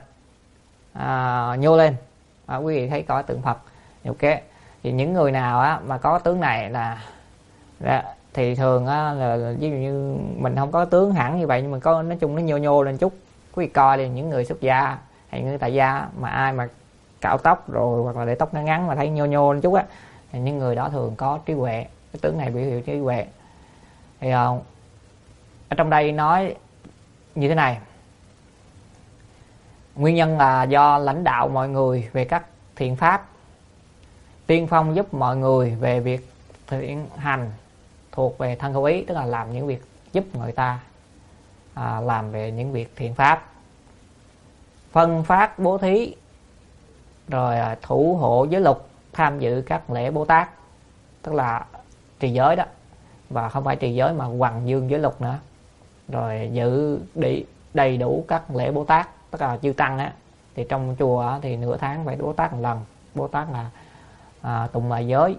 à, nhô lên. À, quý vị thấy có tượng Phật nhục kế. Thì những người nào á mà có tướng này là, là thì thường á là, là ví dụ như mình không có tướng hẳn như vậy, nhưng mà có nói chung nó nhô nhô lên chút. Quý vị coi thì những người xuất gia hay người tại gia mà ai mà cạo tóc rồi hoặc là để tóc ngắn ngắn mà thấy nhô nhô lên chút á, thì những người đó thường có trí huệ. Cái tướng này biểu hiện trí huệ. Thì uh, ở trong đây nói như thế này: nguyên nhân là do lãnh đạo mọi người về các thiện pháp, tiên phong giúp mọi người về việc thiện hành thuộc về thân khẩu ý, tức là làm những việc giúp người ta à, làm về những việc thiện pháp, phân phát bố thí, rồi thủ hộ giới luật, tham dự các lễ Bồ Tát, tức là trì giới đó, và không phải trì giới mà hoằng dương giới luật nữa, rồi giữ đi đầy đủ các lễ Bồ Tát, tức là chư tăng á. Thì trong chùa á, thì nửa tháng phải Bồ Tát một lần. Bồ Tát là à, tụng bài giới,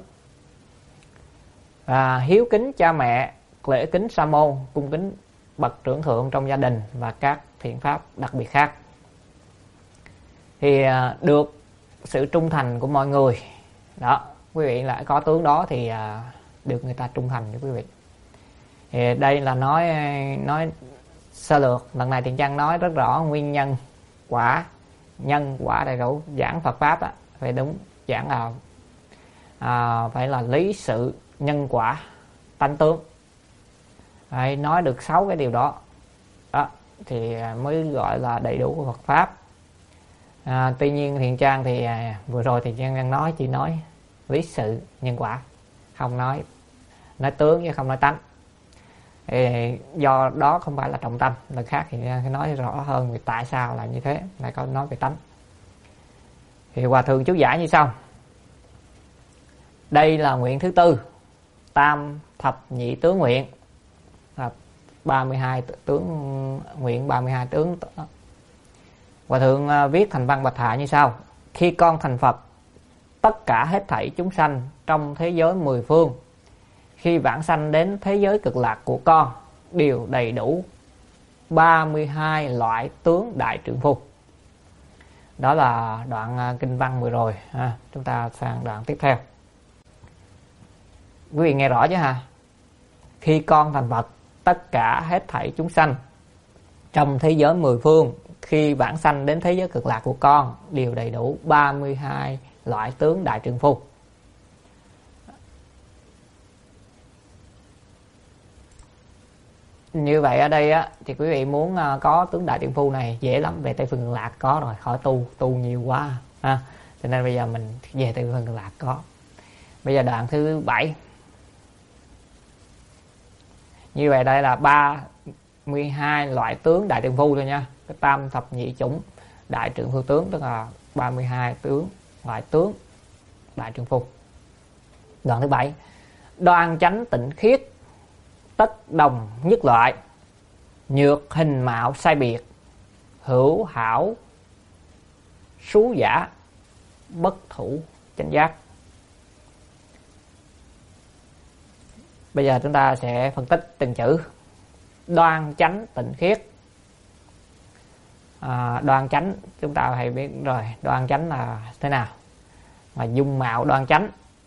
à, hiếu kính cha mẹ, lễ kính sa môn, cung kính bậc trưởng thượng trong gia đình và các thiện pháp đặc biệt khác. Thì à, được sự trung thành của mọi người đó. Quý vị lại có tướng đó thì à, được người ta trung thành với quý vị. Thì đây là nói nói sơ lược. Lần này Thiện Trang nói rất rõ nguyên nhân quả, nhân quả đầy đủ. Giảng Phật pháp á, phải đúng, giảng là à, phải là lý sự nhân quả tánh tướng. Đấy, nói được sáu cái điều đó, đó thì mới gọi là đầy đủ của Phật pháp. À, tuy nhiên Thiện Trang thì à, vừa rồi Thiện Trang đang nói chỉ nói lý sự nhân quả, không nói nói tướng chứ không nói tánh. Thì do đó không phải là trọng tâm. Lần khác thì phải nói rõ hơn về tại sao là như thế, lại có nói về tánh. Thì Hòa Thượng chú giải như sau: đây là nguyện thứ tư, tam thập nhị tướng nguyện, là ba mươi hai tướng nguyện, ba mươi hai tướng. Hòa Thượng viết thành văn bạch hạ như sau: khi con thành Phật, tất cả hết thảy chúng sanh trong thế giới mười phương, khi vãng sanh đến thế giới cực lạc của con, đều đầy đủ ba mươi hai loại tướng đại trượng phu. Đó là đoạn kinh văn vừa rồi ha. Chúng ta sang đoạn tiếp theo. Quý vị nghe rõ chứ ha? Khi con thành Phật, tất cả hết thảy chúng sanh trong thế giới mười phương, khi vãng sanh đến thế giới cực lạc của con, đều đầy đủ ba mươi hai loại tướng đại trượng phu. Như vậy ở đây á, thì quý vị muốn có tướng đại trượng phu này dễ lắm, về Tây Phương Cực Lạc có rồi, khỏi tu, tu nhiều quá ha. Cho nên bây giờ mình về Tây Phương Cực Lạc có. Bây giờ đoạn thứ bảy. Như vậy đây là ba mươi hai loại tướng đại trượng phu thôi nha. Cái tam thập nhị chủng đại trượng phu tướng, tức là ba mươi hai tướng loại tướng đại trượng phu. Đoạn thứ bảy: đoan chánh tịnh khiết, tất đồng nhất loại, nhược hình mạo sai biệt, hữu hảo xú giả, bất thủ chánh giác. Bây giờ chúng ta sẽ phân tích từng chữ. Đoan chánh tịnh khiết. à, Đoan chánh chúng ta hay biết rồi, đoan chánh là thế nào? Mà dung mạo đoan chánh.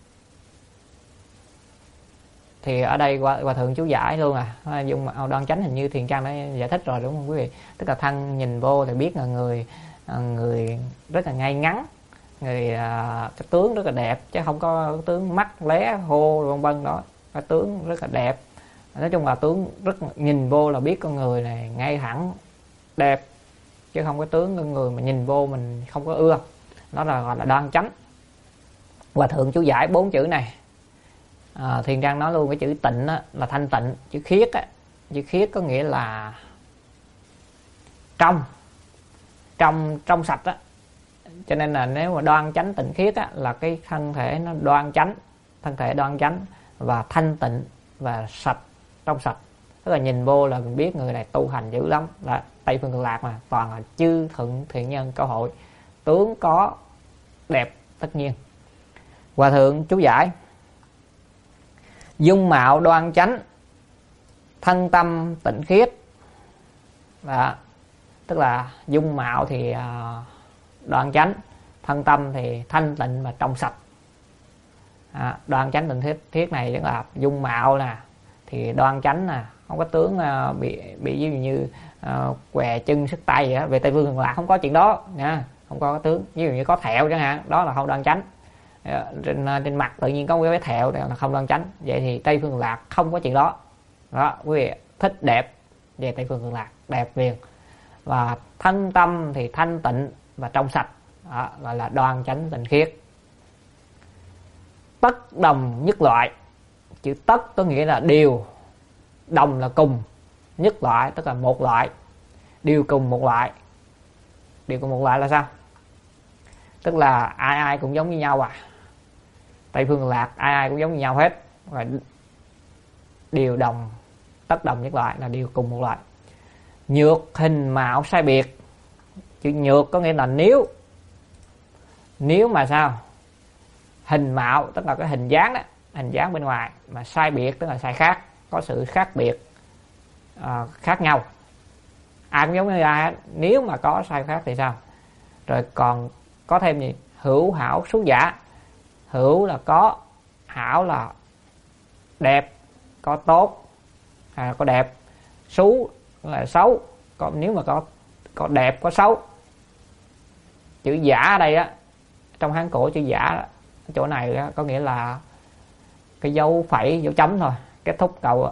Thì ở đây Hòa, Hòa Thượng chú giải luôn à. Dung mạo đoan chánh hình như Thiện Trang đã giải thích rồi đúng không quý vị? Tức là thân nhìn vô thì biết là người người rất là ngay ngắn, người cái tướng rất là đẹp, chứ không có tướng mắt lé hô vân vân đó. Cái tướng rất là đẹp. Nói chung là tướng rất nhìn vô là biết con người này ngay thẳng đẹp, chứ không có tướng con người mà nhìn vô mình không có ưa. Đó là gọi là đoan chánh. Hòa Thượng chú giải bốn chữ này. à, Thiền Trang nói luôn cái chữ tịnh á, là thanh tịnh. Chữ khiết á, chữ khiết có nghĩa là trong trong trong sạch á. Cho nên là nếu mà đoan chánh tịnh khiết á, là cái thân thể nó đoan chánh, thân thể đoan chánh và thanh tịnh và sạch, trong sạch. Tức là nhìn vô là mình biết người này tu hành dữ lắm. Là Tây Phương Cực Lạc mà toàn là chư thuận thiện nhân cơ hội, tướng có đẹp tất nhiên. Hòa Thượng chú giải: dung mạo đoan chánh, thân tâm tịnh khiết. Đó. Tức là dung mạo thì đoan chánh, thân tâm thì thanh tịnh và trong sạch. À, đoan chánh tịnh thiết, thiết này tức là dung mạo nè thì đoan chánh nè, không có tướng uh, bị bị ví dụ như uh, què chân sức tay vậy đó. Về Tây Phương Cực Lạc không có chuyện đó nha, không có tướng. Ví dụ như có thẹo chẳng hạn, đó là không đoan chánh. Uh, trên uh, trên mặt tự nhiên có cái thẹo là không đoan chánh. Vậy thì Tây Phương Cực Lạc không có chuyện đó. Đó, quý vị thích đẹp về Tây Phương Cực Lạc, đẹp viền. Và thân tâm thì thanh tịnh và trong sạch, đó, gọi là đoan chánh tịnh khiết. Tất đồng nhất loại. Chữ tất có nghĩa là đều, đồng là cùng, nhất loại tức là một loại, đều cùng một loại. Đều cùng một loại là sao? Tức là ai ai cũng giống như nhau à. Tây Phương Cực Lạc ai ai cũng giống như nhau hết. Và đều đồng, tất đồng nhất loại là đều cùng một loại. Nhược hình mạo sai biệt. Chữ nhược có nghĩa là nếu. Nếu mà sao? Hình mạo tức là cái hình dáng đó, hình dáng bên ngoài, mà sai biệt tức là sai khác, có sự khác biệt, à, khác nhau. Ai cũng giống như ai. Nếu mà có sai khác thì sao? Rồi còn có thêm gì? Hữu hảo xú giả. Hữu là có, hảo là đẹp có tốt, à, có đẹp, xấu là xấu. Còn nếu mà có có đẹp có xấu, chữ giả ở đây á, trong Hán cổ chữ giả chỗ này á, có nghĩa là cái dấu phẩy dấu chấm thôi, kết thúc câu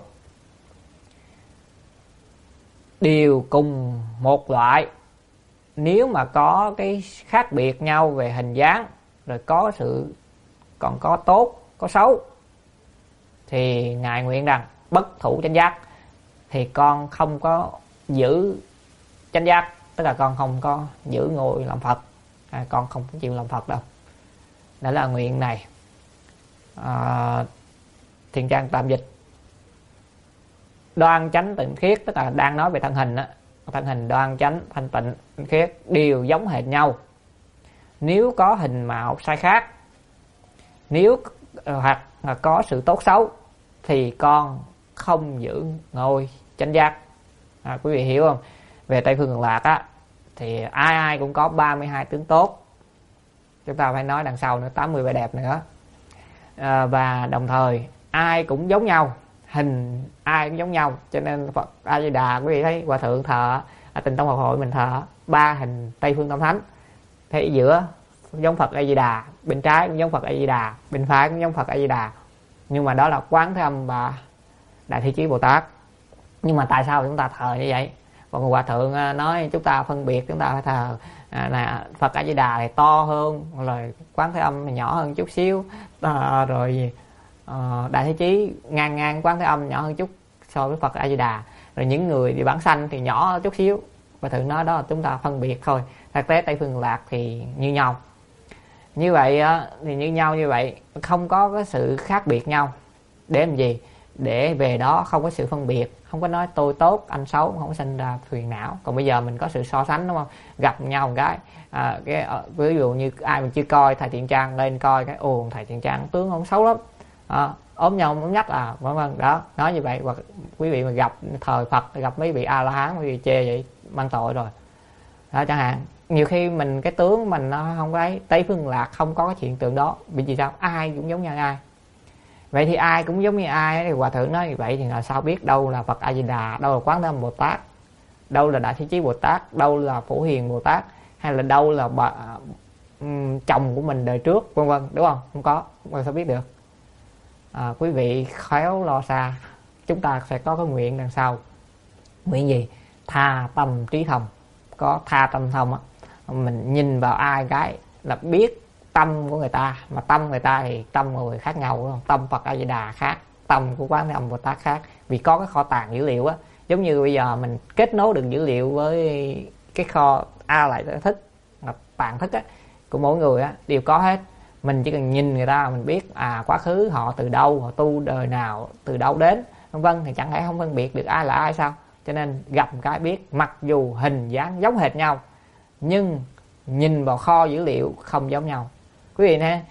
đều cùng một loại. Nếu mà có cái khác biệt nhau về hình dáng, rồi có sự còn có tốt có xấu, thì ngài nguyện rằng bất thủ chánh giác, thì con không có giữ chánh giác, tức là con không có giữ ngồi làm Phật, à, con không chịu làm Phật đâu. Đó là nguyện này. à, Thiền Trang tạm dịch: đoan chánh tịnh khiết, tức là đang nói về thân hình á, thân hình đoan chánh thanh tịnh khiết đều giống hệt nhau. Nếu có hình mạo sai khác, nếu hoặc là có sự tốt xấu, thì con không giữ ngôi chánh giác. À, quý vị hiểu không? Về Tây Phương Cực Lạc á, thì ai ai cũng có ba mươi hai tướng tốt. Chúng ta phải nói đằng sau nữa tám mươi vẻ đẹp nữa. À, và đồng thời ai cũng giống nhau, hình ai cũng giống nhau, cho nên Phật A Di Đà, quý vị thấy Hòa Thượng thờ ở Tịnh Tông Học Hội mình thờ ba hình Tây Phương Tam Thánh, thế giữa giống Phật A Di Đà, bên trái cũng giống Phật A Di Đà, bên phải cũng giống Phật A Di Đà, nhưng mà đó là Quán Thế Âm và Đại Thế Chí Bồ Tát. Nhưng mà tại sao chúng ta thờ như vậy? Còn Hòa Thượng nói chúng ta phân biệt, chúng ta phải thờ à, là Phật A Di Đà thì to hơn, rồi Quán Thế Âm thì nhỏ hơn chút xíu, à, rồi à, Đại Thế Chí ngang ngang Quán Thế Âm, nhỏ hơn chút so với Phật A Di Đà, rồi những người đi bản sanh thì nhỏ chút xíu. Hòa Thượng nói đó là chúng ta phân biệt thôi, thực tế Tây Phương Lạc thì như nhau. Như vậy thì như nhau như vậy, không có cái sự khác biệt nhau để làm gì? Để về đó không có sự phân biệt, không có nói tôi tốt anh xấu, không có sinh ra phiền não. Còn bây giờ mình có sự so sánh, đúng không? Gặp nhau một cái, à, cái ví dụ như ai mình chưa coi thầy Thiện Trang lên coi cái ồ thầy Thiện Trang tướng ông xấu lắm, à, ốm nhau ốm nhách à, vân vân đó, nói như vậy. Hoặc quý vị mà gặp thời Phật, gặp mấy vị A La Hán, quý vị chê vậy mang tội rồi đó chẳng hạn. Nhiều khi mình cái tướng mình nó không có ấy. Tây Phương Lạc không có cái hiện tượng đó, vì vì sao? Ai cũng giống như ai. Vậy thì ai cũng giống như ai thì Hòa Thượng nói như vậy thì là sao biết đâu là Phật A Di Đà, đâu là Quán Thế Âm Bồ Tát, đâu là Đại Thế Chí Bồ Tát, đâu là Phổ Hiền Bồ Tát, hay là đâu là bà, um, chồng của mình đời trước, vân vân, đúng không? Không có, không sao biết được. À, quý vị khéo lo xa. Chúng ta sẽ có cái nguyện đằng sau. Nguyện gì? Tha tâm trí thông. Có tha tâm thông á, mình nhìn vào ai cái là biết tâm của người ta, mà tâm người ta thì tâm người khác nhau, đúng không? Tâm Phật A Di Đà khác, tâm của Quán Thế Âm Bồ Tát khác, vì có cái kho tàng dữ liệu á. Giống như bây giờ mình kết nối được dữ liệu với cái kho A Lại Thức, tàng thức á của mỗi người á đều có hết. Mình chỉ cần nhìn người ta mình biết à quá khứ họ từ đâu, họ tu đời nào, từ đâu đến, vân vân, thì chẳng lẽ không phân biệt được ai là ai sao? Cho nên gặp một cái biết, mặc dù hình dáng giống hệt nhau nhưng nhìn vào kho dữ liệu không giống nhau. Quý vị nè,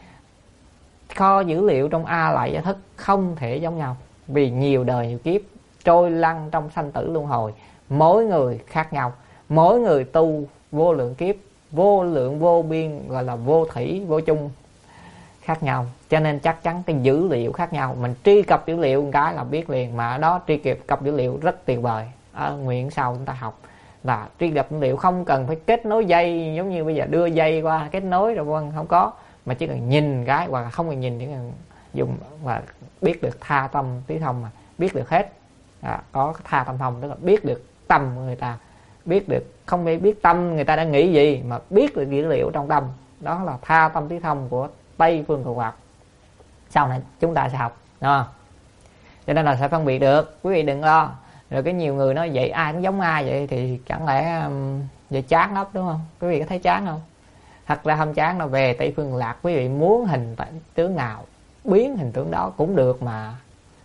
kho dữ liệu trong A Lại Gia Thức không thể giống nhau, vì nhiều đời nhiều kiếp trôi lăn trong sanh tử luân hồi, mỗi người khác nhau, mỗi người tu vô lượng kiếp, vô lượng vô biên, gọi là vô thủy vô chung khác nhau. Cho nên chắc chắn cái dữ liệu khác nhau, mình truy cập dữ liệu một cái là biết liền. Mà ở đó truy cập dữ liệu rất tuyệt vời. Ở nguyện sau chúng ta học là truy cập dữ liệu không cần phải kết nối dây, giống như bây giờ đưa dây qua kết nối rồi vân, không có, mà chỉ cần nhìn cái, hoặc là không cần nhìn, chỉ cần dùng và biết được tha tâm trí thông, mà biết được hết. À, có tha tâm thông tức là biết được tâm của người ta, biết được, không phải biết tâm người ta đang nghĩ gì, mà biết được dữ liệu trong tâm. Đó là tha tâm trí thông của Tây Phương Cực Lạc. Sau này chúng ta sẽ học, đúng không? Cho nên là sẽ phân biệt được, quý vị đừng lo. Rồi cái nhiều người nói vậy ai cũng giống ai vậy thì chẳng lẽ um, vậy chán lắm, đúng không? Quý vị có thấy chán không? Thật ra không chán đâu. Về Tây Phương Lạc, quý vị muốn hình tướng nào biến hình tướng đó cũng được mà,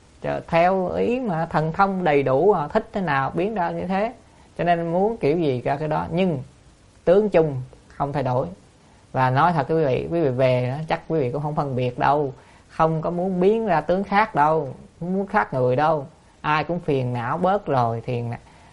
theo ý mà thần thông đầy đủ, thích thế nào biến ra như thế. Cho nên muốn kiểu gì ra cái đó, nhưng tướng chung không thay đổi. Và nói thật quý vị, quý vị về đó, chắc quý vị cũng không phân biệt đâu, không có muốn biến ra tướng khác đâu, không muốn khác người đâu. Ai cũng phiền não bớt rồi. Thiền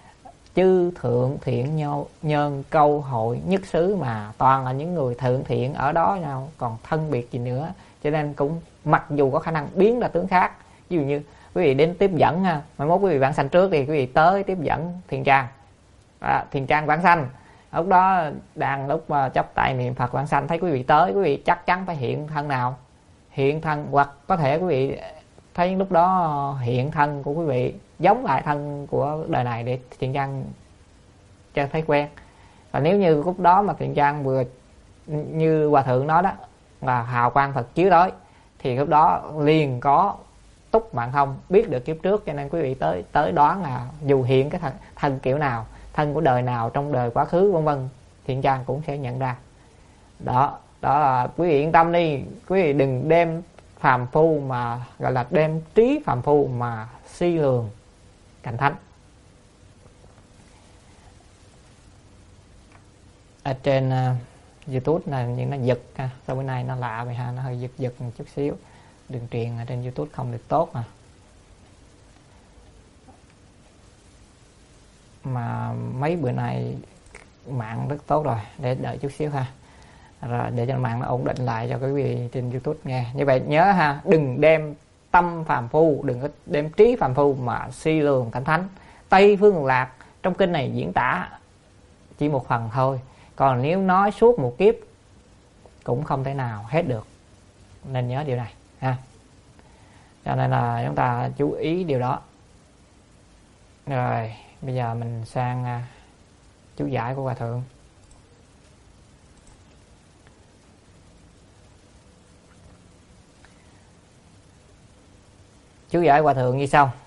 chư thượng thiện nhau nhân câu hội nhất xứ, mà toàn là những người thượng thiện ở đó nhau, còn phân biệt gì nữa. Cho nên cũng mặc dù có khả năng biến ra tướng khác, Ví dụ như quý vị đến tiếp dẫn ha, mai mốt quý vị vãng sanh trước thì quý vị tới tiếp dẫn Thiền Trang, à, Thiền Trang vãng sanh, lúc đó đang lúc mà chắp tay niệm Phật vãng sanh, thấy quý vị tới, quý vị chắc chắn phải hiện thân nào, hiện thân, hoặc có thể quý vị thấy lúc đó hiện thân của quý vị giống lại thân của đời này để Thiền Trang cho thấy quen. Và nếu như lúc đó mà Thiền Trang vừa như hòa thượng nói đó là hào quang Phật chiếu tới, thì lúc đó liền có túc mạng thông biết được kiếp trước, cho nên quý vị tới tới đoán là dù hiện cái thân, thân kiểu nào, thân của đời nào trong đời quá khứ vân vân, Thiện Trang cũng sẽ nhận ra. Đó, đó là quý vị yên tâm đi, quý vị đừng đem phàm phu mà gọi là đem trí phàm phu mà suy lường cảnh thánh. Ở trên uh, YouTube là những nó giật ha, sau bữa nay nó lạ vậy ha, nó hơi giật giật một chút xíu, đường truyền ở trên YouTube không được tốt mà. Mà mấy bữa nay mạng rất tốt rồi, để đợi chút xíu ha, rồi để cho mạng nó ổn định lại cho quý vị trên YouTube nghe. Như vậy nhớ ha, đừng đem tâm phàm phu, đừng có đem trí phàm phu mà suy lường cảnh thánh. Tây Phương Cực Lạc trong kinh này diễn tả chỉ một phần thôi, còn nếu nói suốt một kiếp cũng không thể nào hết được, nên nhớ điều này ha. Cho nên là chúng ta chú ý điều đó. Rồi bây giờ mình sang uh, chú giải của Hòa Thượng. Chú giải Hòa Thượng như sau: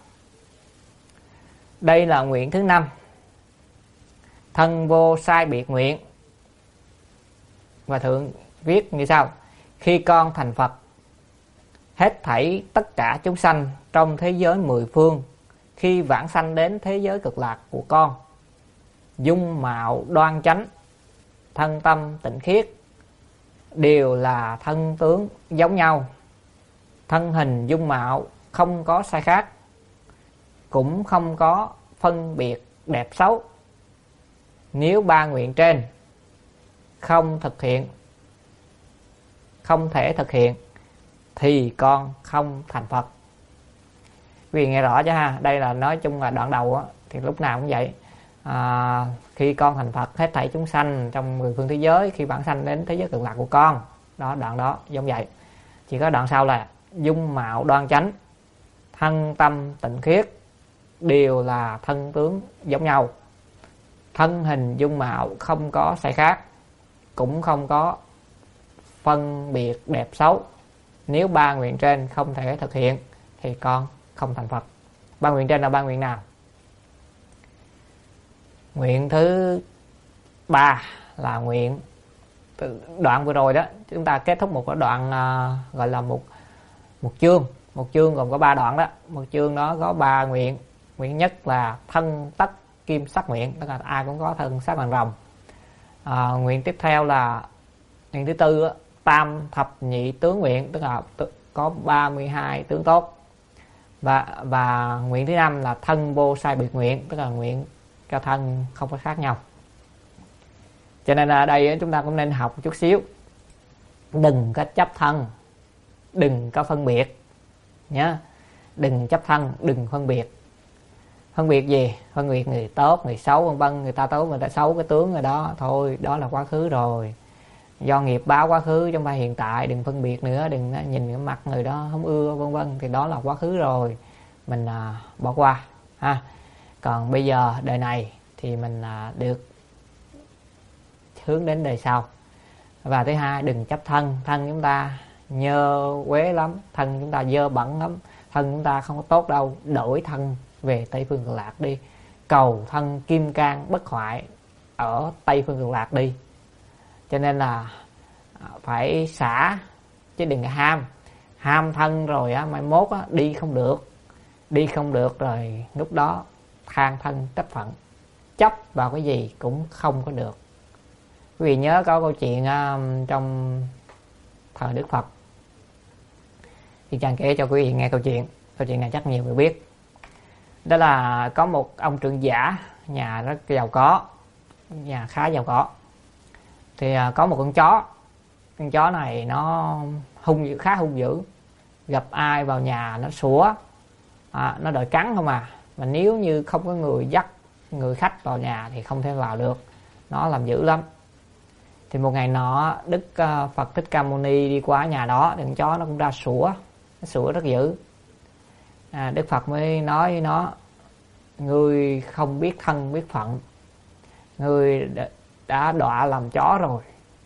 đây là nguyện thứ năm, thân vô sai biệt nguyện. Hòa Thượng viết như sau: khi con thành Phật, hết thảy tất cả chúng sanh trong thế giới mười phương, khi vãng sanh đến thế giới cực lạc của con, dung mạo đoan chánh, thân tâm tịnh khiết, đều là thân tướng giống nhau, thân hình dung mạo không có sai khác, cũng không có phân biệt đẹp xấu. Nếu ba nguyện trên không thực hiện, không thể thực hiện, thì con không thành Phật. Quý vị nghe rõ chứ ha, đây là nói chung là đoạn đầu á, thì lúc nào cũng vậy. À, khi con thành Phật, hết thảy chúng sanh trong mười phương thế giới, khi vãng sanh đến thế giới cực lạc của con, đó, đoạn đó giống vậy. Chỉ có đoạn sau là dung mạo đoan chánh, thân tâm tịnh khiết, đều là thân tướng giống nhau, thân hình dung mạo không có sai khác, cũng không có phân biệt đẹp xấu. Nếu ba nguyện trên không thể thực hiện thì con không thành Phật. Ba nguyện trên là ba nguyện nào? Nguyện thứ ba là nguyện đoạn vừa rồi đó, chúng ta kết thúc một cái đoạn uh, gọi là một một chương, một chương gồm có ba đoạn đó. Một chương đó có ba nguyện. Nguyện nhất là thân tất kim sắc nguyện, tức là ai cũng có thân sắc bằng rồng. À, nguyện tiếp theo là nguyện thứ tư, tam thập nhị tướng nguyện, tức là có ba mươi hai tướng tốt. Và và nguyện thứ năm là thân vô sai biệt nguyện, tức là nguyện cho thân không có khác nhau. Cho nên là đây chúng ta cũng nên học một chút xíu, đừng có chấp thân, đừng có phân biệt nhé. Đừng chấp thân, đừng phân biệt. Phân biệt gì? Phân biệt người tốt, người xấu vân vân. Người ta tốt, người ta xấu cái tướng rồi đó, thôi đó là quá khứ rồi, do nghiệp báo quá khứ, trong hiện tại. Đừng phân biệt nữa, đừng nhìn cái mặt người đó không ưa vân vân, thì đó là quá khứ rồi, mình à, bỏ qua ha. Còn bây giờ đời này thì mình à, được hướng đến đời sau. Và thứ hai, đừng chấp thân. Thân chúng ta nhơ quế lắm, thân chúng ta dơ bẩn lắm, thân chúng ta không có tốt đâu. Đổi thân về Tây Phương Cực Lạc đi, cầu thân kim cang bất hoại ở Tây Phương Cực Lạc đi. Cho nên là phải xả, chứ đừng ham. Ham thân rồi á, mai mốt á, đi không được. Đi không được rồi lúc đó than thân trách phận, chấp vào cái gì cũng không có được. Quý vị nhớ có câu chuyện uh, trong thời Đức Phật, thì chàng kể cho quý vị nghe câu chuyện. Câu chuyện này chắc nhiều người biết. Đó là có một ông trưởng giả, nhà rất giàu có, nhà khá giàu có. Thì uh, có một con chó. Con chó này nó hung dữ, khá hung dữ. Gặp ai vào nhà nó sủa, à, nó đòi cắn không à, mà nếu như không có người dắt người khách vào nhà thì không thể vào được, nó làm dữ lắm. Thì một ngày nọ Đức uh, Phật Thích Ca Mâu Ni đi qua nhà đó, thì con chó nó cũng ra sủa, nó sủa rất dữ. à, Đức Phật mới nói với nó: ngươi không biết thân biết phận, ngươi đã, đã đọa làm chó rồi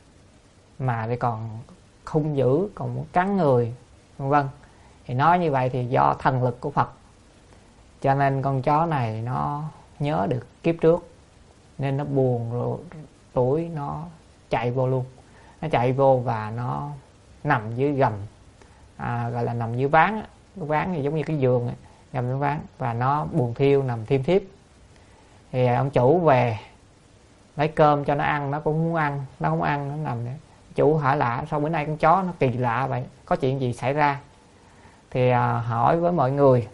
mà thì còn hung dữ, còn muốn cắn người, vân vân. Thì nói như vậy thì do thần lực của Phật, cho nên con chó này nó nhớ được kiếp trước, nên nó buồn rồi tuổi nó chạy vô luôn. Nó chạy vô và nó nằm dưới gầm, à, gọi là nằm dưới ván á. Cái ván thì giống như cái giường ấy, nằm dưới ván, và nó buồn thiêu nằm thiêm thiếp. Thì ông chủ về lấy cơm cho nó ăn, nó cũng không muốn ăn, nó không ăn, nó nằm đấy. Chủ hỏi lạ: sao bữa nay con chó nó kỳ lạ vậy, có chuyện gì xảy ra? Thì à, hỏi với mọi người,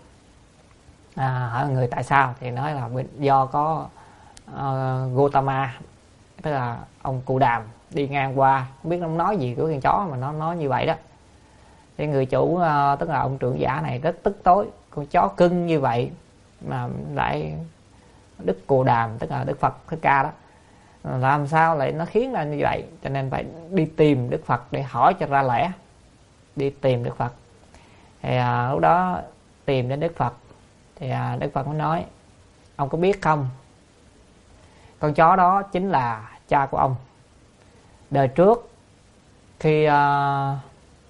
à, hỏi mọi người tại sao, thì nói là do có uh, Gotama, tức là ông Cụ Đàm đi ngang qua, không biết nó nói gì của con chó mà nó nói như vậy đó. Thì người chủ uh, tức là ông trưởng giả này rất tức tối, con chó cưng như vậy mà lại Đức Cụ Đàm, tức là Đức Phật Thích Ca đó, làm sao lại nó khiến ra như vậy, cho nên phải đi tìm Đức Phật để hỏi cho ra lẽ. Đi tìm Đức Phật thì à, lúc đó tìm đến Đức Phật thì à, Đức Phật mới nói: ông có biết không, con chó đó chính là cha của ông. Đời trước khi à,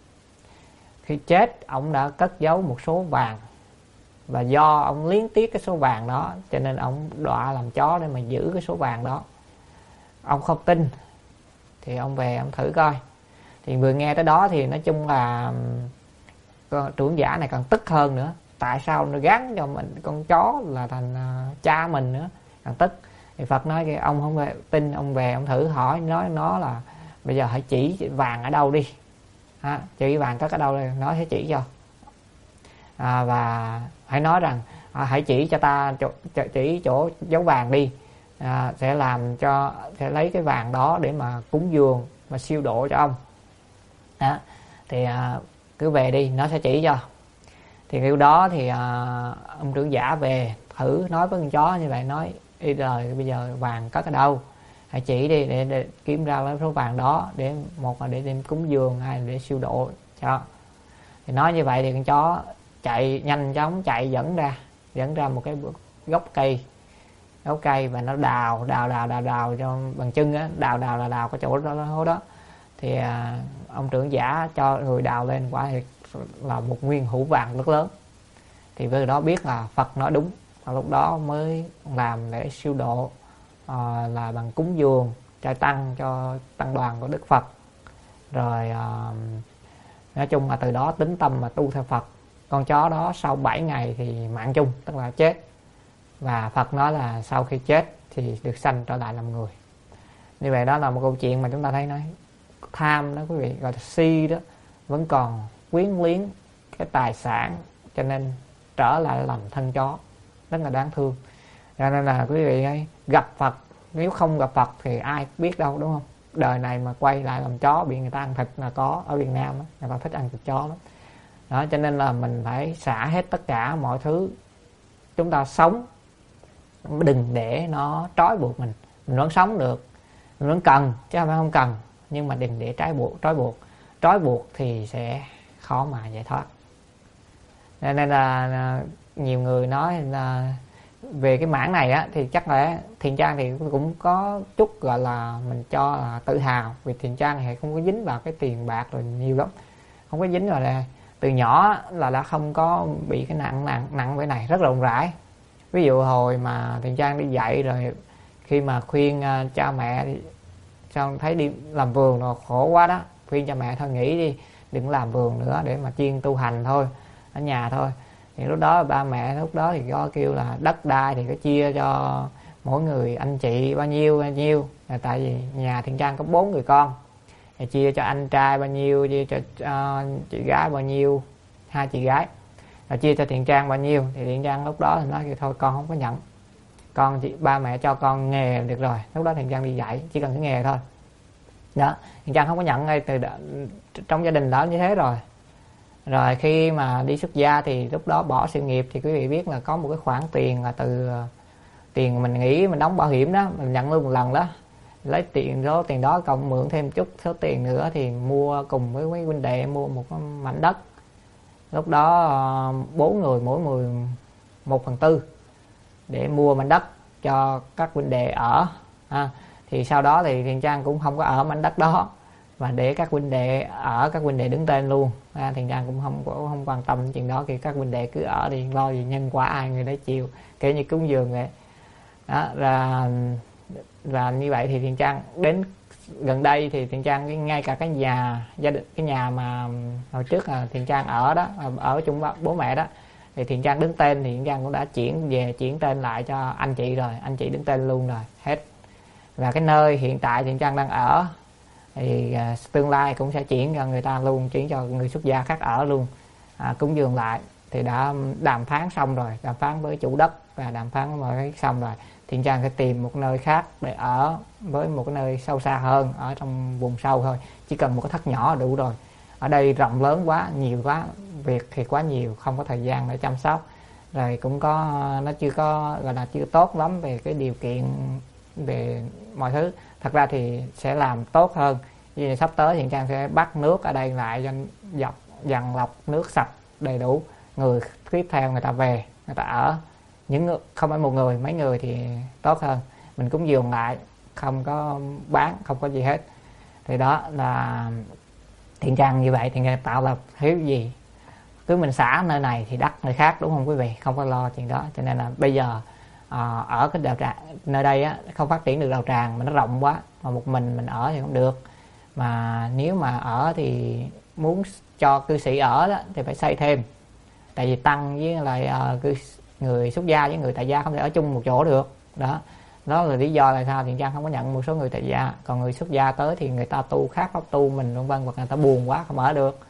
khi chết ông đã cất giấu một số vàng, và do ông liếng tiếc cái số vàng đó cho nên ông đọa làm chó để mà giữ cái số vàng đó. Ông không tin thì ông về ông thử coi. Thì vừa nghe tới đó thì nói chung là trưởng giả này còn tức hơn nữa. Tại sao nó gắn cho mình con chó là thành uh, cha mình nữa, càng tức. Thì Phật nói cái ông không về, tin ông về ông thử hỏi, nói nó là bây giờ hãy chỉ vàng ở đâu đi, ha, chỉ vàng cất ở đâu đây, nó sẽ chỉ cho. À, và hãy nói rằng à, hãy chỉ cho ta chỗ, chỉ chỗ giấu vàng đi, à, sẽ làm cho sẽ lấy cái vàng đó để mà cúng dường và siêu độ cho ông. Đó. Thì à, cứ về đi, nó sẽ chỉ cho. Thì kiểu đó thì à, ông trưởng giả về thử nói với con chó như vậy, nói đi rồi bây giờ vàng cất ở đâu, hãy chỉ đi để, để kiếm ra cái số vàng đó, để một là để đem cúng dường, hai là để siêu độ cho. Thì nói như vậy thì con chó chạy nhanh chóng, chạy dẫn ra dẫn ra một cái gốc cây gốc cây và nó đào đào đào đào đào cho bằng chân á, đào đào là đào cái chỗ đó, đó, đó. Thì à, ông trưởng giả cho người đào lên, quả thì là một nguyên hũ vàng rất lớn. Thì với đó biết là Phật nói đúng, và lúc đó mới làm để siêu độ, à, là bằng cúng dường trai tăng cho tăng đoàn của Đức Phật. Rồi à, nói chung là từ đó tính tâm mà tu theo Phật. Con chó đó sau bảy ngày thì mạng chung, tức là chết. Và Phật nói là sau khi chết thì được sanh trở lại làm người. Như vậy đó là một câu chuyện mà chúng ta thấy nói tham đó quý vị, gọi là si đó, vẫn còn quyến luyến cái tài sản, cho nên trở lại làm thân chó, rất là đáng thương. Cho nên là quý vị ấy, gặp Phật, nếu không gặp Phật thì ai biết đâu, đúng không? Đời này mà quay lại làm chó bị người ta ăn thịt là có, ở Việt Nam đó, người ta thích ăn thịt chó lắm. Đó, cho nên là mình phải xả hết tất cả mọi thứ. Chúng ta sống đừng để nó trói buộc mình. Mình vẫn sống được, mình vẫn cần chứ không phải không cần, nhưng mà đừng để trói buộc trói buộc trói buộc thì sẽ khó mà giải thoát. Nên là nhiều người nói là về cái mảng này á, thì chắc là Thiện Trang thì cũng có chút gọi là mình cho là tự hào, vì Thiện Trang thì không có dính vào cái tiền bạc rồi nhiều lắm, không có dính vào là từ nhỏ là đã không có bị cái nặng nặng nặng về này, rất rộng rãi. Ví dụ hồi mà Thiện Trang đi dạy rồi, khi mà khuyên uh, cha mẹ xong thấy đi làm vườn rồi khổ quá đó, khuyên cha mẹ thôi nghỉ đi, đừng làm vườn nữa để mà chuyên tu hành thôi, ở nhà thôi. Thì lúc đó ba mẹ lúc đó thì có kêu là đất đai thì có chia cho mỗi người anh chị bao nhiêu bao nhiêu, là tại vì nhà Thiện Trang có bốn người con, thì chia cho anh trai bao nhiêu, chia cho uh, chị gái bao nhiêu, hai chị gái, rồi chia cho Thiện Trang bao nhiêu. Thì Thiện Trang lúc đó thì nói thôi con không có nhận, con chị ba mẹ cho con nghề được rồi. Lúc đó Thiện Trang đi dạy chỉ cần cái nghề thôi đó, Thiện Trang không có nhận ngay từ đó, trong gia đình đó như thế rồi. Rồi khi mà đi xuất gia thì lúc đó bỏ sự nghiệp thì quý vị biết là có một cái khoản tiền là từ tiền mình nghĩ mình đóng bảo hiểm đó, mình nhận luôn một lần đó, lấy tiền đó tiền đó cộng mượn thêm chút số tiền nữa thì mua cùng với mấy huynh đệ mua một cái mảnh đất. Lúc đó bốn người mỗi người một phần tư để mua mảnh đất cho các huynh đệ ở ha. Thì sau đó thì Thiện Trang cũng không có ở mảnh đất đó và để các huynh đệ ở, các huynh đệ đứng tên luôn ha. Thiện Trang cũng không có không quan tâm đến chuyện đó, thì các huynh đệ cứ ở thì lo gì nhân quả ai người đấy chịu, kể như cúng dường vậy đó. Là và như vậy thì Thiện Trang đến gần đây thì Thiện Trang ngay cả cái nhà gia đình, cái nhà mà hồi trước là Thiện Trang ở đó, ở chung bố mẹ đó, thì Thiện Trang đứng tên thì Thiện Trang cũng đã chuyển về chuyển tên lại cho anh chị rồi, anh chị đứng tên luôn rồi hết. Và cái nơi hiện tại Thiện Trang đang ở thì à, tương lai cũng sẽ chuyển cho người ta luôn, chuyển cho người xuất gia khác ở luôn, à, cúng dường lại. Thì đã đàm phán xong rồi, đàm phán với chủ đất và đàm phán với xong rồi. Thiện Trang sẽ tìm một nơi khác để ở với một cái nơi sâu xa hơn, ở trong vùng sâu thôi, chỉ cần một cái thất nhỏ đủ rồi. Ở đây rộng lớn quá, nhiều quá, việc thì quá nhiều, không có thời gian để chăm sóc. Rồi cũng có, nó chưa có gọi là chưa tốt lắm về cái điều kiện về mọi thứ. Thật ra thì sẽ làm tốt hơn. Vì sắp tới Thiện Trang sẽ bắt nước ở đây lại cho dọc dàn lọc nước sạch đầy đủ, người tiếp theo người ta về người ta ở, những không phải một người mấy người thì tốt hơn. Mình cũng dường lại, không có bán, không có gì hết. Thì đó là Thiện Trang như vậy thì người tạo lập hiếu gì cứ mình xả nơi này thì đắc nơi khác, đúng không quý vị, không có lo chuyện đó. Cho nên là bây giờ à, ở cái đạo tràng nơi đây á, không phát triển được đạo tràng mà nó rộng quá, mà một mình mình ở thì không được. Mà nếu mà ở thì muốn cho cư sĩ ở đó thì phải xây thêm, tại vì tăng với lại uh, cư người xuất gia với người tại gia không thể ở chung một chỗ được đó. Đó là lý do là sao Thiện Trang không có nhận một số người tại gia, còn người xuất gia tới thì người ta tu khác pháp tu mình vân vân, hoặc người ta buồn quá không ở được.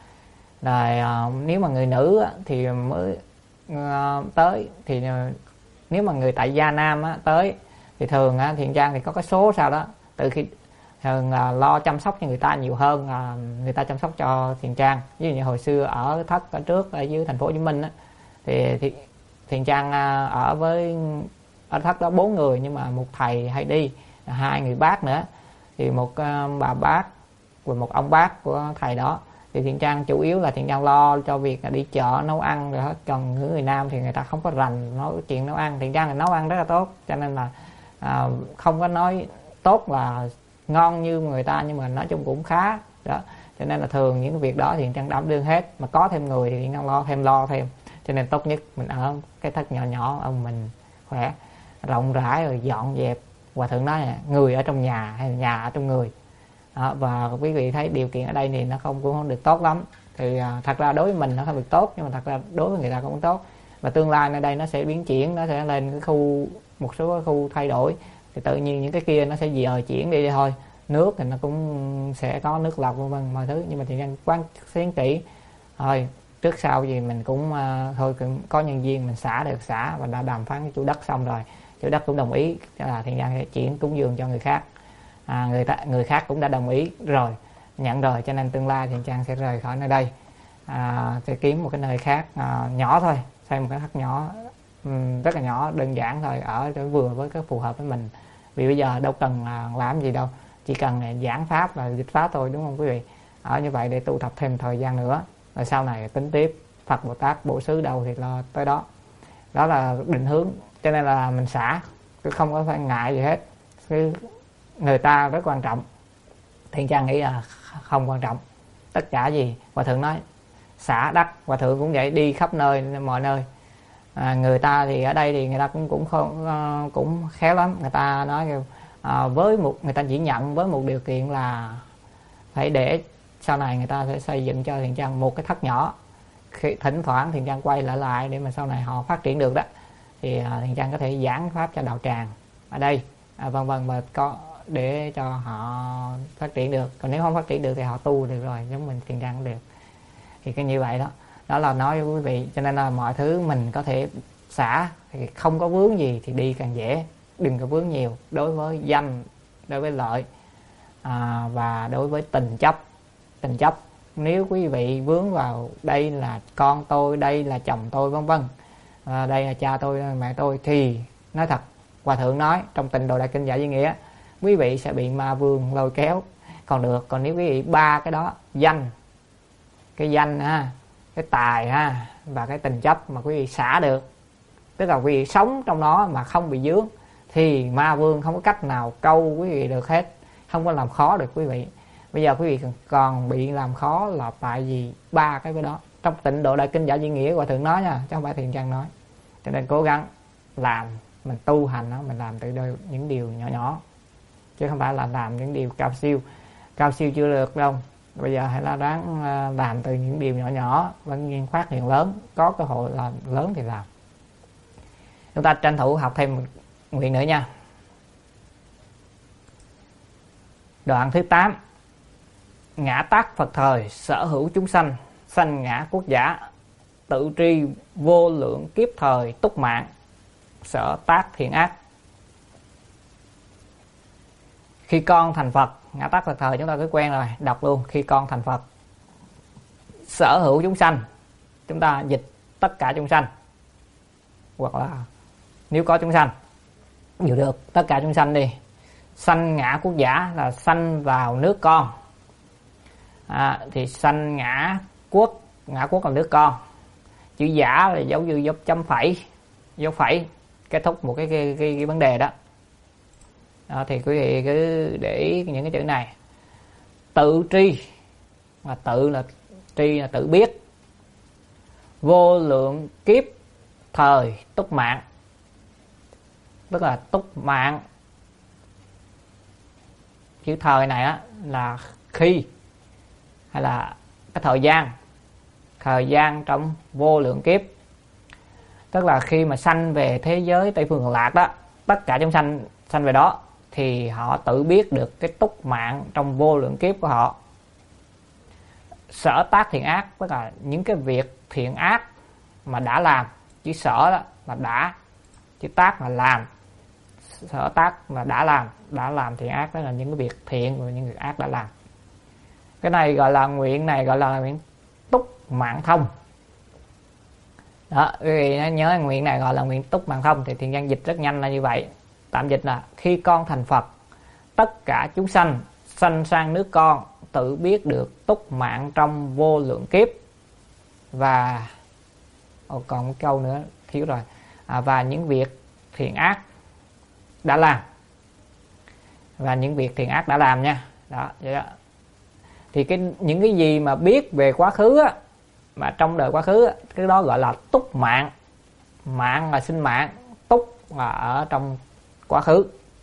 Rồi uh, nếu mà người nữ á, thì mới uh, tới thì uh, nếu mà người tại gia nam á, tới thì thường á, Thiện Trang thì có cái số sao đó, từ khi thường uh, lo chăm sóc cho người ta nhiều hơn uh, người ta chăm sóc cho Thiện Trang. Ví dụ như hồi xưa ở thất ở trước ở dưới thành phố Hồ Chí Minh á, thì, thì Thiện Trang uh, ở với ở thất đó bốn người, nhưng mà một thầy hay đi, hai người bác nữa, thì một uh, bà bác và một ông bác của thầy đó. Thì Thiện Trang chủ yếu là Thiện Trang lo cho việc là đi chợ nấu ăn rồi hết. Còn những người nam thì người ta không có rành nói chuyện nấu ăn. Thiện Trang là nấu ăn rất là tốt, cho nên là à, không có nói tốt là ngon như người ta, nhưng mà nói chung cũng khá đó. Cho nên là thường những cái việc đó thì Thiện Trang đảm đương hết, mà có thêm người thì Thiện Trang lo thêm lo thêm. Cho nên tốt nhất mình ở cái thất nhỏ nhỏ ở mình khỏe, rộng rãi, rồi dọn dẹp. Hòa thượng nói là người ở trong nhà hay là nhà ở trong người đó. Và quý vị thấy điều kiện ở đây thì nó không cũng không được tốt lắm. Thì à, thật ra đối với mình nó không được tốt, nhưng mà thật ra đối với người ta cũng không tốt. Và tương lai ở đây nó sẽ biến chuyển, nó sẽ lên cái khu, một số cái khu thay đổi, thì tự nhiên những cái kia nó sẽ dời chuyển đi, đi thôi. Nước thì nó cũng sẽ có nước lọc vân vân mọi thứ, nhưng mà thì nên quán xuyến kỹ thôi. Trước sau gì mình cũng uh, thôi cũng có nhân viên mình xả được xả, và đã đàm phán với chủ đất xong rồi, chủ đất cũng đồng ý là Thiện Trang sẽ chuyển cúng dường cho người khác. À, người ta người khác cũng đã đồng ý rồi, nhận rồi, cho nên tương lai Thiện Trang sẽ rời khỏi nơi đây, à, sẽ kiếm một cái nơi khác à, nhỏ thôi, xây một cái thất nhỏ, um, rất là nhỏ đơn giản thôi, ở để vừa với cái phù hợp với mình. Vì bây giờ đâu cần à, làm gì đâu, chỉ cần à, giảng pháp và dịch pháp thôi, đúng không quý vị. Ở như vậy để tu tập thêm thời gian nữa, rồi sau này tính tiếp. Phật Bồ Tát bổ xứ đâu thì lo tới đó. Đó là định hướng. Cho nên là mình xả, cứ không có phải ngại gì hết. Cứ người ta rất quan trọng. Thiện Trang nghĩ là không quan trọng. Tất cả gì Hòa thượng nói xả đắc, Hòa thượng cũng vậy, đi khắp nơi mọi nơi. À, người ta thì ở đây thì người ta cũng cũng không uh, cũng khéo lắm. Người ta nói uh, với một người ta chỉ nhận với một điều kiện là phải để sau này người ta sẽ xây dựng cho Thiện Trang một cái thất nhỏ. Khi thỉnh thoảng Thiện Trang quay lại lại để mà sau này họ phát triển được đó, thì uh, Thiện Trang có thể giảng pháp cho đạo tràng ở đây, à, vân vân, và có để cho họ phát triển được. Còn nếu không phát triển được thì họ tu được rồi, giống mình Thiện Trang cũng được. Thì cái như vậy đó, đó là nói với quý vị. Cho nên là mọi thứ mình có thể xả, thì không có vướng gì thì đi càng dễ, đừng có vướng nhiều đối với danh, đối với lợi, à, và đối với tình chấp. Tình chấp nếu quý vị vướng vào đây là con tôi, đây là chồng tôi, vân vân, à, đây là cha tôi, mẹ tôi, thì nói thật, Hòa thượng nói trong Tịnh Độ Đại Kinh Giải Duy Nghĩa, quý vị sẽ bị ma vương lôi kéo còn được. Còn nếu quý vị ba cái đó, danh, cái danh ha, cái tài ha, và cái tình chấp mà quý vị xả được, tức là quý vị sống trong đó mà không bị dướng, thì ma vương không có cách nào câu quý vị được hết, không có làm khó được quý vị. Bây giờ quý vị còn bị làm khó là tại vì ba cái cái đó. Trong Tịnh Độ Đại Kinh Giải Duy Nghĩa Hòa thượng nói nha, chứ không phải Thiền Trang nói. Cho nên cố gắng làm, mình tu hành đó, mình làm từ đôi những điều nhỏ nhỏ, chứ không phải là làm những điều cao siêu. Cao siêu chưa được đâu, bây giờ hãy là ráng làm từ những điều nhỏ nhỏ, vẫn nhiên phát hiện lớn, có cơ hội làm lớn thì làm. Chúng ta tranh thủ học thêm một nguyện nữa nha. Đoạn thứ tám. Ngã tác Phật thời, sở hữu chúng sanh, sanh ngã quốc giả, tự tri vô lượng kiếp thời túc mạng, sở tác thiện ác. Khi con thành Phật, ngã tác Phật thời chúng ta cứ quen rồi, đọc luôn. Khi con thành Phật, sở hữu chúng sanh, chúng ta dịch tất cả chúng sanh, hoặc là nếu có chúng sanh nhiều được, tất cả chúng sanh đi. Sanh ngã quốc giả là sanh vào nước con, à, thì sanh ngã quốc, ngã quốc là nước con. Chữ giả là dấu như dấu chấm phẩy, dấu phẩy kết thúc một cái cái, cái, cái vấn đề đó. Đó, thì quý vị cứ để ý những cái chữ này. Tự tri, mà tự là tri là tự biết. Vô lượng kiếp thời túc mạng, tức là túc mạng. Chữ thời này á là khi, hay là cái thời gian, thời gian trong vô lượng kiếp. Tức là khi mà sanh về thế giới Tây Phương Cực Lạc đó, tất cả chúng sanh sanh về đó, thì họ tự biết được cái túc mạng trong vô lượng kiếp của họ. Sở tác thiện ác, tức là những cái việc thiện ác mà đã làm. Chữ sở đó là đã, chữ tác là làm. Sở tác là đã làm, đã làm thiện ác, đó là những cái việc thiện và những việc ác đã làm. Cái này gọi là nguyện này gọi là nguyện túc mạng thông. Đó, quý vị nhớ nguyện này gọi là nguyện túc mạng thông, thì Thiền Văn dịch rất nhanh là như vậy. Tạm dịch là khi con thành Phật, tất cả chúng sanh sanh sang nước con tự biết được túc mạng trong vô lượng kiếp. Và Ồ, còn một câu nữa thiếu rồi, à, và những việc thiện ác đã làm, và những việc thiện ác đã làm nha. Đó, vậy đó. Thì cái những cái gì mà biết về quá khứ á, mà trong đời quá khứ á, cái đó gọi là túc mạng. Mạng là sinh mạng, túc là ở trong quá khứ.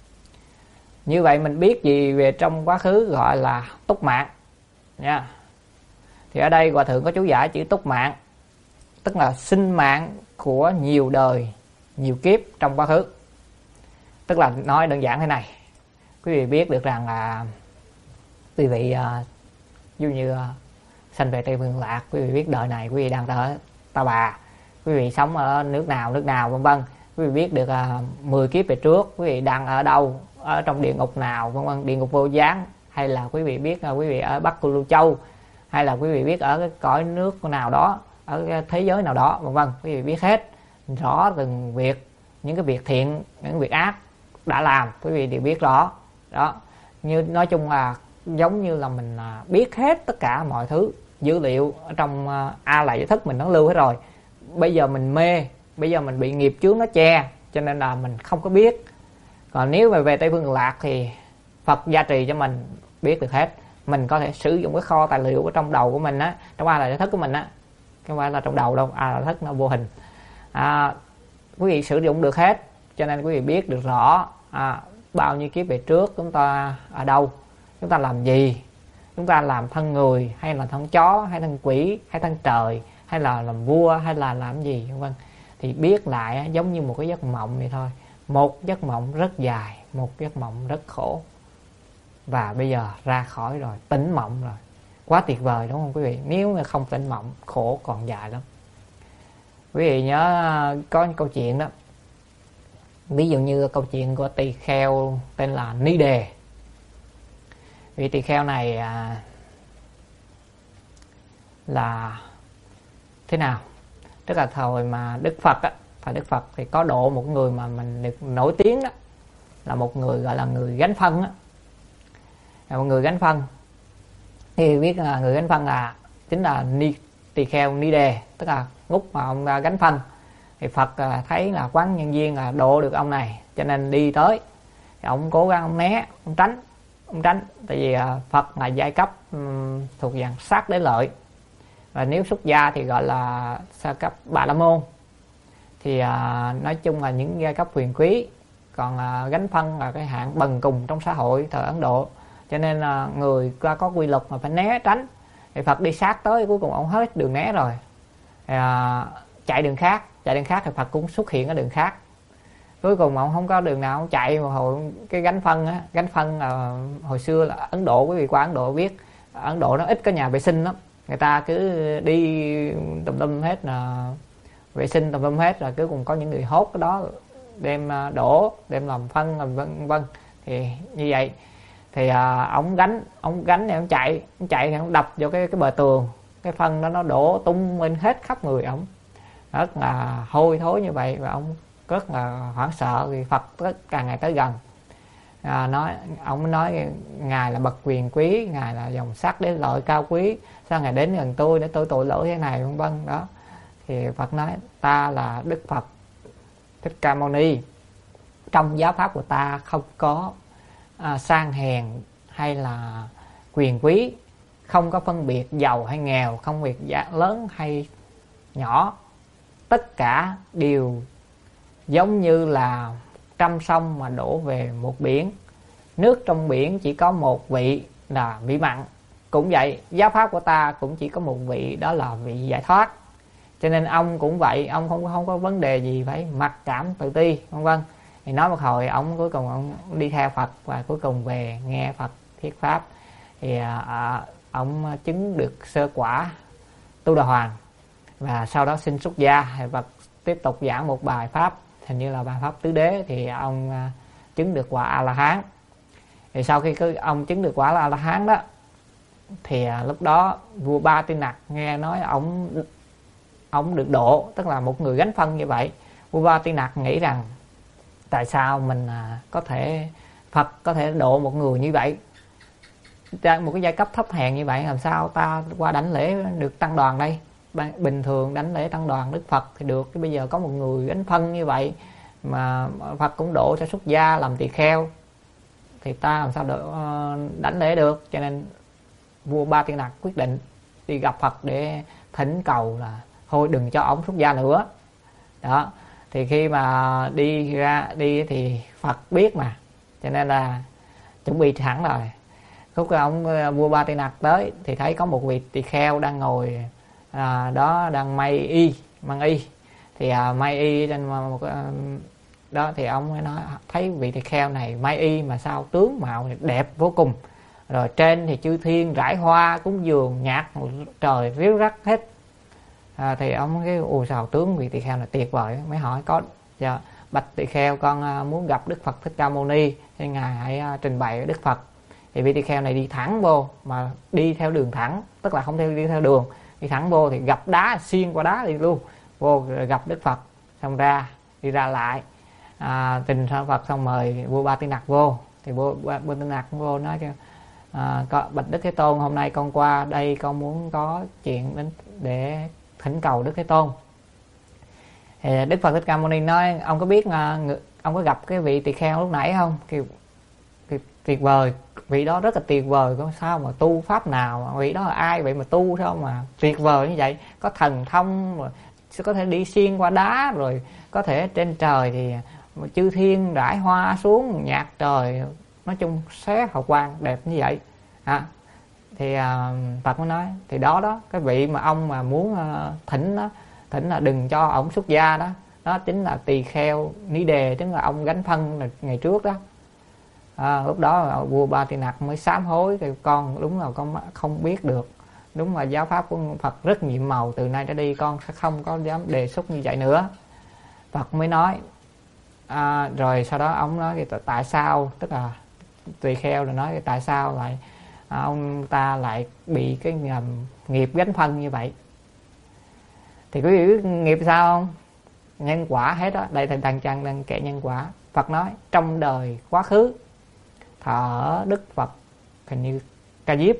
Như vậy mình biết gì về trong quá khứ gọi là túc mạng nha. Thì ở đây Hòa thượng có chú giải chữ túc mạng, tức là sinh mạng của nhiều đời, nhiều kiếp trong quá khứ. Tức là nói đơn giản thế này, quý vị biết được rằng là quý vị uh, dụ như uh, sanh về Tây Phương Lạc, quý vị biết đời này quý vị đang ở Ta Bà, quý vị sống ở nước nào nước nào vân vân. Quý vị biết được uh, mười kiếp về trước quý vị đang ở đâu, ở trong địa ngục nào vân vân, địa ngục vô gián, hay là quý vị biết uh, quý vị ở Bắc Cù Lưu Châu, hay là quý vị biết ở cái cõi nước nào đó, ở cái thế giới nào đó vân vân. Quý vị biết hết rõ từng việc, những cái việc thiện, những việc ác đã làm, quý vị đều biết rõ. Đó, như nói chung là giống như là mình biết hết tất cả mọi thứ dữ liệu ở trong A Lại Giải Thức mình nó lưu hết rồi. Bây giờ mình mê, bây giờ mình bị nghiệp chướng nó che, cho nên là mình không có biết. Còn nếu mà về Tây Phương Cực Lạc thì Phật gia trì cho mình biết được hết. Mình có thể sử dụng cái kho tài liệu ở trong đầu của mình á, trong A Lại Giải Thức của mình á, không phải là trong đầu đâu, A Lại Giải Thức nó vô hình. À, quý vị sử dụng được hết, cho nên quý vị biết được rõ à, bao nhiêu kiếp về trước chúng ta ở đâu, chúng ta làm gì, chúng ta làm thân người hay là thân chó hay thân quỷ hay thân trời, hay là làm vua hay là làm gì vân vân. Thì biết lại giống như một cái giấc mộng vậy thôi. Một giấc mộng rất dài, một giấc mộng rất khổ, và bây giờ ra khỏi rồi, tỉnh mộng rồi, quá tuyệt vời đúng không quý vị? Nếu mà không tỉnh mộng, khổ còn dài lắm. Quý vị nhớ có câu chuyện đó, ví dụ như câu chuyện của tỳ kheo tên là Ni Đề. Vị tỳ kheo này à, là thế nào. Tức là thời mà Đức Phật á, thời Đức Phật thì có độ một người mà mình được nổi tiếng đó, là một người gọi là người gánh phân á, là một người gánh phân. Thì biết là người gánh phân là chính là ni tỳ kheo ni đề, tức là lúc mà ông ra gánh phân thì Phật thấy là quán nhân viên là độ được ông này, cho nên đi tới thì ông cố gắng ông né, ông tránh, ông tránh tại vì Phật là giai cấp um, thuộc dạng sát đế lợi, và nếu xuất gia thì gọi là sa cấp Bà La Môn. Thì à, nói chung là những giai cấp quyền quý, còn à, gánh phân là cái hạng bần cùng trong xã hội thời Ấn Độ, cho nên là người ta có quy luật mà phải né tránh. Thì Phật đi sát tới, cuối cùng ông hết đường né rồi, thì, à, chạy đường khác, chạy đường khác thì Phật cũng xuất hiện ở đường khác. Cuối cùng ông không có đường nào ông chạy, mà hồi cái gánh phân á, gánh phân là hồi xưa là Ấn Độ, quý vị qua Ấn Độ biết Ấn Độ nó ít có nhà vệ sinh lắm, người ta cứ đi tùm lum hết, là vệ sinh tùm lum hết, rồi cứ cùng có những người hốt cái đó đem đổ, đem làm phân, làm vân vân. Thì như vậy thì à, ông gánh ông gánh thì ông chạy ông chạy thì ông đập vào cái cái bờ tường, cái phân đó nó đổ tung lên hết khắp người ông, rất là hôi thối như vậy, và ông rất là hoảng sợ. Vì Phật càng ngày tới gần, à, nói ông nói ngài là bậc quyền quý, ngài là dòng sắc đế lợi cao quý, sao ngài đến gần tôi để tôi tội lỗi thế này, vân vân đó. Thì Phật nói ta là Đức Phật Thích Ca Mâu Ni, trong giáo pháp của ta không có à, sang hèn hay là quyền quý, không có phân biệt giàu hay nghèo, không biệt lớn hay nhỏ, tất cả đều giống như là trăm sông mà đổ về một biển. Nước trong biển chỉ có một vị là vị mặn. Cũng vậy, giáo pháp của ta cũng chỉ có một vị, đó là vị giải thoát. Cho nên ông cũng vậy, ông không không có vấn đề gì phải mặc cảm tự ti, vân vân. Thì nói một hồi, ông cuối cùng ông đi theo Phật, và cuối cùng về nghe Phật thuyết pháp, thì à, ông chứng được sơ quả Tu Đà Hoàng, và sau đó xin xuất gia. Thì Phật tiếp tục giảng một bài pháp, hình như là bài pháp tứ đế, thì ông à, chứng được quả A La Hán. Thì sau khi cái ông chứng được quả A La Hán đó, thì à, lúc đó vua Ba Tư Nặc nghe nói ông ông được độ, tức là một người gánh phân như vậy. Vua Ba Tư Nặc nghĩ rằng tại sao mình à, có thể Phật có thể độ một người như vậy, một cái giai cấp thấp hèn như vậy, làm sao ta qua đảnh lễ được tăng đoàn đây? Bình thường đảnh lễ tăng đoàn Đức Phật thì được, bây giờ có một người gánh phân như vậy mà Phật cũng độ cho xuất gia làm tỳ kheo, thì ta làm sao được đảnh lễ được. Cho nên vua Ba Tư Nặc quyết định đi gặp Phật để thỉnh cầu là thôi đừng cho ông xuất gia nữa đó. Thì khi mà đi ra đi thì Phật biết mà, cho nên là chuẩn bị sẵn rồi. Lúc ông vua Ba Tư Nặc tới thì thấy có một vị tỳ kheo đang ngồi à, đó đang may y mang y, thì à, may y trên một cái đó, thì ông mới nói thấy vị tỳ kheo này may y mà sao tướng mạo đẹp vô cùng, rồi trên thì chư thiên rải hoa cúng dường, nhạc trời ríu rắt hết. À, thì ông cái ù sao tướng vị tỳ kheo này tuyệt vời. Mới hỏi có dạ, bạch tỳ kheo con muốn gặp Đức Phật Thích Ca Mâu Ni, thì ngài hãy trình bày với Đức Phật. Thì vị tỳ kheo này đi thẳng vô, mà đi theo đường thẳng, tức là không theo đi theo đường, đi thẳng vô thì gặp đá, xuyên qua đá đi luôn vô, rồi gặp Đức Phật, xong ra đi ra lại à, trình sang Phật, xong mời vua Ba Tư Nặc vô. Thì vua Ba Tư Nặc vô nói cho à, bạch Đức Thế Tôn, hôm nay con qua đây con muốn có chuyện đến để thỉnh cầu Đức Thế Tôn. Thì Đức Phật Thích Ca Mâu Ni nói ông có biết ông có gặp cái vị tỳ kheo lúc nãy không? Thì, thì tuyệt vời, vị đó rất là tuyệt vời, có sao mà tu pháp nào mà vị đó là ai vậy mà tu sao mà tuyệt vời như vậy, có thần thông rồi có thể đi xuyên qua đá, rồi có thể trên trời thì chư thiên rải hoa xuống, nhạc trời, nói chung xé hào quang đẹp như vậy à. Thì à, Phật mới nói thì đó đó, cái vị mà ông mà muốn à, thỉnh đó, thỉnh là đừng cho ổng xuất gia đó, đó chính là tỳ kheo Ni Đề, chính là ông gánh phân là ngày trước đó. À, lúc đó vua Ba Tư Nặc mới sám hối, thì con đúng là con không biết được, đúng là giáo pháp của Phật rất nhiệm màu, từ nay trở đi con sẽ không có dám đề xuất như vậy nữa. Phật mới nói à, rồi sau đó ông nói tại sao, tức là tỳ kheo rồi nói tại sao lại à, ông ta lại bị cái nghiệp gánh phân như vậy. Thì quý vị biết nghiệp sao không? Nhân quả hết đó. Đây thầy Đăng Trăng đang kể nhân quả. Phật nói trong đời quá khứ thờ Đức Phật hình như Ca Diếp,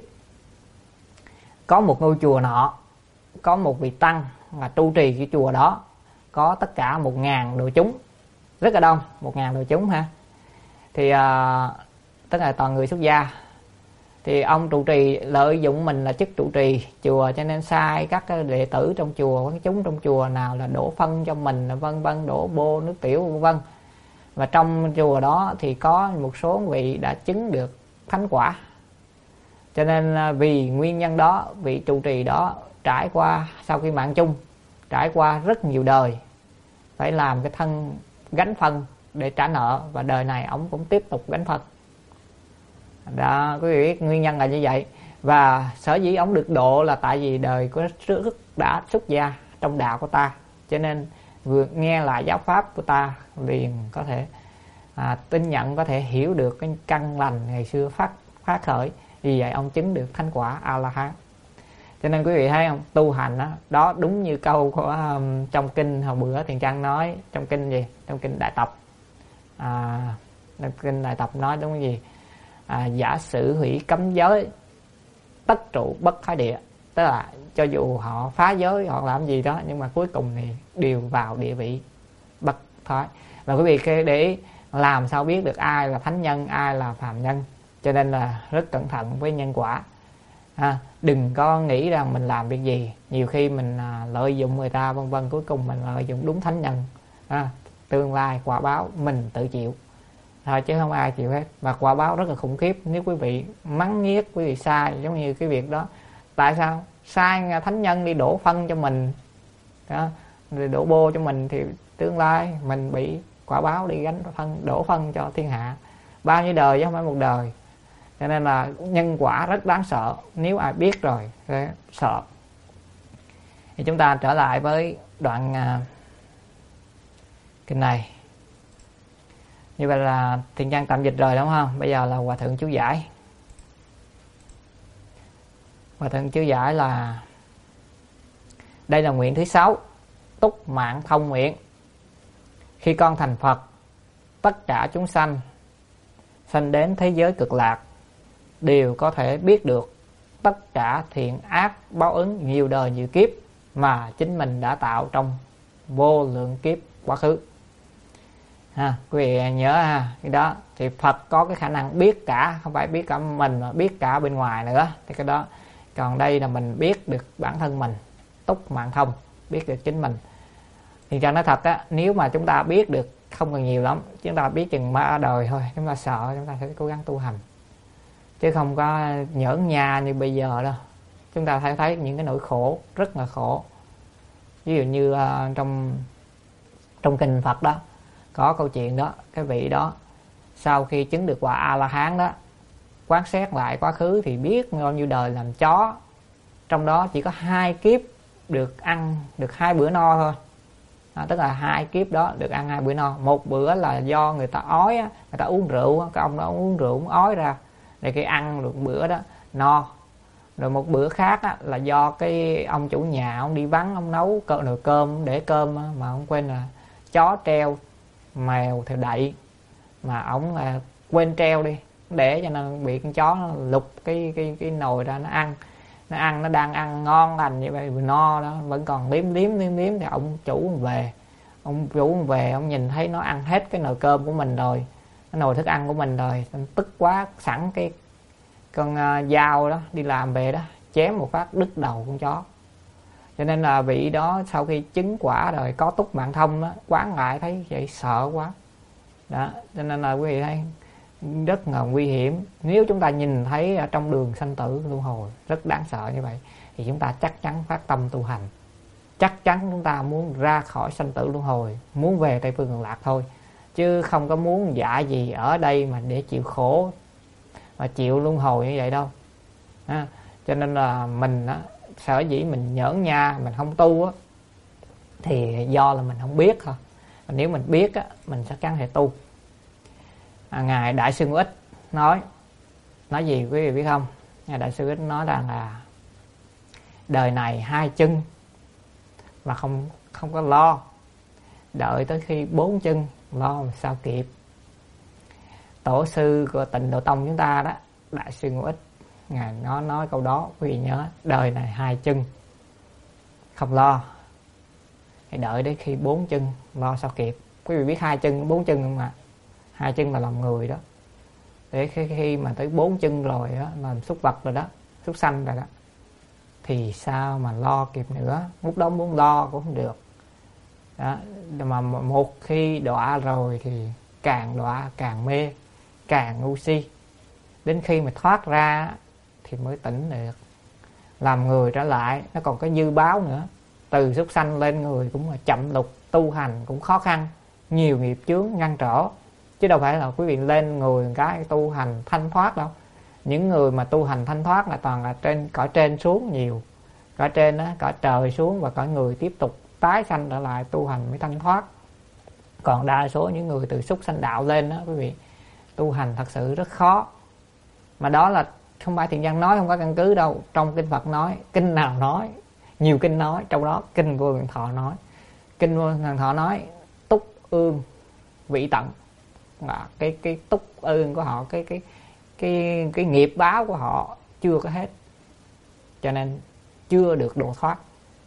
có một ngôi chùa nọ, có một vị tăng là trụ trì cái chùa đó, có tất cả một ngàn đồ chúng, rất là đông, một ngàn đồ chúng ha. Thì à, tức là toàn người xuất gia. Thì ông trụ trì lợi dụng mình là chức trụ trì chùa, cho nên sai các đệ tử trong chùa, các chúng trong chùa nào là đổ phân cho mình, vân vân, đổ bô nước tiểu vân vân. Và trong chùa đó thì có một số vị đã chứng được thánh quả. Cho nên vì nguyên nhân đó, vị trụ trì đó trải qua, sau khi mạng chung, trải qua rất nhiều đời phải làm cái thân gánh phân để trả nợ, và đời này ông cũng tiếp tục gánh phân. Đó, quý vị biết nguyên nhân là như vậy. Và sở dĩ ông được độ là tại vì đời của trước đã xuất gia trong đạo của ta, cho nên vừa nghe lại giáo pháp của ta liền có thể à, tin nhận, có thể hiểu được cái căn lành ngày xưa phát phát khởi. Vì vậy ông chứng được thánh quả A La Hán. Cho nên quý vị thấy không, tu hành đó, đó đúng như câu của um, trong kinh hồi bữa Thiền Trang nói, trong kinh gì, trong kinh Đại Tập, à, trong kinh Đại Tập nói đúng cái gì, à, giả sử hủy cấm giới tất trụ bất thoái địa, tức là cho dù họ phá giới, họ làm gì đó, nhưng mà cuối cùng thì đều vào địa vị bất thoái. Và quý vị để làm sao biết được ai là thánh nhân, ai là phàm nhân. Cho nên là rất cẩn thận với nhân quả. À, đừng có nghĩ rằng mình làm việc gì, nhiều khi mình à, lợi dụng người ta vân vân, cuối cùng mình lợi dụng đúng thánh nhân. À, tương lai quả báo mình tự chịu thôi, chứ không ai chịu hết. Và quả báo rất là khủng khiếp nếu quý vị mắng nhiếc, quý vị sai, giống như cái việc đó. Tại sao sai thánh nhân đi đổ phân cho mình đó, rồi đổ bô cho mình, thì tương lai mình bị quả báo đi gánh phân, đổ phân cho thiên hạ bao nhiêu đời chứ không phải một đời. Cho nên là nhân quả rất đáng sợ, nếu ai biết rồi sẽ sợ. Thì chúng ta trở lại với đoạn uh, kinh này. Như vậy là Thiền Trang tạm dịch rồi đúng không? Bây giờ là Hòa Thượng chú giải. Hòa Thượng chú giải là: đây là nguyện thứ sáu, túc mạng thông nguyện. Khi con thành Phật, tất cả chúng sanh sanh đến thế giới cực lạc đều có thể biết được tất cả thiện ác báo ứng nhiều đời nhiều kiếp mà chính mình đã tạo trong vô lượng kiếp quá khứ. Ha, quý vị nhớ ha, cái đó thì Phật có cái khả năng biết cả, không phải biết cả mình mà biết cả bên ngoài nữa. Thì cái đó, còn đây là mình biết được bản thân mình, túc mạng thông, biết được chính mình. Thì cho nói thật á, nếu mà chúng ta biết được không cần nhiều lắm, chúng ta biết chừng ba đời thôi, chúng ta sợ, chúng ta sẽ cố gắng tu hành, chứ không có nhởn nha như bây giờ đâu. Chúng ta thấy thấy những cái nỗi khổ rất là khổ. Ví dụ như uh, trong trong kinh Phật đó có câu chuyện đó, cái vị đó sau khi chứng được quả A La Hán đó, quán xét lại quá khứ thì biết bao nhiêu đời làm chó, trong đó chỉ có hai kiếp được ăn được hai bữa no thôi. À, tức là hai kiếp đó được ăn hai bữa no. Một bữa là do người ta ói á, người ta uống rượu á, cái ông đó uống rượu uống ói ra, để cái ăn được bữa đó no. Rồi một bữa khác á, là do cái ông chủ nhà ông đi vắng, ông nấu cơm nồi cơm để cơm á, mà ông quên là chó treo, mèo thì đậy, mà ông là quên treo đi, để cho nên bị con chó nó lục cái cái cái nồi ra nó ăn. Nó ăn, nó đang ăn ngon lành như vậy, no đó, vẫn còn liếm liếm liếm liếm thì ông chủ về. Ông chủ về, ông nhìn thấy nó ăn hết cái nồi cơm của mình rồi, cái nồi thức ăn của mình rồi, tức quá, sẵn cái con uh, dao đó đi làm về đó, chém một phát đứt đầu con chó. Cho nên là vị đó sau khi chứng quả rồi có túc mạng thông đó, quán lại thấy vậy sợ quá đó. Cho nên là quý vị thấy rất là nguy hiểm. Nếu chúng ta nhìn thấy ở trong đường sanh tử luân hồi rất đáng sợ như vậy, thì chúng ta chắc chắn phát tâm tu hành, chắc chắn chúng ta muốn ra khỏi sanh tử luân hồi, muốn về Tây Phương Cực Lạc thôi, chứ không có muốn dạ gì ở đây mà để chịu khổ mà chịu luân hồi như vậy đâu. À, cho nên là mình á, sở dĩ mình nhởn nha, mình không tu á, thì do là mình không biết thôi. Nếu mình biết á, mình chắc chắn sẽ tu. À, Ngài Đại Sư Ngũ Ích nói nói gì quý vị biết không? Ngài Đại sư Ích nói rằng là đời này hai chân mà không không có lo, đợi tới khi bốn chân lo mà sao kịp. Tổ sư của Tịnh Độ Tông chúng ta đó, Đại sư Ngũ Ích, Ngài nói nói câu đó, quý vị nhớ, đời này hai chân không lo, hãy đợi đến khi bốn chân lo sao kịp. Quý vị biết hai chân bốn chân không ạ? Hai chân là lòng người đó. Để khi, khi mà tới bốn chân rồi đó, làm súc vật rồi đó, súc sanh rồi đó, thì sao mà lo kịp nữa. Lúc đó muốn lo cũng không được đó. Mà một khi đọa rồi thì càng đọa càng mê, càng ngu si. Đến khi mà thoát ra thì mới tỉnh được, làm người trở lại. Nó còn có dư báo nữa, từ súc sanh lên người cũng là chậm lục, tu hành cũng khó khăn, nhiều nghiệp chướng ngăn trở, chứ đâu phải là quý vị lên người cái tu hành thanh thoát đâu. Những người mà tu hành thanh thoát là toàn là trên cõi trên xuống nhiều, cõi trên đó, cõi trời xuống, và cõi người tiếp tục tái sanh trở lại tu hành mới thanh thoát. Còn đa số những người từ súc sanh đạo lên đó quý vị, tu hành thật sự rất khó. Mà đó là không phải Thiện Nhân nói, không có căn cứ đâu. Trong kinh Phật nói, kinh nào nói, nhiều kinh nói, trong đó kinh Vô Lượng Thọ nói. Kinh Vô Lượng Thọ nói túc ương vị tận, là cái cái túc ương của họ, cái cái cái cái nghiệp báo của họ chưa có hết, cho nên chưa được độ thoát.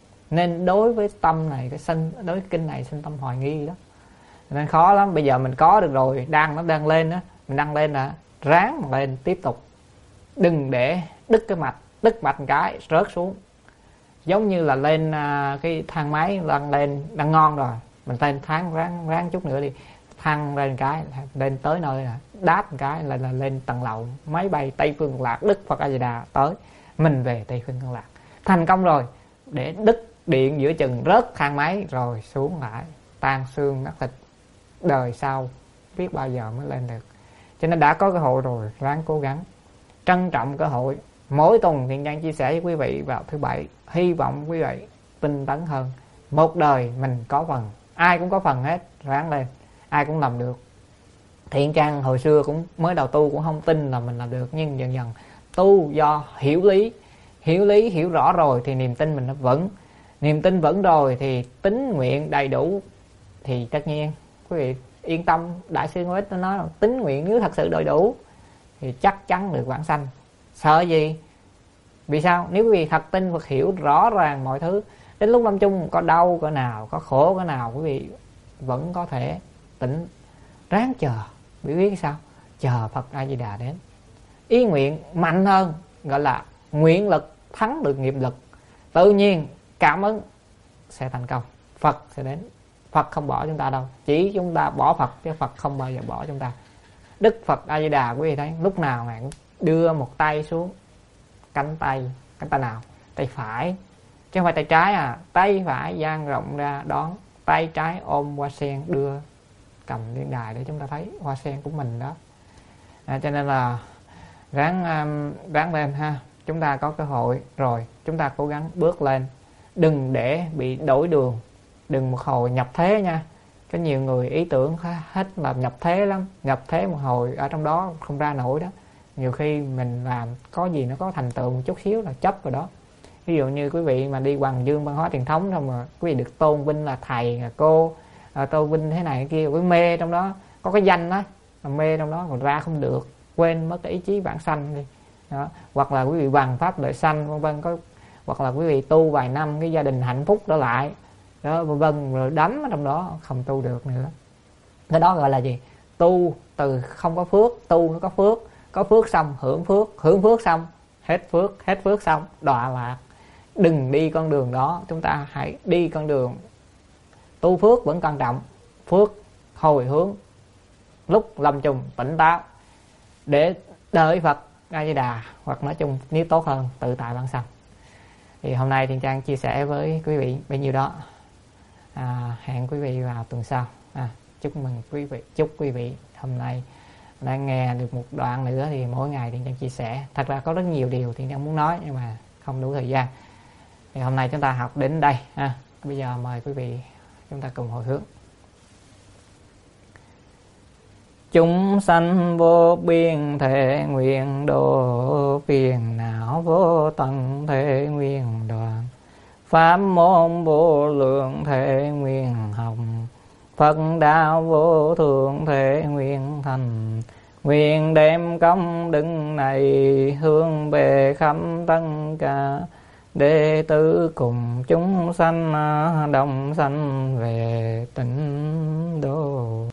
Nên đối với tâm này, cái sinh đối với kinh này sinh tâm hoài nghi đó, nên khó lắm. Bây giờ mình có được rồi, đang nó đang lên đó, mình đang lên là ráng mà lên tiếp tục, đừng để đứt cái mạch, đứt mạch một cái rớt xuống. Giống như là lên uh, cái thang máy đang lên đang ngon rồi, mình lên tháng ráng ráng chút nữa đi, thăng lên cái lên tới nơi là đáp một cái là, là lên tầng lầu, máy bay Tây Phương Cực Lạc, Đức Phật A Di Đà tới, mình về Tây Phương Cực Lạc thành công rồi. Để đứt điện giữa chừng, rớt thang máy rồi xuống lại tan xương nát thịt, đời sau biết bao giờ mới lên được. Cho nên đã có cơ hội rồi, ráng cố gắng trân trọng cơ hội. Mỗi tuần Thiện Nhân chia sẻ với quý vị vào thứ bảy, hy vọng quý vị tinh tấn hơn. Một đời mình có phần, ai cũng có phần hết, ráng lên, ai cũng làm được. Thiện Trang hồi xưa cũng mới đầu tu cũng không tin là mình làm được, nhưng dần dần tu do hiểu lý, hiểu lý hiểu rõ rồi thì niềm tin mình nó vững, niềm tin vững rồi thì tín nguyện đầy đủ, thì tất nhiên quý vị yên tâm. Đại sư Ngũ Ích nó nói là tín nguyện nếu thật sự đầy đủ thì chắc chắn được vãng sanh. Sợ gì? Vì sao? Nếu quý vị thật tin Phật, hiểu rõ ràng mọi thứ, đến lúc lâm chung có đau cỡ nào, có khổ cỡ nào, quý vị vẫn có thể tỉnh, ráng chờ. Biết biết sao? Chờ Phật A Di Đà đến. Ý nguyện mạnh hơn, gọi là nguyện lực thắng được nghiệp lực. Tự nhiên cảm ứng sẽ thành công, Phật sẽ đến. Phật không bỏ chúng ta đâu, chỉ chúng ta bỏ Phật, chứ Phật không bao giờ bỏ chúng ta. Đức Phật A Di Đà quý vị thấy lúc nào Ngài cũng đưa một tay xuống, cánh tay, cánh tay nào? Tay phải, chứ không phải tay trái à. Tay phải dang rộng ra đón, tay trái ôm hoa sen đưa cầm lên đài để chúng ta thấy hoa sen của mình đó. À, cho nên là ráng um, ráng lên ha. Chúng ta có cơ hội rồi, chúng ta cố gắng bước lên, đừng để bị đổi đường, đừng một hồi nhập thế nha. Có nhiều người ý tưởng hết là nhập thế lắm, nhập thế một hồi ở trong đó không ra nổi đó. Nhiều khi mình làm có gì nó có thành tựu một chút xíu là chấp rồi đó. Ví dụ như quý vị mà đi Hoàng Dương văn hóa truyền thống xong mà quý vị được tôn vinh là thầy, là cô, à, tôn vinh thế này cái kia, quý mê trong đó, có cái danh đó, là mê trong đó, còn ra không được, quên mất cái ý chí vãng sanh đi đó. Hoặc là quý vị bằng pháp lợi sanh vân vân, có hoặc là quý vị tu vài năm cái gia đình hạnh phúc đó lại đó vân vân, rồi đắm ở trong đó không tu được nữa. Cái đó gọi là gì? Tu từ không có phước, tu nó có phước, có phước xong hưởng phước, hưởng phước xong hết phước, hết phước xong đọa lạc. Đừng đi con đường đó, chúng ta hãy đi con đường tu phước vẫn quan trọng, phước hồi hướng lúc lâm chung tỉnh táo để đợi Phật A Di Đà, hoặc nói chung nếu tốt hơn tự tại bản sanh. Thì hôm nay Thiện Trang chia sẻ với quý vị bấy nhiêu đó. À, hẹn quý vị vào tuần sau. À, chúc mừng quý vị, chúc quý vị hôm nay đang nghe được một đoạn nữa. Thì mỗi ngày Thiện Trang chia sẻ, thật ra có rất nhiều điều Thiện Trang muốn nói nhưng mà không đủ thời gian. Thì hôm nay chúng ta học đến đây ha. Bây giờ mời quý vị chúng ta cùng hồi hướng. Chúng sanh vô biên thể nguyện độ, phiền não vô tận thể nguyện đoạn. Pháp môn vô lượng thể nguyện học, Phật đạo vô thượng thể nguyện thành. Nguyện đem công đức này hướng về khắp tất cả đệ tử cùng chúng sanh đồng sanh về tịnh độ.